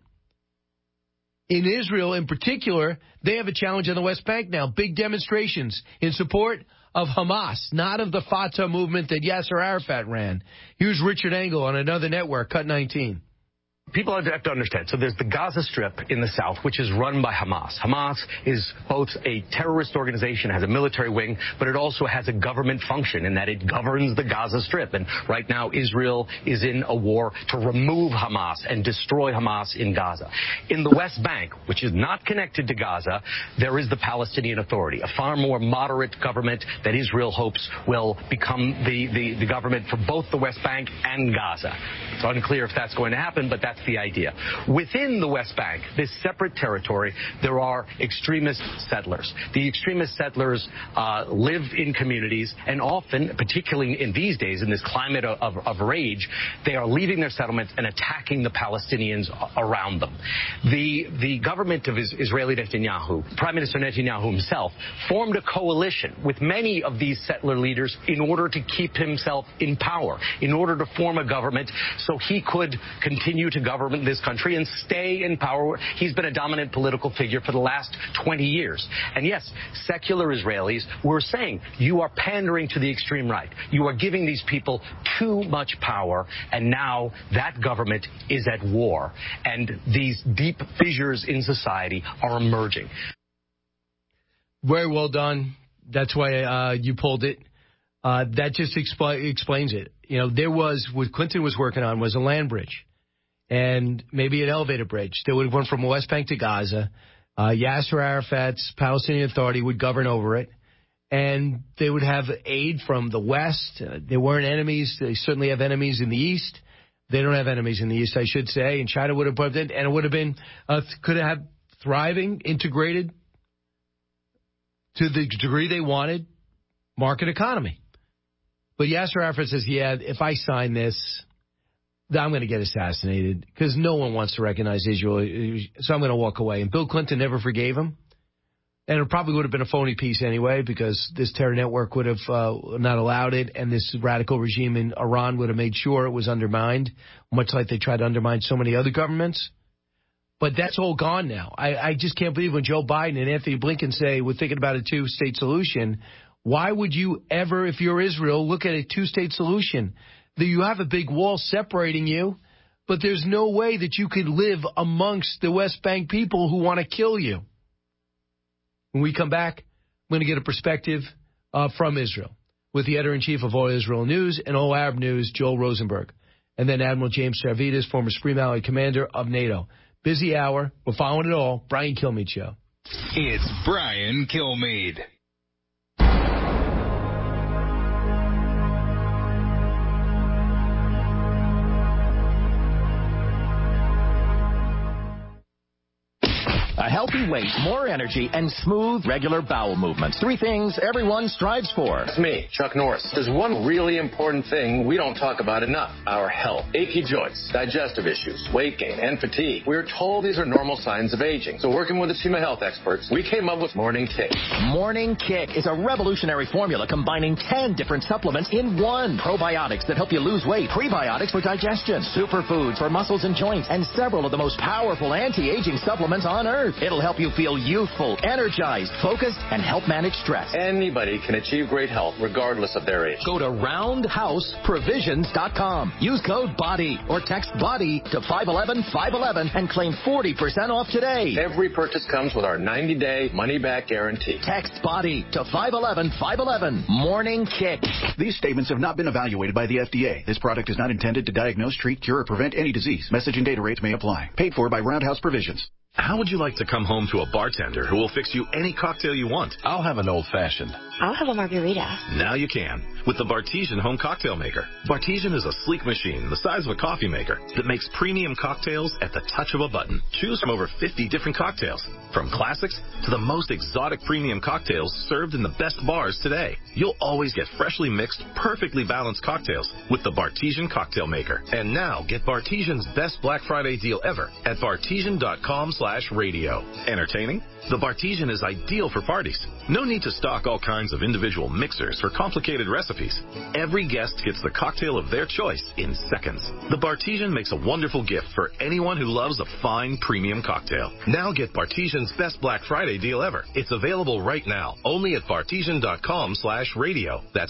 In Israel, in particular, they have a challenge on the West Bank now. Big demonstrations in support of Hamas, not of the Fatah movement that Yasser Arafat ran. Here's Richard Engel on another network, Cut 19. People have to understand. So there's the Gaza Strip in the south, which is run by Hamas. Hamas is both a terrorist organization, has a military wing, but it also has a government function in that it governs the Gaza Strip. And right now, Israel is in a war to remove Hamas and destroy Hamas in Gaza. In the West Bank, which is not connected to Gaza, there is the Palestinian Authority, a far more moderate government that Israel hopes will become the government for both the West Bank and Gaza. It's unclear if that's going to happen, but that's the idea. Within the West Bank, this separate territory, there are extremist settlers. The extremist settlers live in communities, and often, particularly in these days, in this climate of rage, they are leaving their settlements and attacking the Palestinians around them. The government of Israeli Netanyahu, Prime Minister Netanyahu himself, formed a coalition with many of these settler leaders in order to keep himself in power, in order to form a government so he could continue to govern this country and stay in power. He's been a dominant political figure for the last 20 years. And yes, secular Israelis were saying, you are pandering to the extreme right. You are giving these people too much power, and now that government is at war. And these deep fissures in society are emerging. Very well done. That's why you pulled it. That just explains it. You know, there was, what Clinton was working on was a land bridge and maybe an elevator bridge that would have went from West Bank to Gaza. Yasser Arafat's Palestinian Authority would govern over it, and they would have aid from the West. They weren't enemies. They certainly have enemies in the East. They don't have enemies in the East, I should say, and China would have put it, and it would have been, could have thriving, integrated to the degree they wanted, market economy. But Yasser Arafat says, yeah, if I sign this, I'm going to get assassinated because no one wants to recognize Israel, so I'm going to walk away. And Bill Clinton never forgave him. And it probably would have been a phony piece anyway, because this terror network would have not allowed it, and this radical regime in Iran would have made sure it was undermined, much like they tried to undermine so many other governments. But that's all gone now. I just can't believe when Joe Biden and Anthony Blinken say we're thinking about a two-state solution. Why would you ever, if you're Israel, look at a two-state solution? You have a big wall separating you, but there's no way that you could live amongst the West Bank people who want to kill you. When we come back, I'm going to get a perspective from Israel with the editor-in-chief of All Israel News and All Arab News, Joel Rosenberg, and then Admiral James Stavridis, former Supreme Allied Commander of NATO. Busy hour. We're following it all. Brian Kilmeade Show. It's Brian Kilmeade. A healthy weight, more energy, and smooth, regular bowel movements. 3 things everyone strives for. It's me, Chuck Norris. There's one really important thing we don't talk about enough. Our health. Achy joints, digestive issues, weight gain, and fatigue. We're told these are normal signs of aging. So working with a team of health experts, we came up with Morning Kick. Morning Kick is a revolutionary formula combining 10 different supplements in one. Probiotics that help you lose weight, prebiotics for digestion, superfoods for muscles and joints, and several of the most powerful anti-aging supplements on earth. It'll help you feel youthful, energized, focused, and help manage stress. Anybody can achieve great health regardless of their age. Go to roundhouseprovisions.com. Use code BODY or text BODY to 511-511 and claim 40% off today. Every purchase comes with our 90-day money-back guarantee. Text BODY to 511-511. Morning Kick. These statements have not been evaluated by the FDA. This product is not intended to diagnose, treat, cure, or prevent any disease. Message and data rates may apply. Paid for by Roundhouse Provisions. How would you like to come home to a bartender who will fix you any cocktail you want? I'll have an old-fashioned. I'll have a margarita. Now you can, with the Bartesian Home Cocktail Maker. Bartesian is a sleek machine the size of a coffee maker that makes premium cocktails at the touch of a button. Choose from over 50 different cocktails, from classics to the most exotic premium cocktails served in the best bars today. You'll always get freshly mixed, perfectly balanced cocktails with the Bartesian Cocktail Maker. And now get Bartesian's best Black Friday deal ever at bartesian.com/radio. Entertaining? The Bartesian is ideal for parties. No need to stock all kinds of individual mixers for complicated recipes. Every guest gets the cocktail of their choice in seconds. The Bartesian makes a wonderful gift for anyone who loves a fine premium cocktail. Now get Bartesian's best Black Friday deal ever. It's available right now, only at bartesian.com/radio. That's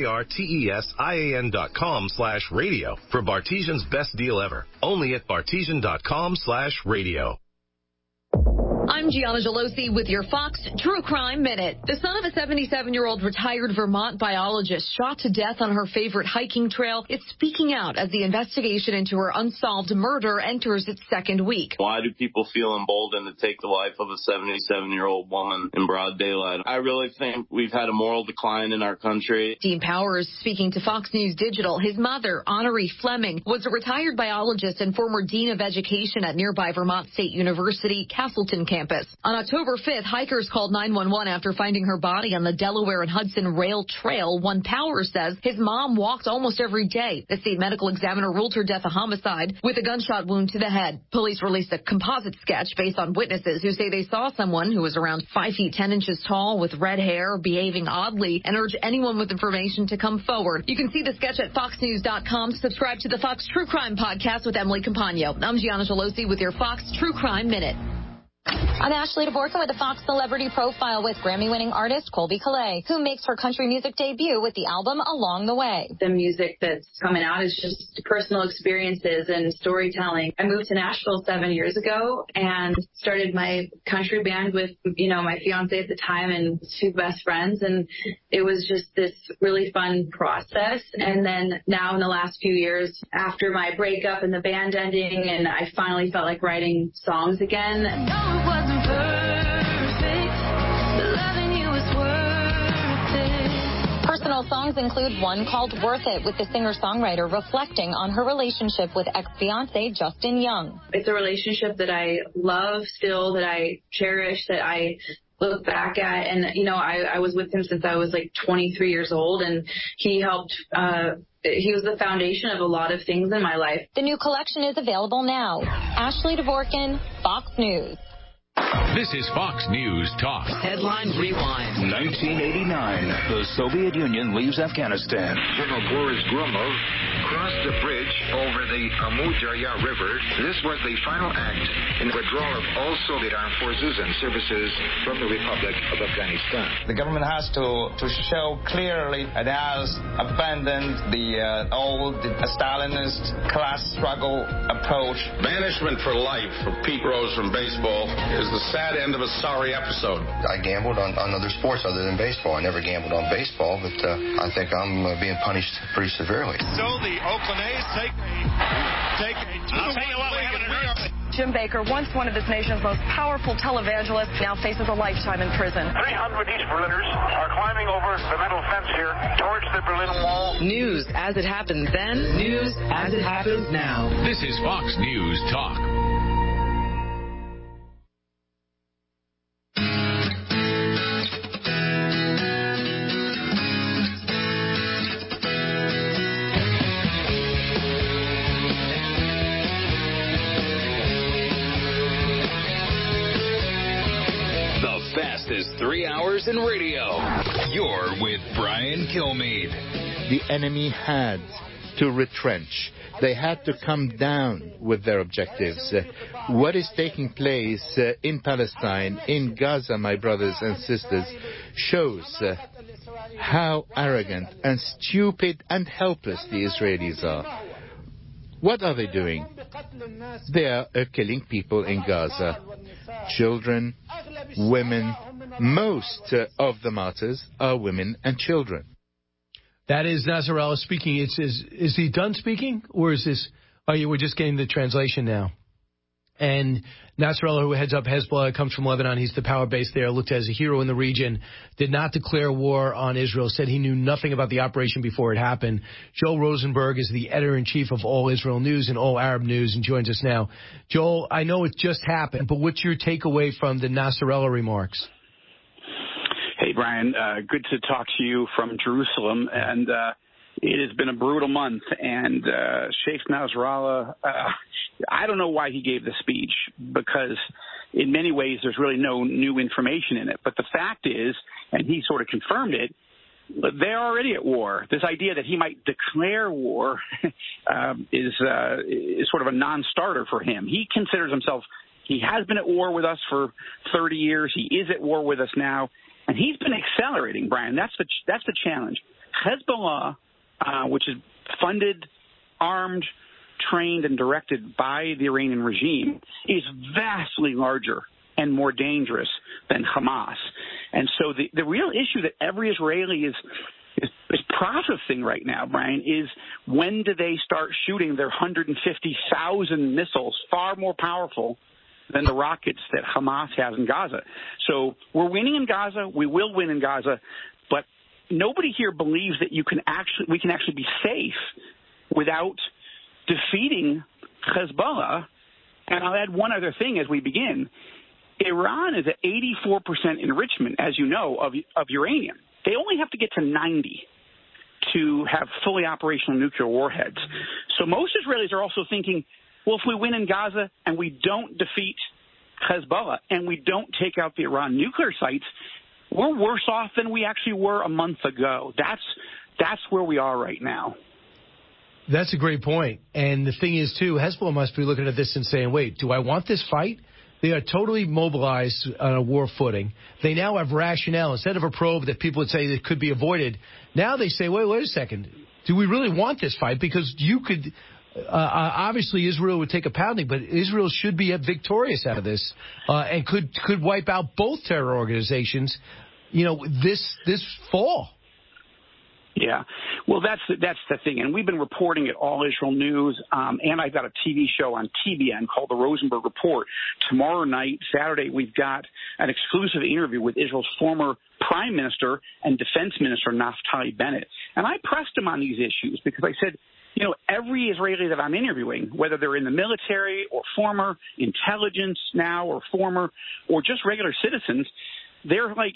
BARTESIAN.com/radio for Bartesian's best deal ever. Only at bartesian.com/radio. I'm Gianna Gelosi with your Fox True Crime Minute. The son of a 77-year-old retired Vermont biologist shot to death on her favorite hiking trail is speaking out as the investigation into her unsolved murder enters its second week. Why do people feel emboldened to take the life of a 77-year-old woman in broad daylight? I really think we've had a moral decline in our country. Dean Powers speaking to Fox News Digital. His mother, Honoree Fleming, was a retired biologist and former dean of education at nearby Vermont State University, Castleton campus. On October 5th, hikers called 911 after finding her body on the Delaware and Hudson Rail Trail. One Powers says his mom walked almost every day. The state medical examiner ruled her death a homicide with a gunshot wound to the head. Police released a composite sketch based on witnesses who say they saw someone who was around 5 feet 10 inches tall with red hair behaving oddly and urge anyone with information to come forward. You can see the sketch at foxnews.com. Subscribe to the Fox True Crime Podcast with Emily Campagno. I'm Gianna Gelosi with your Fox True Crime Minute. I'm Ashley DeBorka with the Fox Celebrity Profile with Grammy-winning artist Colby Calais, who makes her country music debut with the album Along the Way. The music that's coming out is just personal experiences and storytelling. I moved to Nashville 7 years ago and started my country band with, my fiance at the time and 2 best friends. And it was just this really fun process. And then now in the last few years, after my breakup and the band ending, and I finally felt like writing songs again. Personal songs include one called Worth It, with the singer-songwriter reflecting on her relationship with ex-fiancé Justin Young. It's a relationship that I love still, that I cherish, that I look back at. And, I was with him since I was like 23 years old, and he helped he was the foundation of a lot of things in my life. The new collection is available now. Ashley DeVorkin, Fox News. This is Fox News Talk. Headline Rewind. 1989. The Soviet Union leaves Afghanistan. General Boris Gromov crossed the bridge over the Amu Darya River. This was the final act in the withdrawal of all Soviet armed forces and services from the Republic of Afghanistan. The government has to show clearly it has abandoned the old Stalinist class struggle approach. Banishment for life for Pete Rose from baseball is the sad end of a sorry episode. I gambled on other sports other than baseball. I never gambled on baseball, but I think I'm being punished pretty severely. So the Oakland A's take a 2-1 lead. Jim Baker, once one of this nation's most powerful televangelists, now faces a lifetime in prison. 300 East Berliners are climbing over the metal fence here towards the Berlin Wall. News as it happened then, news as it happens now. This is Fox News Talk. Fastest 3 hours in radio. You're with Brian Kilmeade. The enemy had to retrench. They had to come down with their objectives. What is taking place in Palestine, in Gaza, my brothers and sisters, shows how arrogant and stupid and helpless the Israelis are. What are they doing? They are killing people in Gaza. Children, women. Most of the martyrs are women and children. That is Nasrallah speaking. Is he done speaking? Or is this... we're just getting the translation now. And Nasrallah, who heads up Hezbollah, comes from Lebanon. He's the power base there, looked as a hero in the region, did not declare war on Israel, said he knew nothing about the operation before it happened. Joel Rosenberg is the editor-in-chief of All Israel News and All Arab News and joins us now. Joel, I know it just happened, but what's your takeaway from the Nasrallah remarks? Hey, Brian, good to talk to you from Jerusalem. And it has been a brutal month. And Sheikh Nasrallah, I don't know why he gave the speech, because in many ways there's really no new information in it. But the fact is, and he sort of confirmed it, they're already at war. This idea that he might declare war is sort of a non-starter for him. He considers himself, he has been at war with us for 30 years. He is at war with us now. And he's been accelerating, Brian. That's the challenge. Hezbollah, which is funded, armed, trained, and directed by the Iranian regime, is vastly larger and more dangerous than Hamas. And so the real issue that every Israeli is processing right now, Brian, is when do they start shooting their 150,000 missiles, far more powerful than the rockets that Hamas has in Gaza. So we're winning in Gaza. We will win in Gaza. But nobody here believes that we can actually be safe without defeating Hezbollah. And I'll add one other thing as we begin. Iran is at 84% enrichment, as you know, of uranium. They only have to get to 90 to have fully operational nuclear warheads. So most Israelis are also thinking, well, if we win in Gaza and we don't defeat Hezbollah and we don't take out the Iran nuclear sites, we're worse off than we actually were a month ago. That's where we are right now. That's a great point. And the thing is, too, Hezbollah must be looking at this and saying, wait, do I want this fight? They are totally mobilized on a war footing. They now have rationale. Instead of a probe that people would say that could be avoided, now they say, wait a second. Do we really want this fight? Because you could... obviously, Israel would take a pounding, but Israel should be victorious out of this and could wipe out both terror organizations, this fall. Yeah, well, that's the thing, and we've been reporting at All Israel News, and I've got a TV show on TBN called The Rosenberg Report. Tomorrow night, Saturday, we've got an exclusive interview with Israel's former Prime Minister and Defense Minister Naftali Bennett, and I pressed him on these issues because I said, every Israeli that I'm interviewing, whether they're in the military or former intelligence now or former or just regular citizens, they're like,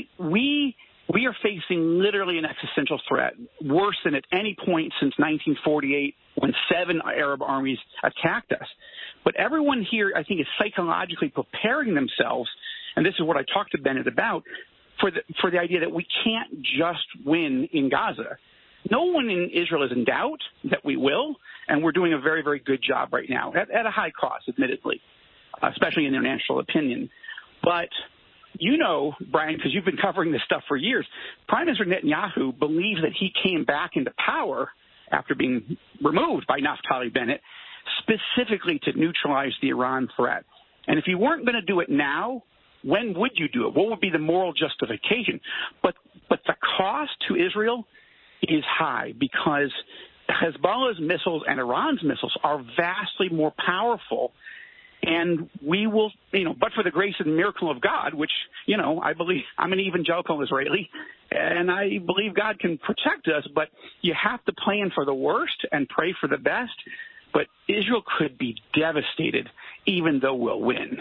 we are facing literally an existential threat, worse than at any point since 1948 when 7 Arab armies attacked us. But everyone here, I think, is psychologically preparing themselves, and this is what I talked to Bennett about, for the idea that we can't just win in Gaza. No one in Israel is in doubt that we will, and we're doing a very, very good job right now, at a high cost, admittedly, especially in international opinion. But you know, Brian, because you've been covering this stuff for years, Prime Minister Netanyahu believes that he came back into power after being removed by Naftali Bennett specifically to neutralize the Iran threat. And if you weren't going to do it now, when would you do it? What would be the moral justification? But the cost to Israel is high because Hezbollah's missiles and Iran's missiles are vastly more powerful. And we will, but for the grace and miracle of God, which, I believe, I'm an evangelical Israeli, and I believe God can protect us, but you have to plan for the worst and pray for the best. But Israel could be devastated, even though we'll win.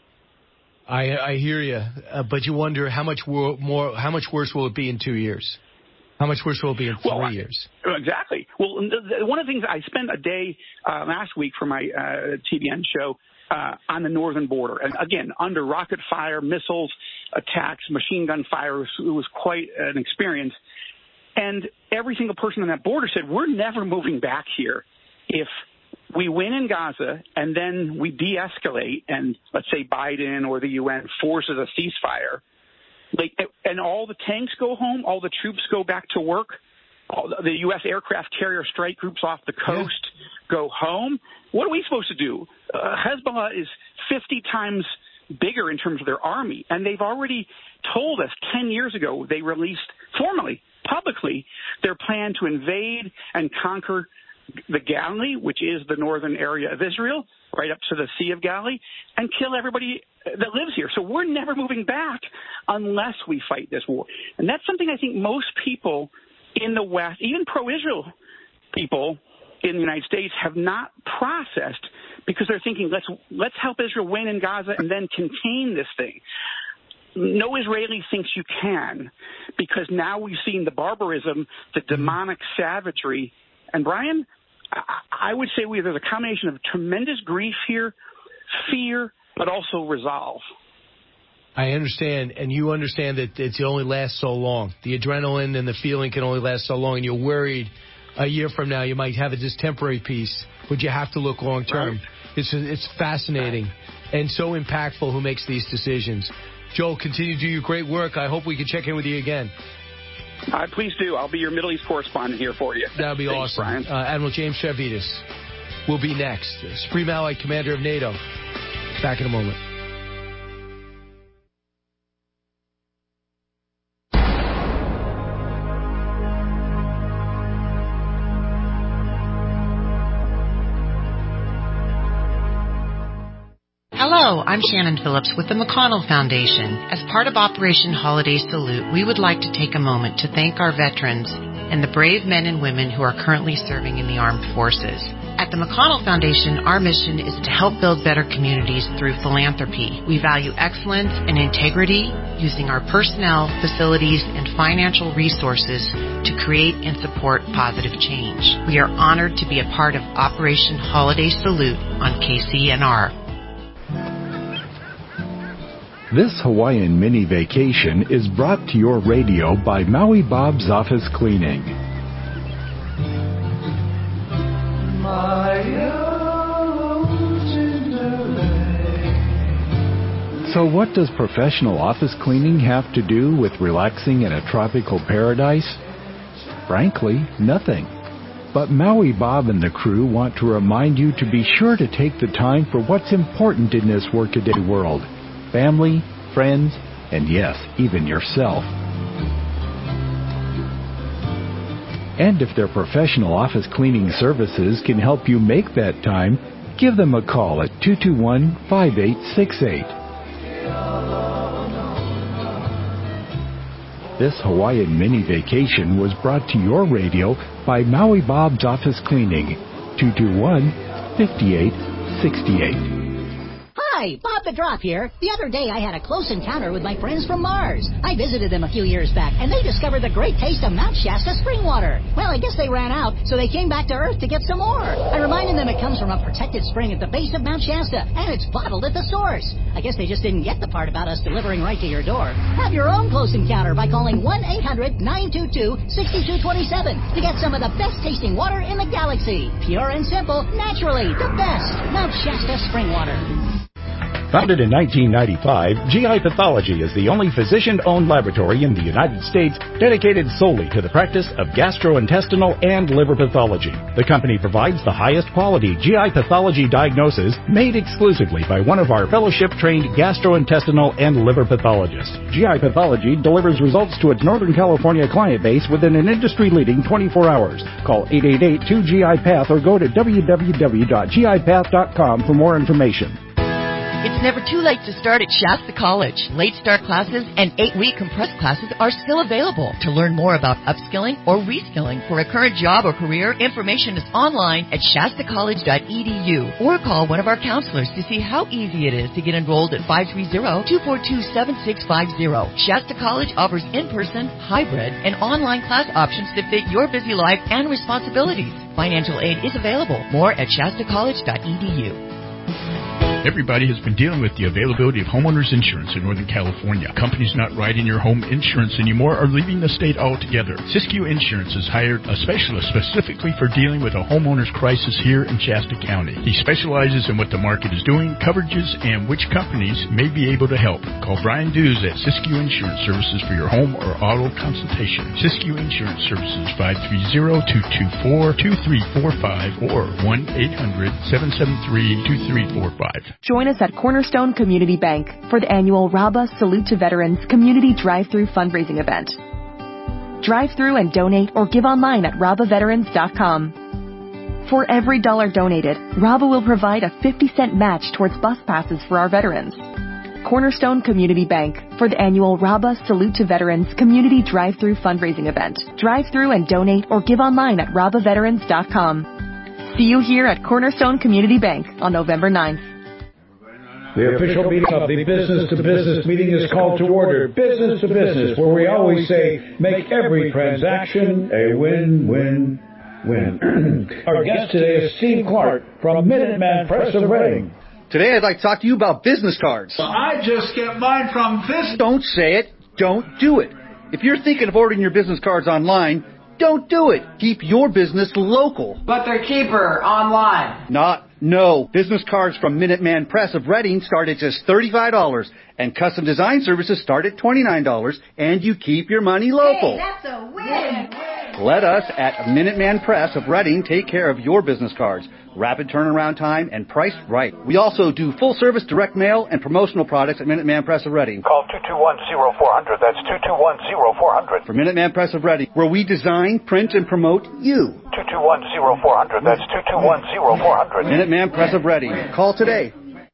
I hear you, but you wonder how much worse will it be in 2 years? How much worse will it be in 3 years? Exactly. Well, one of the things I spent a day last week for my TBN show on the northern border, and again, under rocket fire, missiles, attacks, machine gun fire, it was quite an experience. And every single person on that border said, we're never moving back here if we win in Gaza and then we de-escalate and let's say Biden or the UN forces a ceasefire, and all the tanks go home, all the troops go back to work, all the U.S. aircraft carrier strike groups off the coast go home. What are we supposed to do? Hezbollah is 50 times bigger in terms of their army, and they've already told us 10 years ago they released formally, publicly, their plan to invade and conquer the Galilee, which is the northern area of Israel, right up to the Sea of Galilee, and kill everybody that lives here. So we're never moving back unless we fight this war. And that's something I think most people in the West, even pro-Israel people in the United States, have not processed because they're thinking, let's help Israel win in Gaza and then contain this thing. No Israeli thinks you can, because now we've seen the barbarism, the demonic savagery. And, Brian, I would say there's a combination of tremendous grief here, fear, but also resolve. I understand, and you understand that it only lasts so long. The adrenaline and the feeling can only last so long, and you're worried a year from now you might have this temporary peace, but you have to look long term. Right. It's fascinating and so impactful who makes these decisions. Joel, continue to do your great work. I hope we can check in with you again. Please do. I'll be your Middle East correspondent here for you. That would be awesome. Admiral James Stavridis will be next. Supreme Allied Commander of NATO. Back in a moment. Hello, I'm Shannon Phillips with the McConnell Foundation. As part of Operation Holiday Salute, we would like to take a moment to thank our veterans and the brave men and women who are currently serving in the armed forces. At the McConnell Foundation, our mission is to help build better communities through philanthropy. We value excellence and integrity, using our personnel, facilities, and financial resources to create and support positive change. We are honored to be a part of Operation Holiday Salute on KCNR. This Hawaiian mini vacation is brought to your radio by Maui Bob's Office Cleaning. So what does professional office cleaning have to do with relaxing in a tropical paradise? Frankly, nothing. But Maui Bob and the crew want to remind you to be sure to take the time for what's important in this workaday world. Family, friends, and yes, even yourself. And if their professional office cleaning services can help you make that time, give them a call at 221-5868. This Hawaiian mini vacation was brought to your radio by Maui Bob's Office Cleaning, 221-5868. Hi, Hi, Bob the Drop here. The other day I had a close encounter with my friends from Mars. I visited them a few years back, and they discovered the great taste of Mount Shasta spring water. Well, I guess they ran out, so they came back to Earth to get some more. I reminded them it comes from a protected spring at the base of Mount Shasta, and it's bottled at the source. I guess they just didn't get the part about us delivering right to your door. Have your own close encounter by calling 1-800-922-6227 to get some of the best tasting water in the galaxy. Pure and simple, naturally, the best. Mount Shasta spring water. Founded in 1995, GI Pathology is the only physician-owned laboratory in the United States dedicated solely to the practice of gastrointestinal and liver pathology. The company provides the highest quality GI pathology diagnosis made exclusively by one of our fellowship-trained gastrointestinal and liver pathologists. GI Pathology delivers results to its Northern California client base within an industry-leading 24 hours. Call 888-2GI-PATH or go to www.gipath.com for more information. It's never too late to start at Shasta College. Late start classes and 8-week compressed classes are still available. To learn more about upskilling or reskilling for a current job or career, information is online at shastacollege.edu or call one of our counselors to see how easy it is to get enrolled at 530-242-7650. Shasta College offers in-person, hybrid, and online class options to fit your busy life and responsibilities. Financial aid is available. More at shastacollege.edu. Everybody has been dealing with the availability of homeowners insurance in Northern California. Companies not writing your home insurance anymore are leaving the state altogether. Siskiyou Insurance has hired a specialist specifically for dealing with a homeowner's crisis here in Shasta County. He specializes in what the market is doing, coverages, and which companies may be able to help. Call Brian Dews at Siskiyou Insurance Services for your home or auto consultation. Siskiyou Insurance Services, 530-224-2345 or 1-800-773-2345. Join us at Cornerstone Community Bank for the annual Rabba Salute to Veterans Community Drive-Thru fundraising event. Drive through and donate or give online at rabbaveterans.com. For every $1 donated, Rabba will provide a 50-cent match towards bus passes for our veterans. Cornerstone Community Bank for the annual Rabba Salute to Veterans Community Drive-Thru fundraising event. Drive through and donate or give online at rabbaveterans.com. See you here at Cornerstone Community Bank on November 9th. The official meeting of the business-to-business meeting is called to order. Business to business, where we always say, make every transaction a win-win-win. Our guest today is Steve Clark from Minuteman Press of Reading. Today I'd like to talk to you about business cards. I just get mine from this. Don't say it. Don't do it. If you're thinking of ordering your business cards online, don't do it. Keep your business local. But they're cheaper online. No. Business cards from Minuteman Press of Reading start at just $35, and custom design services start at $29, and you keep your money local. Hey, that's a win. Let us at Minuteman Press of Reading take care of your business cards. Rapid turnaround time and priced right. We also do full-service direct mail and promotional products at Minuteman Press of Reading. Call 221-0400. That's 221-0400. For Minuteman Press of Reading, where we design, print, and promote you. 221-0400. That's 221-0400. Minuteman Press of Reading. Call today.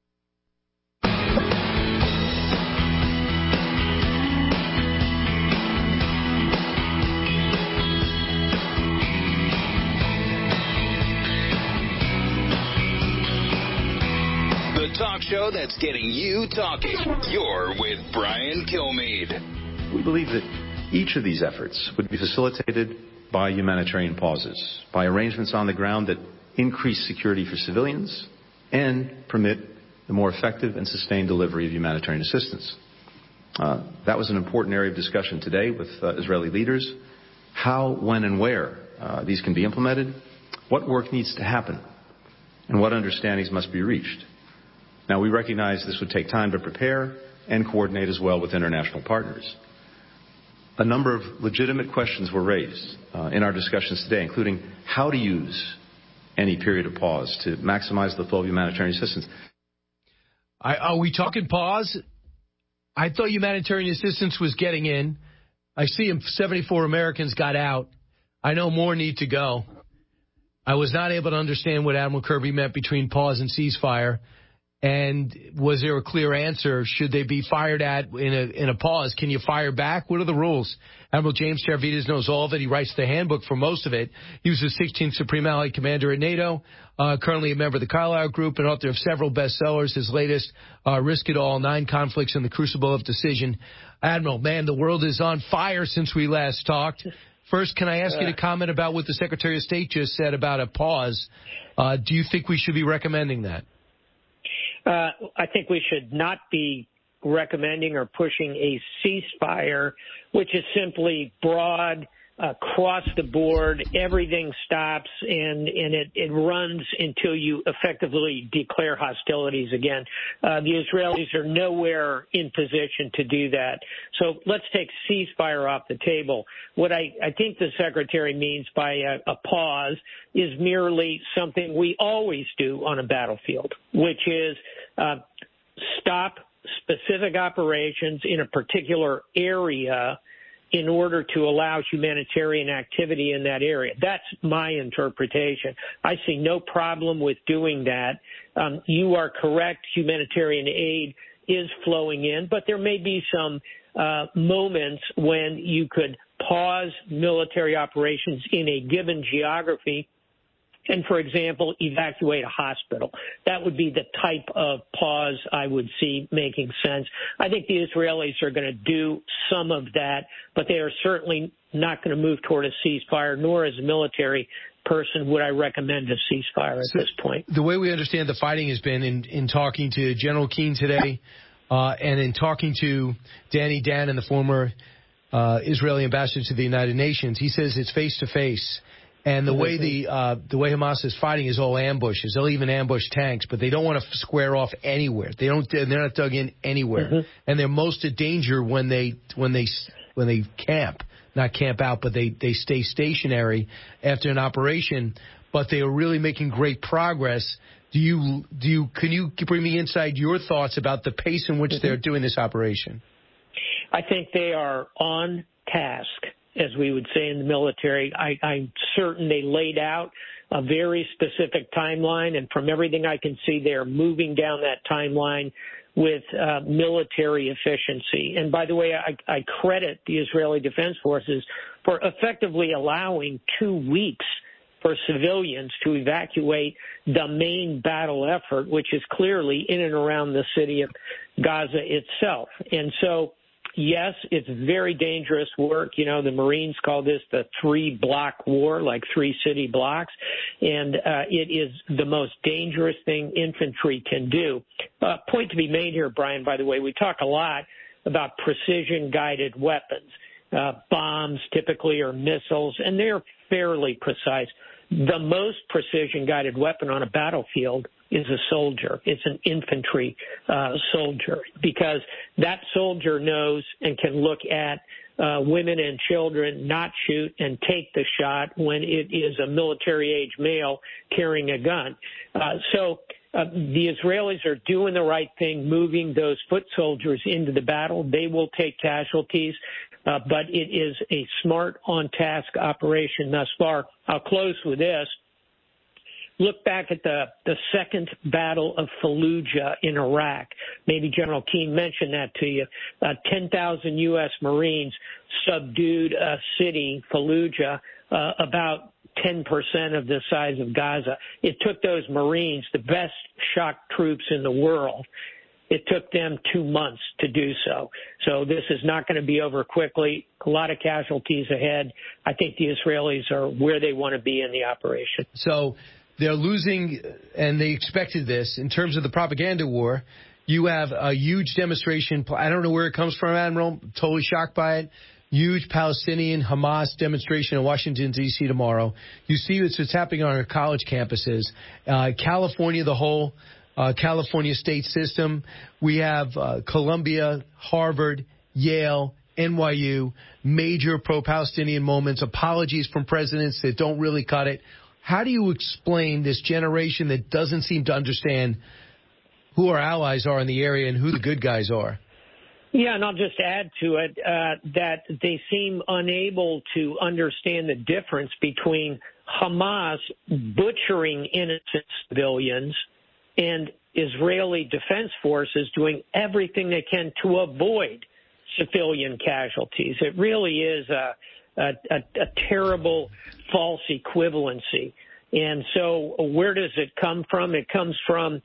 Talk show that's getting you talking. You're with Brian Kilmeade. We believe that each of these efforts would be facilitated by humanitarian pauses, by arrangements on the ground that increase security for civilians and permit the more effective and sustained delivery of humanitarian assistance. That was an important area of discussion today with Israeli leaders. How, when, and where these can be implemented, what work needs to happen, and what understandings must be reached. Now, we recognize this would take time to prepare and coordinate as well with international partners. A number of legitimate questions were raised in our discussions today, including how to use any period of pause to maximize the flow of humanitarian assistance. Are we talking pause? I thought humanitarian assistance was getting in. I see 74 Americans got out. I know more need to go. I was not able to understand what Admiral Kirby meant between pause and ceasefire. And was there a clear answer? Should they be fired at in a pause? Can you fire back? What are the rules? Admiral James Stavridis knows all of it. He writes the handbook for most of it. He was the 16th Supreme Allied Commander at NATO, currently a member of the Carlyle Group, and author of several bestsellers. His latest, Risk It All, 9 Conflicts in the Crucible of Decision. Admiral, man, the world is on fire since we last talked. First, can I ask you to comment about what the Secretary of State just said about a pause? Do you think we should be recommending that? I think we should not be recommending or pushing a ceasefire, which is simply broad, across the board, everything stops, and it runs until you effectively declare hostilities again. The Israelis are nowhere in position to do that. So let's take ceasefire off the table. What I think the Secretary means by a pause is merely something we always do on a battlefield, which is stop specific operations in a particular area in order to allow humanitarian activity in that area. That's my interpretation. I see no problem with doing that. You are correct. Humanitarian aid is flowing in, but there may be some moments when you could pause military operations in a given geography and, for example, evacuate a hospital. That would be the type of pause I would see making sense. I think the Israelis are going to do some of that, but they are certainly not going to move toward a ceasefire, nor as a military person would I recommend a ceasefire at this point. The way we understand the fighting has been in talking to General Keane today and in talking to Danny Dan and the former Israeli ambassador to the United Nations. He says it's face-to-face. And the way the way Hamas is fighting is all ambushes. They'll even ambush tanks, but they don't want to square off anywhere. They're not dug in anywhere, and they're most at danger when they camp, not camp out, but they stay stationary after an operation. But they are really making great progress. Can you bring me inside your thoughts about the pace in which they're doing this operation? I think they are on task, as we would say in the military. I'm certain they laid out a very specific timeline, and from everything I can see, they're moving down that timeline with military efficiency. And by the way, I credit the Israeli Defense Forces for effectively allowing 2 weeks for civilians to evacuate the main battle effort, which is clearly in and around the city of Gaza itself. And so, yes, it's very dangerous work. You know, the Marines call this the 3-block war, like 3 city blocks. And it is the most dangerous thing infantry can do. Point to be made here, Brian, by the way, we talk a lot about precision-guided weapons. Bombs typically are missiles, and they're fairly precise. The most precision-guided weapon on a battlefield is a soldier. It's an infantry soldier, because that soldier knows and can look at women and children, not shoot, and take the shot when it is a military-age male carrying a gun. So the Israelis are doing the right thing, moving those foot soldiers into the battle. They will take casualties, but it is a smart, on-task operation thus far. I'll close with this. Look back at the second battle of Fallujah in Iraq. Maybe General Keane mentioned that to you. 10,000 U.S. Marines subdued a city, Fallujah, about 10% of the size of Gaza. It took those Marines, the best shock troops in the world, it took them 2 months to do so. So this is not going to be over quickly. A lot of casualties ahead. I think the Israelis are where they want to be in the operation. So they're losing, and they expected this. In terms of the propaganda war, you have a huge demonstration. I don't know where it comes from, Admiral. Totally shocked by it. Huge Palestinian Hamas demonstration in Washington, D.C. tomorrow. You see what's happening on our college campuses. California, the whole California state system. We have Columbia, Harvard, Yale, NYU, major pro-Palestinian moments, apologies from presidents that don't really cut it. How do you explain this generation that doesn't seem to understand who our allies are in the area and who the good guys are? Yeah, and I'll just add to it that they seem unable to understand the difference between Hamas butchering innocent civilians and Israeli Defense Forces doing everything they can to avoid civilian casualties. It really is a terrible false equivalency. And so where does it come from? It comes from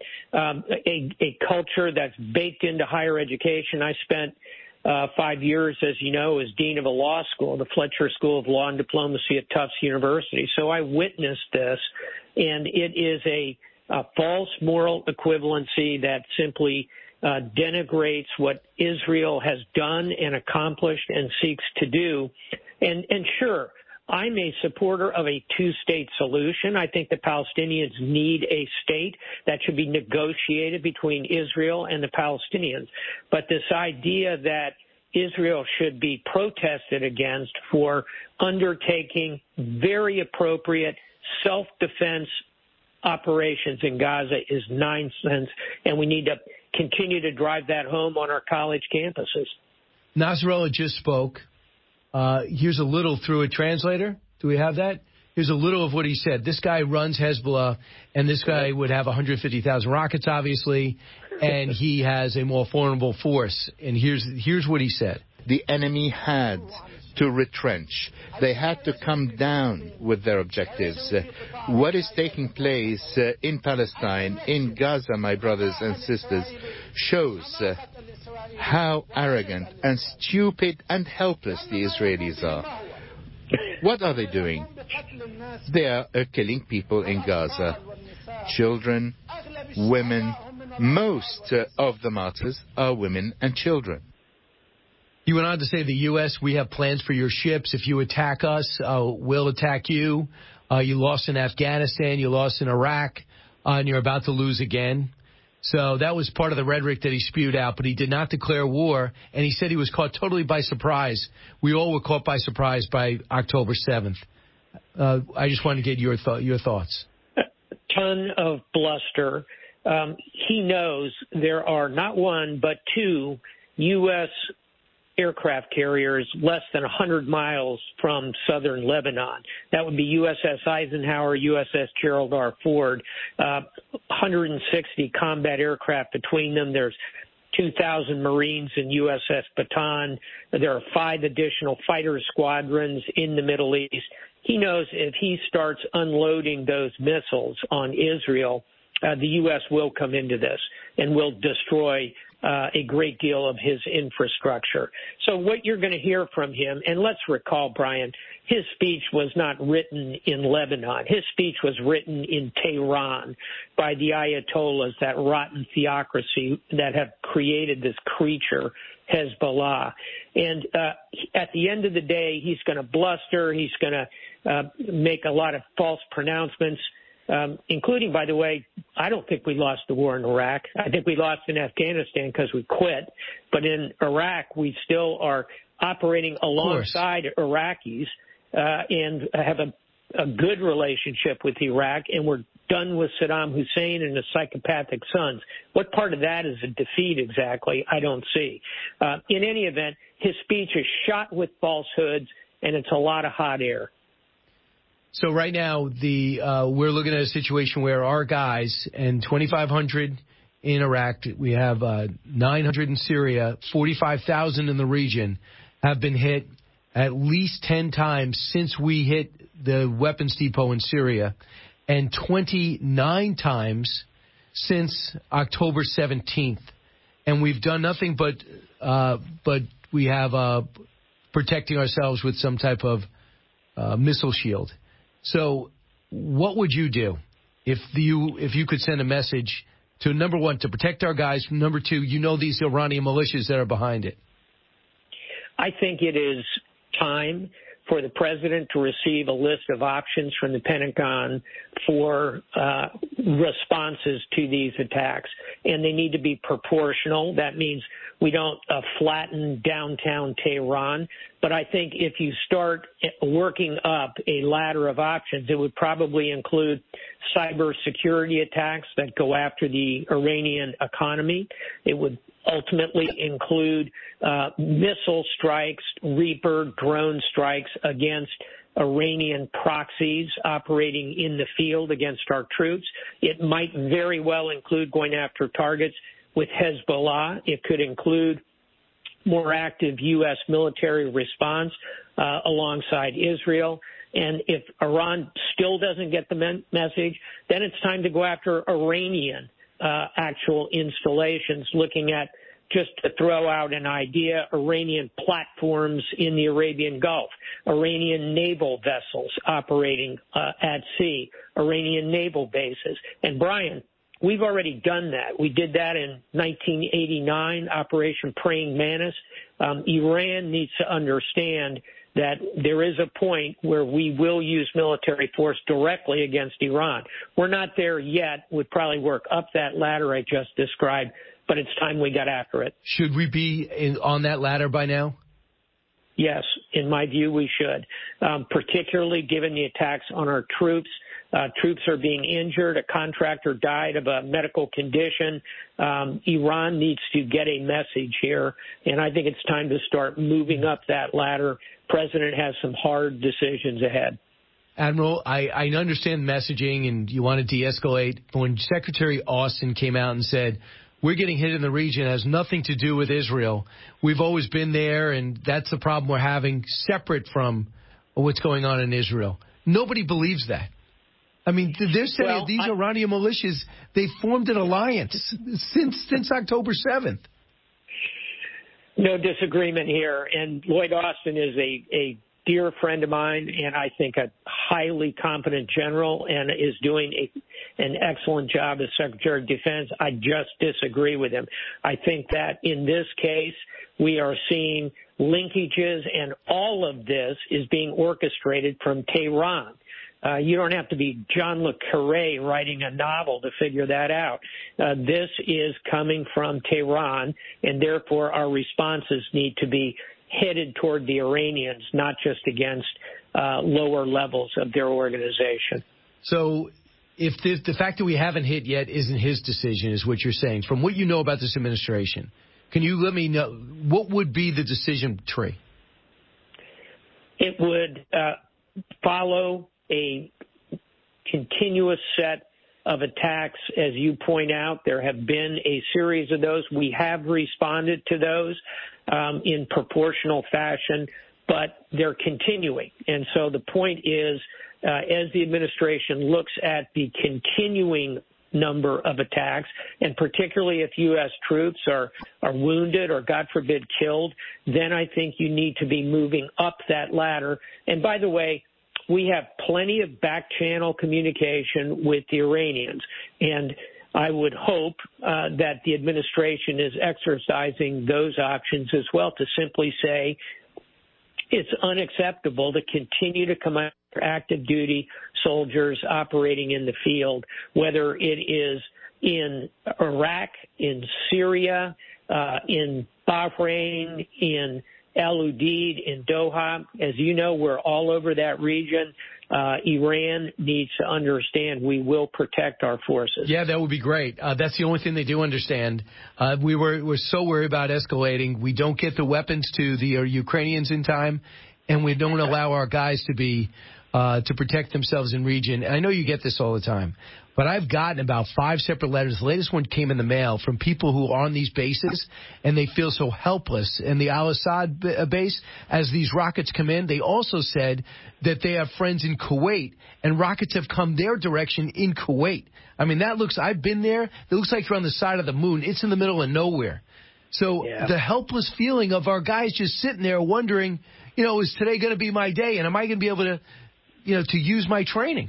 a culture that's baked into higher education. I spent 5 years, as you know, as dean of a law school, the Fletcher School of Law and Diplomacy at Tufts University. So I witnessed this, and it is a false moral equivalency that simply denigrates what Israel has done and accomplished and seeks to do. And sure, I'm a supporter of a two-state solution. I think the Palestinians need a state that should be negotiated between Israel and the Palestinians. But this idea that Israel should be protested against for undertaking very appropriate self-defense operations in Gaza is nonsense, and we need to continue to drive that home on our college campuses. Nasrallah just spoke. Here's a little through a translator. Do we have that? Here's a little of what he said. This guy runs Hezbollah, and this guy would have 150,000 rockets, obviously, and he has a more formidable force. And here's what he said. The enemy had to retrench. They had to come down with their objectives. What is taking place in Palestine, in Gaza, my brothers and sisters, shows how arrogant and stupid and helpless the Israelis are. What are they doing? They are killing people in Gaza. Children, women. Most of the martyrs are women and children. He went on to say the U.S., we have plans for your ships. If you attack us, we'll attack you. You lost in Afghanistan, you lost in Iraq, and you're about to lose again. So that was part of the rhetoric that he spewed out, but he did not declare war, and he said he was caught totally by surprise. We all were caught by surprise by October 7th. I just wanted to get your thoughts. A ton of bluster. He knows there are not one but two U.S. aircraft carriers less than 100 miles from southern Lebanon. That would be USS Eisenhower, USS Gerald R. Ford, 160 combat aircraft between them. There's 2,000 Marines in USS Bataan. There are 5 additional fighter squadrons in the Middle East. He knows if he starts unloading those missiles on Israel, the U.S. will come into this and will destroy a great deal of his infrastructure. So what you're going to hear from him, and let's recall, Brian, his speech was not written in Lebanon. His speech was written in Tehran by the Ayatollahs, that rotten theocracy that have created this creature, Hezbollah. And at the end of the day, he's going to bluster. He's going to make a lot of false pronouncements. Including, by the way, I don't think we lost the war in Iraq. I think we lost in Afghanistan because we quit. But in Iraq, we still are operating alongside Iraqis and have a good relationship with Iraq, and we're done with Saddam Hussein and his psychopathic sons. What part of that is a defeat exactly? I don't see. In any event, his speech is shot with falsehoods, and it's a lot of hot air. So right now, we're looking at a situation where our guys, and 2,500 in Iraq, we have 900 in Syria, 45,000 in the region, have been hit at least 10 times since we hit the weapons depot in Syria, and 29 times since October 17th. And we've done nothing but we have protecting ourselves with some type of missile shield. So what would you do if you could send a message to, number one, to protect our guys, number two, these Iranian militias that are behind it? I think it is time for the president to receive a list of options from the Pentagon for responses to these attacks, and they need to be proportional. That means we don't flatten downtown Tehran, but I think if you start working up a ladder of options, it would probably include cybersecurity attacks that go after the Iranian economy. It would ultimately include missile strikes, Reaper drone strikes against Iranian proxies operating in the field against our troops. It might very well include going after targets with Hezbollah. It could include more active U.S. military response alongside Israel. And if Iran still doesn't get the message, then it's time to go after Iranian actual installations, looking at, just to throw out an idea, Iranian platforms in the Arabian Gulf, Iranian naval vessels operating at sea, Iranian naval bases. And Brian, we've already done that. We did that in 1989, Operation Praying Mantis. Iran needs to understand that there is a point where we will use military force directly against Iran. We're not there yet. We'd probably work up that ladder I just described, but it's time we got after it. Should we be on that ladder by now? Yes, in my view, we should, particularly given the attacks on our troops. Troops are being injured. A contractor died of a medical condition. Iran needs to get a message here, and I think it's time to start moving up that ladder. President has some hard decisions ahead. Admiral, I understand messaging and you want to de-escalate. But when Secretary Austin came out and said, we're getting hit in the region, it has nothing to do with Israel. We've always been there, and that's the problem we're having, separate from what's going on in Israel. Nobody believes that. I mean, they're saying these Iranian militias, they formed an alliance since October 7th. No disagreement here. And Lloyd Austin is a dear friend of mine, and I think a highly competent general, and is doing an excellent job as Secretary of Defense. I just disagree with him. I think that in this case, we are seeing linkages, and all of this is being orchestrated from Tehran. You don't have to be John le Carré writing a novel to figure that out. This is coming from Tehran, and therefore our responses need to be headed toward the Iranians, not just against lower levels of their organization. So if the fact that we haven't hit yet isn't his decision, is what you're saying, from what you know about this administration, can you let me know, what would be the decision tree? It would follow a continuous set of attacks. As you point out, there have been a series of those. We have responded to those in proportional fashion, but they're continuing. And so the point is, as the administration looks at the continuing number of attacks, and particularly if U.S. troops are wounded or, God forbid, killed, then I think you need to be moving up that ladder. And by the way, we have plenty of back-channel communication with the Iranians, and I would hope that the administration is exercising those options as well, to simply say it's unacceptable to continue to come after active duty soldiers operating in the field, whether it is in Iraq, in Syria, in Bahrain, in Al Udeid, in Doha. As you know, we're all over that region. Iran needs to understand we will protect our forces. Yeah, that would be great. That's the only thing they do understand. We're so worried about escalating. We don't get the weapons to the Ukrainians in time, and we don't allow our guys to be to protect themselves in region. And I know you get this all the time, but I've gotten about 5 separate letters. The latest one came in the mail from people who are on these bases, and they feel so helpless. And the Al-Assad base, as these rockets come in, they also said that they have friends in Kuwait, and rockets have come their direction in Kuwait. I mean, I've been there. It looks like you're on the side of the moon. It's in the middle of nowhere. So the helpless feeling of our guys just sitting there wondering, is today going to be my day? And am I going to be able to, to use my training?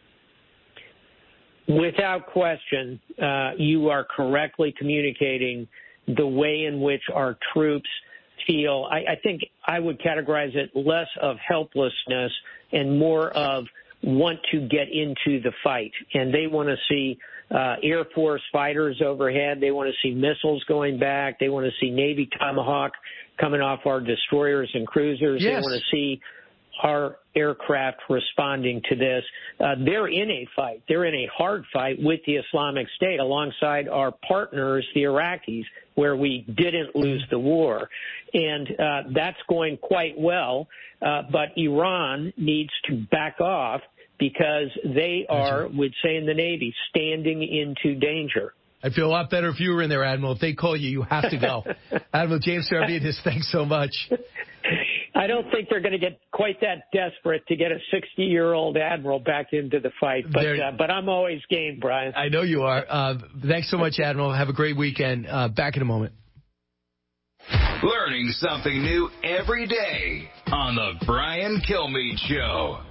Without question, you are correctly communicating the way in which our troops feel. I think I would categorize it less of helplessness and more of want to get into the fight. And they want to see Air Force fighters overhead. They want to see missiles going back. They want to see Navy Tomahawk coming off our destroyers and cruisers. Yes. They want to see our aircraft responding to this. They're in a fight. They're in a hard fight with the Islamic State alongside our partners, the Iraqis, where we didn't lose the war. And that's going quite well. But Iran needs to back off because they are, we'd say in the Navy, standing into danger. I'd feel a lot better if you were in there, Admiral. If they call you, you have to go. Admiral James Stavridis, thanks so much. I don't think they're going to get quite that desperate to get a 60-year-old admiral back into the fight, but I'm always game, Brian. I know you are. Thanks so much, Admiral. Have a great weekend. Back in a moment. Learning something new every day on the Brian Kilmeade Show.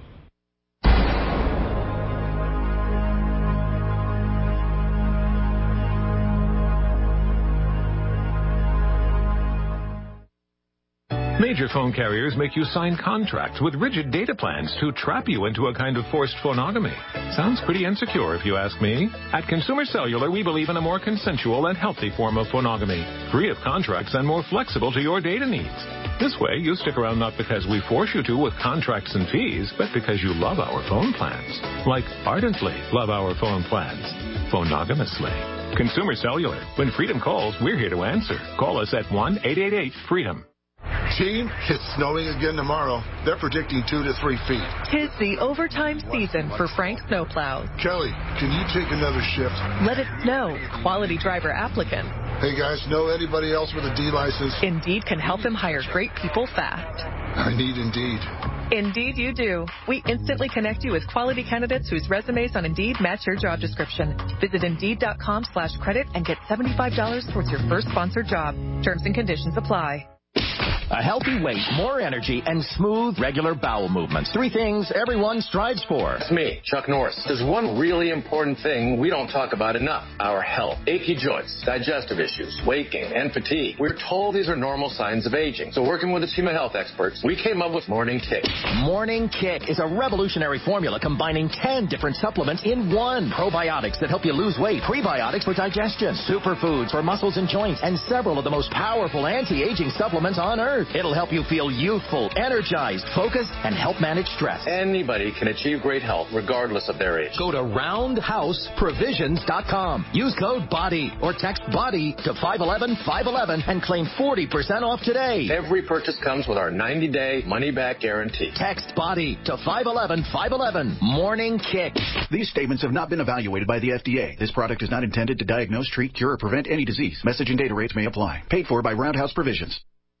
Major phone carriers make you sign contracts with rigid data plans to trap you into a kind of forced phonogamy. Sounds pretty insecure if you ask me. At Consumer Cellular, we believe in a more consensual and healthy form of phonogamy, free of contracts and more flexible to your data needs. This way, you stick around not because we force you to with contracts and fees, but because you love our phone plans. Like ardently love our phone plans. Phonogamously. Consumer Cellular. When Freedom calls, we're here to answer. Call us at 1-888-FREEDOM. Team, it's snowing again tomorrow. They're predicting 2 to 3 feet. 'Tis the overtime season for Frank Snowplows. Kelly, can you take another shift? Let it snow. Quality driver applicant. Hey guys, know anybody else with a D license? Indeed can help him hire great people fast. I need Indeed. Indeed you do. We instantly connect you with quality candidates whose resumes on Indeed match your job description. Visit Indeed.com/credit and get $75 towards your first sponsored job. Terms and conditions apply. A healthy weight, more energy, and smooth, regular bowel movements. 3 things everyone strives for. It's me, Chuck Norris. There's one really important thing we don't talk about enough. Our health. Achy joints, digestive issues, weight gain, and fatigue. We're told these are normal signs of aging. So working with a team of health experts, we came up with Morning Kick. Morning Kick is a revolutionary formula combining 10 different supplements in one. Probiotics that help you lose weight, prebiotics for digestion, superfoods for muscles and joints, and several of the most powerful anti-aging supplements on earth. It'll help you feel youthful, energized, focused, and help manage stress. Anybody can achieve great health regardless of their age. Go to roundhouseprovisions.com. Use code BODY or text BODY to 511-511 and claim 40% off today. Every purchase comes with our 90-day money-back guarantee. Text BODY to 511-511. Morning Kick. These statements have not been evaluated by the FDA. This product is not intended to diagnose, treat, cure, or prevent any disease. Message and data rates may apply. Paid for by Roundhouse Provisions.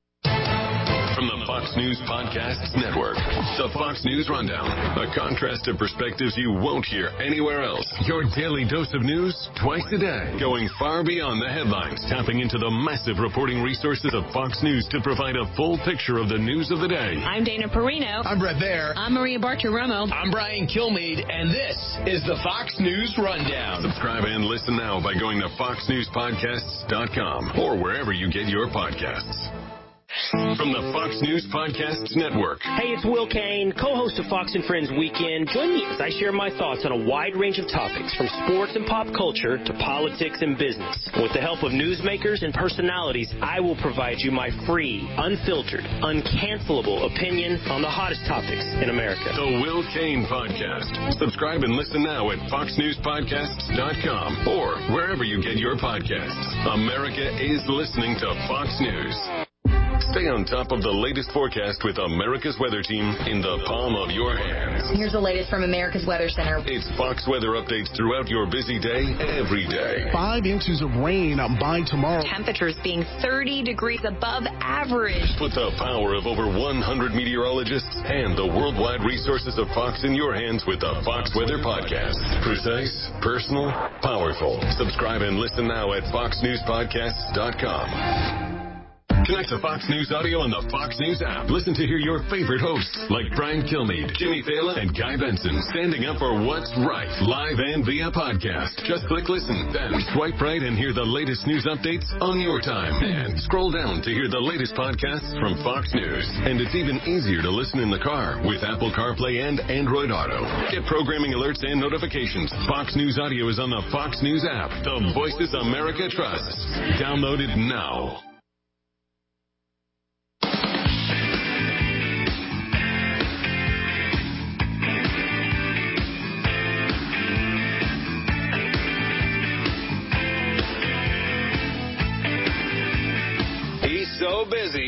From the Fox News Podcasts Network, the Fox News Rundown, a contrast of perspectives you won't hear anywhere else. Your daily dose of news twice a day, going far beyond the headlines, tapping into the massive reporting resources of Fox News to provide a full picture of the news of the day. I'm Dana Perino. I'm Brett Baer. I'm Maria Bartiromo. I'm Brian Kilmeade, and this is the Fox News Rundown. Subscribe and listen now by going to foxnewspodcasts.com or wherever you get your podcasts. From the Fox News Podcasts Network. Hey, it's Will Kane, co-host of Fox and Friends Weekend. Join me as I share my thoughts on a wide range of topics, from sports and pop culture to politics and business. With the help of newsmakers and personalities, I will provide you my free, unfiltered, uncancelable opinion on the hottest topics in America. The Will Kane Podcast. Subscribe and listen now at foxnewspodcasts.com or wherever you get your podcasts. America is listening to Fox News. Stay on top of the latest forecast with America's Weather Team in the palm of your hands. Here's the latest from America's Weather Center. It's Fox weather updates throughout your busy day, every day. 5 inches of rain by tomorrow. Temperatures being 30 degrees above average. Put the power of over 100 meteorologists and the worldwide resources of Fox in your hands with the Fox Weather Podcast. Precise, personal, powerful. Subscribe and listen now at foxnewspodcasts.com. Connect to Fox News Audio on the Fox News app. Listen to hear your favorite hosts like Brian Kilmeade, Jimmy Fallon, and Guy Benson standing up for what's right, live and via podcast. Just click listen, then swipe right and hear the latest news updates on your time. And scroll down to hear the latest podcasts from Fox News. And it's even easier to listen in the car with Apple CarPlay and Android Auto. Get programming alerts and notifications. Fox News Audio is on the Fox News app. The voices America trusts. Download it now.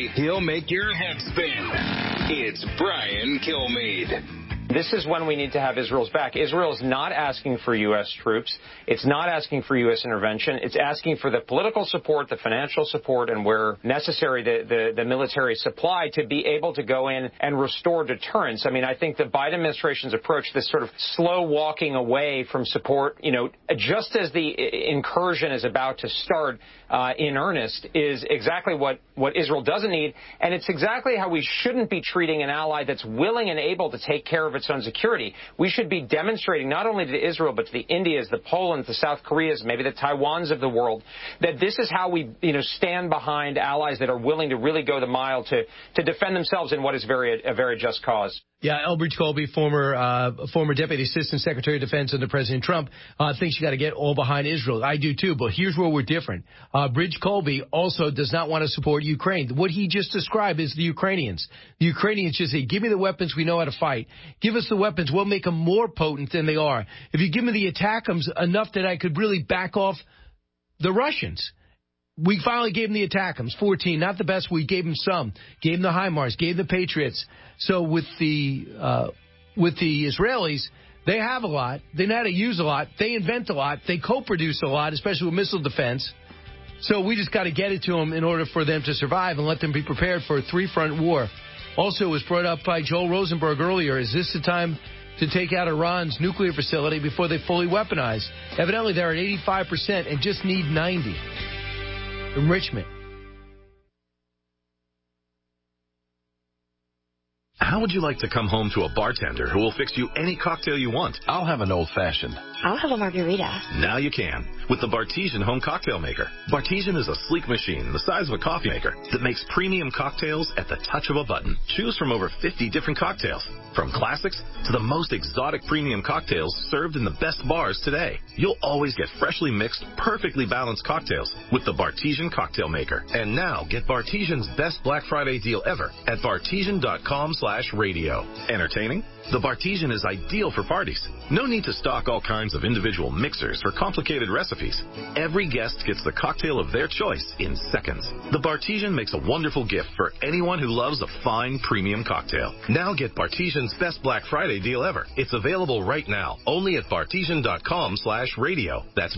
way, he'll make your head spin. It's Brian Kilmeade. This is when we need to have Israel's back. Israel is not asking for U.S. troops. It's not asking for U.S. intervention. It's asking for the political support, the financial support, and where necessary, the military supply to be able to go in and restore deterrence. I mean, I think the Biden administration's approach, this sort of slow walking away from support, just as the incursion is about to start in earnest, is exactly what Israel doesn't need. And it's exactly how we shouldn't be treating an ally that's willing and able to take care of its own security. We should be demonstrating not only to Israel, but to the Indias, the Polands, the South Koreas, maybe the Taiwans of the world, that this is how we, stand behind allies that are willing to really go the mile to defend themselves in what is a very just cause. Yeah, Elbridge Colby, former Deputy Assistant Secretary of Defense under President Trump, thinks you got to get all behind Israel. I do too, but here's where we're different. Bridge Colby also does not want to support Ukraine. What he just described is the Ukrainians. The Ukrainians just say, give me the weapons, we know how to fight. Give us the weapons, we'll make them more potent than they are. If you give me the ATACMS enough that I could really back off the Russians. We finally gave them the ATACMS, 14, not the best. We gave them some. Gave them the HIMARS, gave the Patriots. So with the Israelis, they have a lot. They know how to use a lot. They invent a lot. They co-produce a lot, especially with missile defense. So we just got to get it to them in order for them to survive and let them be prepared for a three-front war. Also, it was brought up by Joel Rosenberg earlier. Is this the time to take out Iran's nuclear facility before they fully weaponize? Evidently, they're at 85% and just need 90. Enrichment. How would you like to come home to a bartender who will fix you any cocktail you want? I'll have an old-fashioned. I'll have a margarita. Now you can, with the Bartesian Home Cocktail Maker. Bartesian is a sleek machine the size of a coffee maker that makes premium cocktails at the touch of a button. Choose from over 50 different cocktails, from classics to the most exotic premium cocktails served in the best bars today. You'll always get freshly mixed, perfectly balanced cocktails with the Bartesian Cocktail Maker. And now get Bartesian's best Black Friday deal ever at bartesian.com/radio. Entertaining? The Bartesian is ideal for parties. No need to stock all kinds of individual mixers for complicated recipes. Every guest gets the cocktail of their choice in seconds. The Bartesian makes a wonderful gift for anyone who loves a fine premium cocktail. Now get Bartesian's best Black Friday deal ever. It's available right now, only at bartesian.com/radio. That's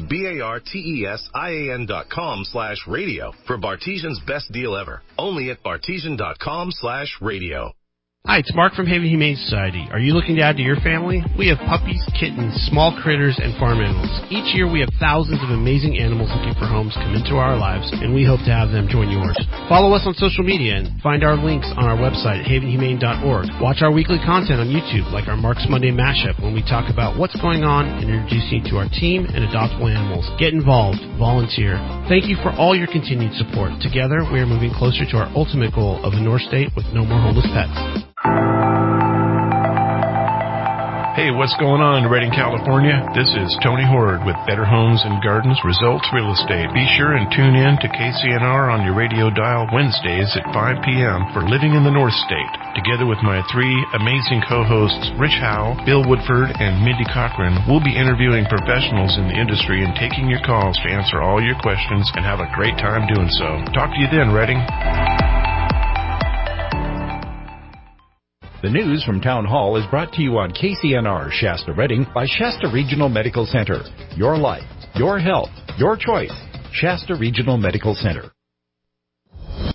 BARTESIAN.com/radio for Bartesian's best deal ever, only at bartesian.com/radio. Hi, it's Mark from Haven Humane Society. Are you looking to add to your family? We have puppies, kittens, small critters, and farm animals. Each year we have thousands of amazing animals looking for homes come into our lives, and we hope to have them join yours. Follow us on social media and find our links on our website at havenhumane.org. Watch our weekly content on YouTube, like our Mark's Monday Mashup, when we talk about what's going on and introduce you to our team and adoptable animals. Get involved. Volunteer. Thank you for all your continued support. Together, we are moving closer to our ultimate goal of a North State with no more homeless pets. Hey, what's going on in Redding, California? This is Tony Horde with Better Homes and Gardens Results Real Estate. Be sure and tune in to KCNR on your radio dial Wednesdays at 5 p.m. for Living in the North State. Together with my three amazing co-hosts, Rich Howe, Bill Woodford, and Mindy Cochran, we'll be interviewing professionals in the industry and taking your calls to answer all your questions and have a great time doing so. Talk to you then, Redding. The news from Town Hall is brought to you on KCNR Shasta Redding by Shasta Regional Medical Center. Your life, your health, your choice. Shasta Regional Medical Center.